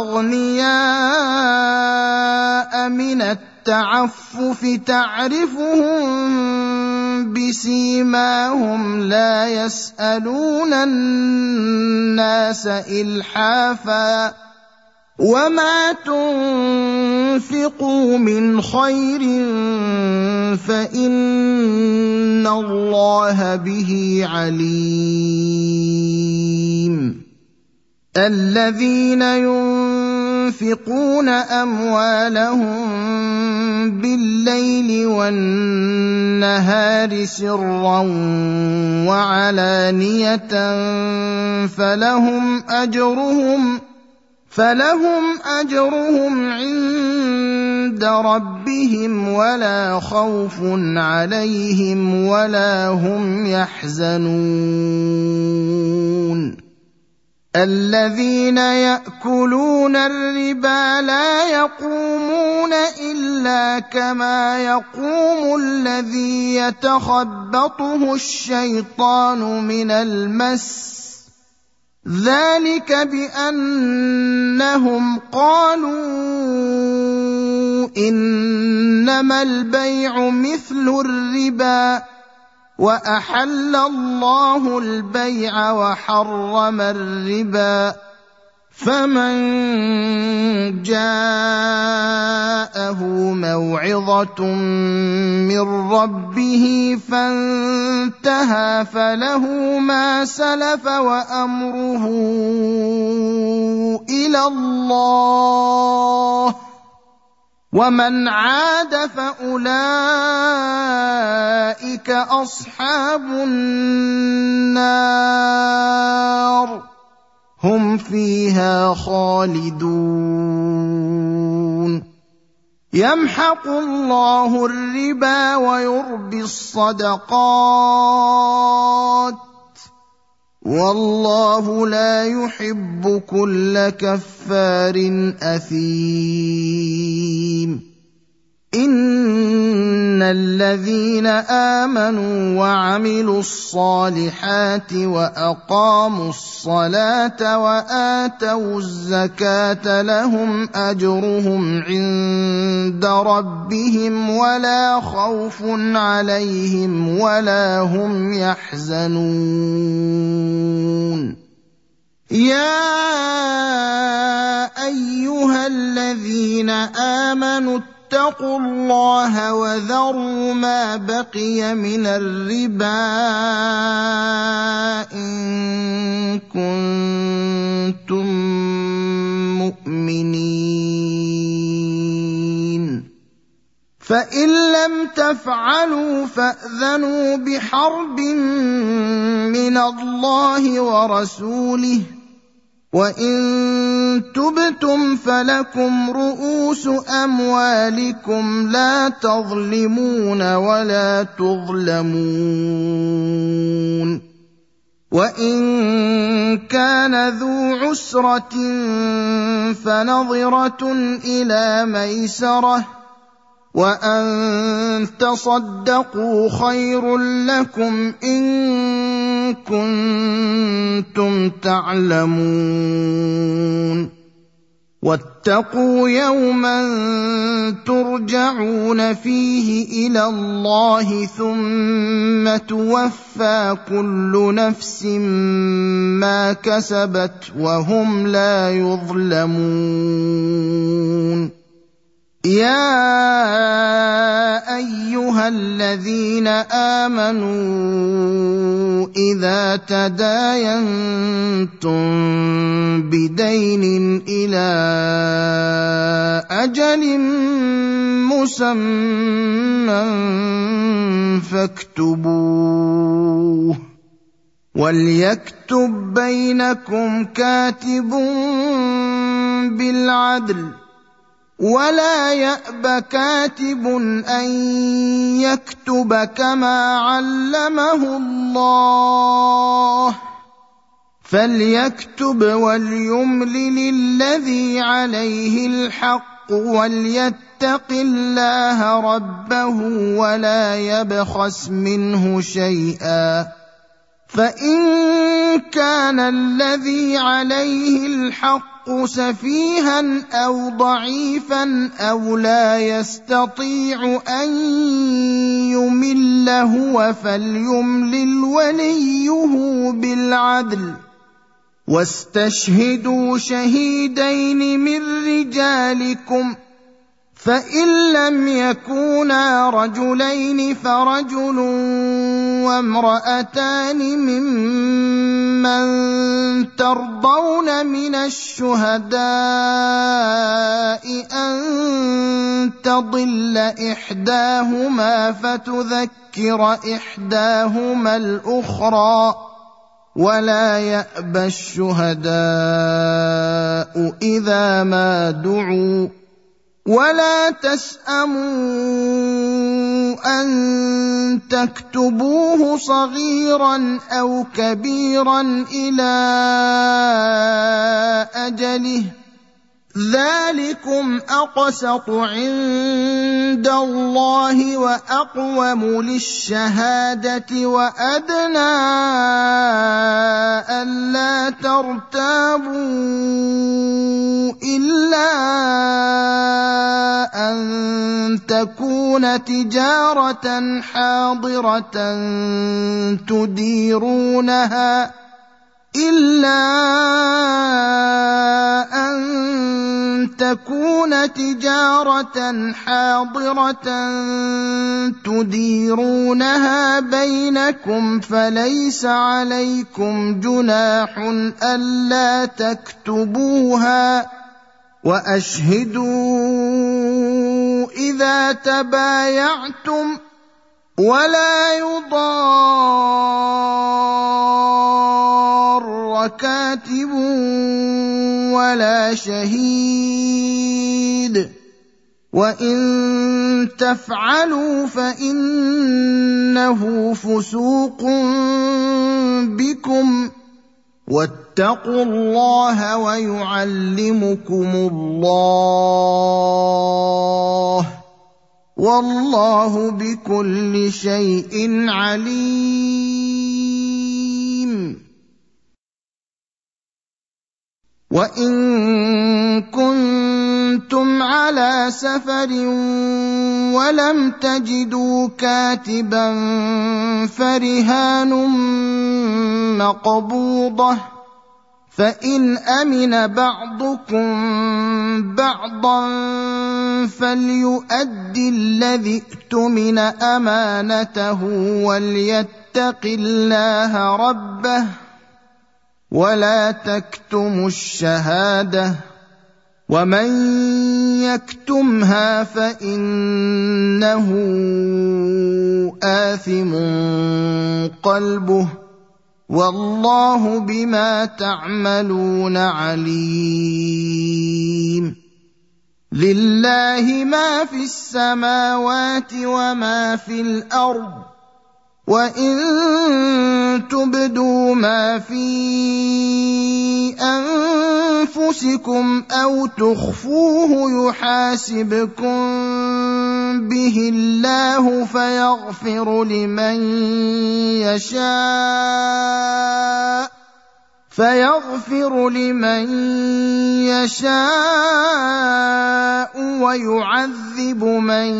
أغنياء من التعفف تعرفهم بسيماهم لا يسألون الناس إلحافا وما تنفقوا من خير فإن الله به عليم الذين ينفقون أموالهم بالليل والنهار سرا وعلانية فلهم أجرهم عند ربهم ولا خوف عليهم ولا هم يحزنون الذين يأكلون الربا لا يقومون إلا كما يقوم الذي يتخبطه الشيطان من المس ذلك بأنهم قالوا إنما البيع مثل الربا وأحل الله البيع وحرم الربا فمن جاءه موعظة من ربه فانتهى فله ما سلف وأمره إلى الله ومن عاد فأولئك أصحاب النار هم فيها خالدون يمحق الله الربا ويربي الصدقات والله لا يحب كل كفار أثيم إن الذين آمنوا وعملوا الصالحات وأقاموا الصلاة وآتوا الزكاة لهم أجرهم عند ربهم ولا خوف عليهم ولا هم يحزنون يا أيها الذين آمنوا اتقوا الله وذروا ما بقي من الربا إن كنتم مؤمنين فإن لم تفعلوا فأذنوا بحرب من الله ورسوله وإن تبتم فلكم رؤوس أموالكم لا تظلمون ولا تظلمون وإن كان ذو عسرة فنظرة إلى ميسرة وأن تصدقوا خير لكم إن كنتم تعلمون واتقوا يوما ترجعون فيه إلى الله ثم توفى كل نفس ما كسبت وهم لا يظلمون يا أيها الذين آمنوا إذا تداينتم بدين إلى أجل مسمى فاكتبوه وليكتب بينكم كاتب بالعدل ولا يأب كاتب أن يكتب كما علمه الله فليكتب وليملل الذي عليه الحق وليتق الله ربه ولا يبخس منه شيئا فإن كان الذي عليه الحق سفيها أو ضعيفا أو لا يستطيع أن يمل هو فليملل وليه بالعدل واستشهدوا شهيدين من رجالكم فإن لم يكونا رجلين فرجل وامرأتان ممن ترضون من الشهداء أن تضل إحداهما فتذكر إحداهما الأخرى ولا يأبى الشهداء إذا ما دعوا ولا تسأموا أن تكتبوه صغيرا أو كبيرا إلى أجله ذلكم أقسط عند الله وأقوم للشهادة وأدنى ألا ترتابوا إلا أن تكون تجارة حاضرة تديرونها بينكم فليس عليكم جناح ألا تكتبوها وأشهدوا إذا تبايعتم ولا يضار كاتب ولا شهيد وإن تفعلوا فإنه فسوق بكم واتقوا الله ويعلمكم الله والله بكل شيء عليم وإن كنتم على سفر ولم تجدوا كاتبا فرهان مقبوضة فإن أمن بعضكم بعضا فليؤد الذي اؤتمن أمانته وليتق الله ربه ولا تكتموا الشهادة ومن يكتمها فإنه آثم قلبه والله بما تعملون عليم لله ما في السماوات وما في الأرض وإن تبدوا ما في أنفسكم أو تخفوه يحاسبكم به الله فيغفر لمن يشاء ويعذب من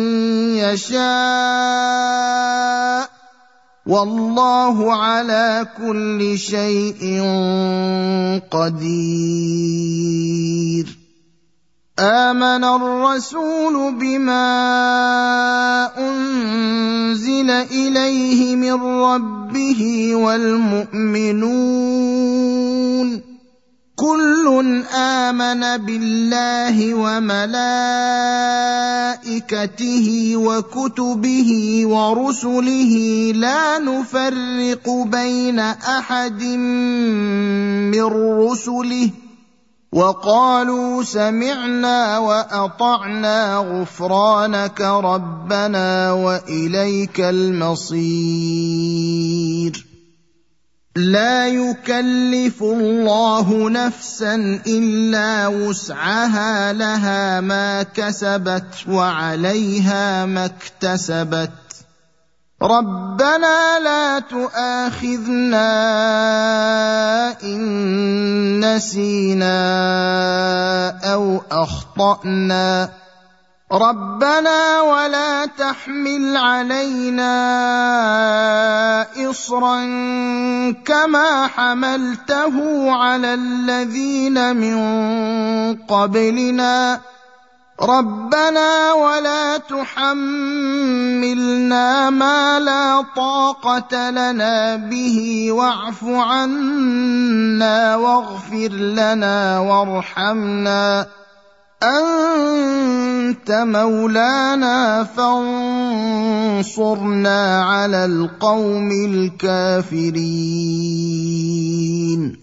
يشاء والله على كل شيء قدير آمن الرسول بما أنزل إليه من ربه والمؤمنون كل آمن بالله وملائكته وكتبه ورسله لا نفرق بين أحد من رسله وقالوا سمعنا وأطعنا غفرانك ربنا وإليك المصير لا يكلف الله نفسا إلا وسعها لها ما كسبت وعليها ما اكتسبت ربنا لا تؤاخذنا إن نسينا أو أخطأنا ربنا ولا تحمل علينا إصرا كما حملته على الذين من قبلنا ربنا ولا تحملنا ما لا طاقة لنا به واعف عنا واغفر لنا وارحمنا أنت مولانا فانصرنا على القوم الكافرين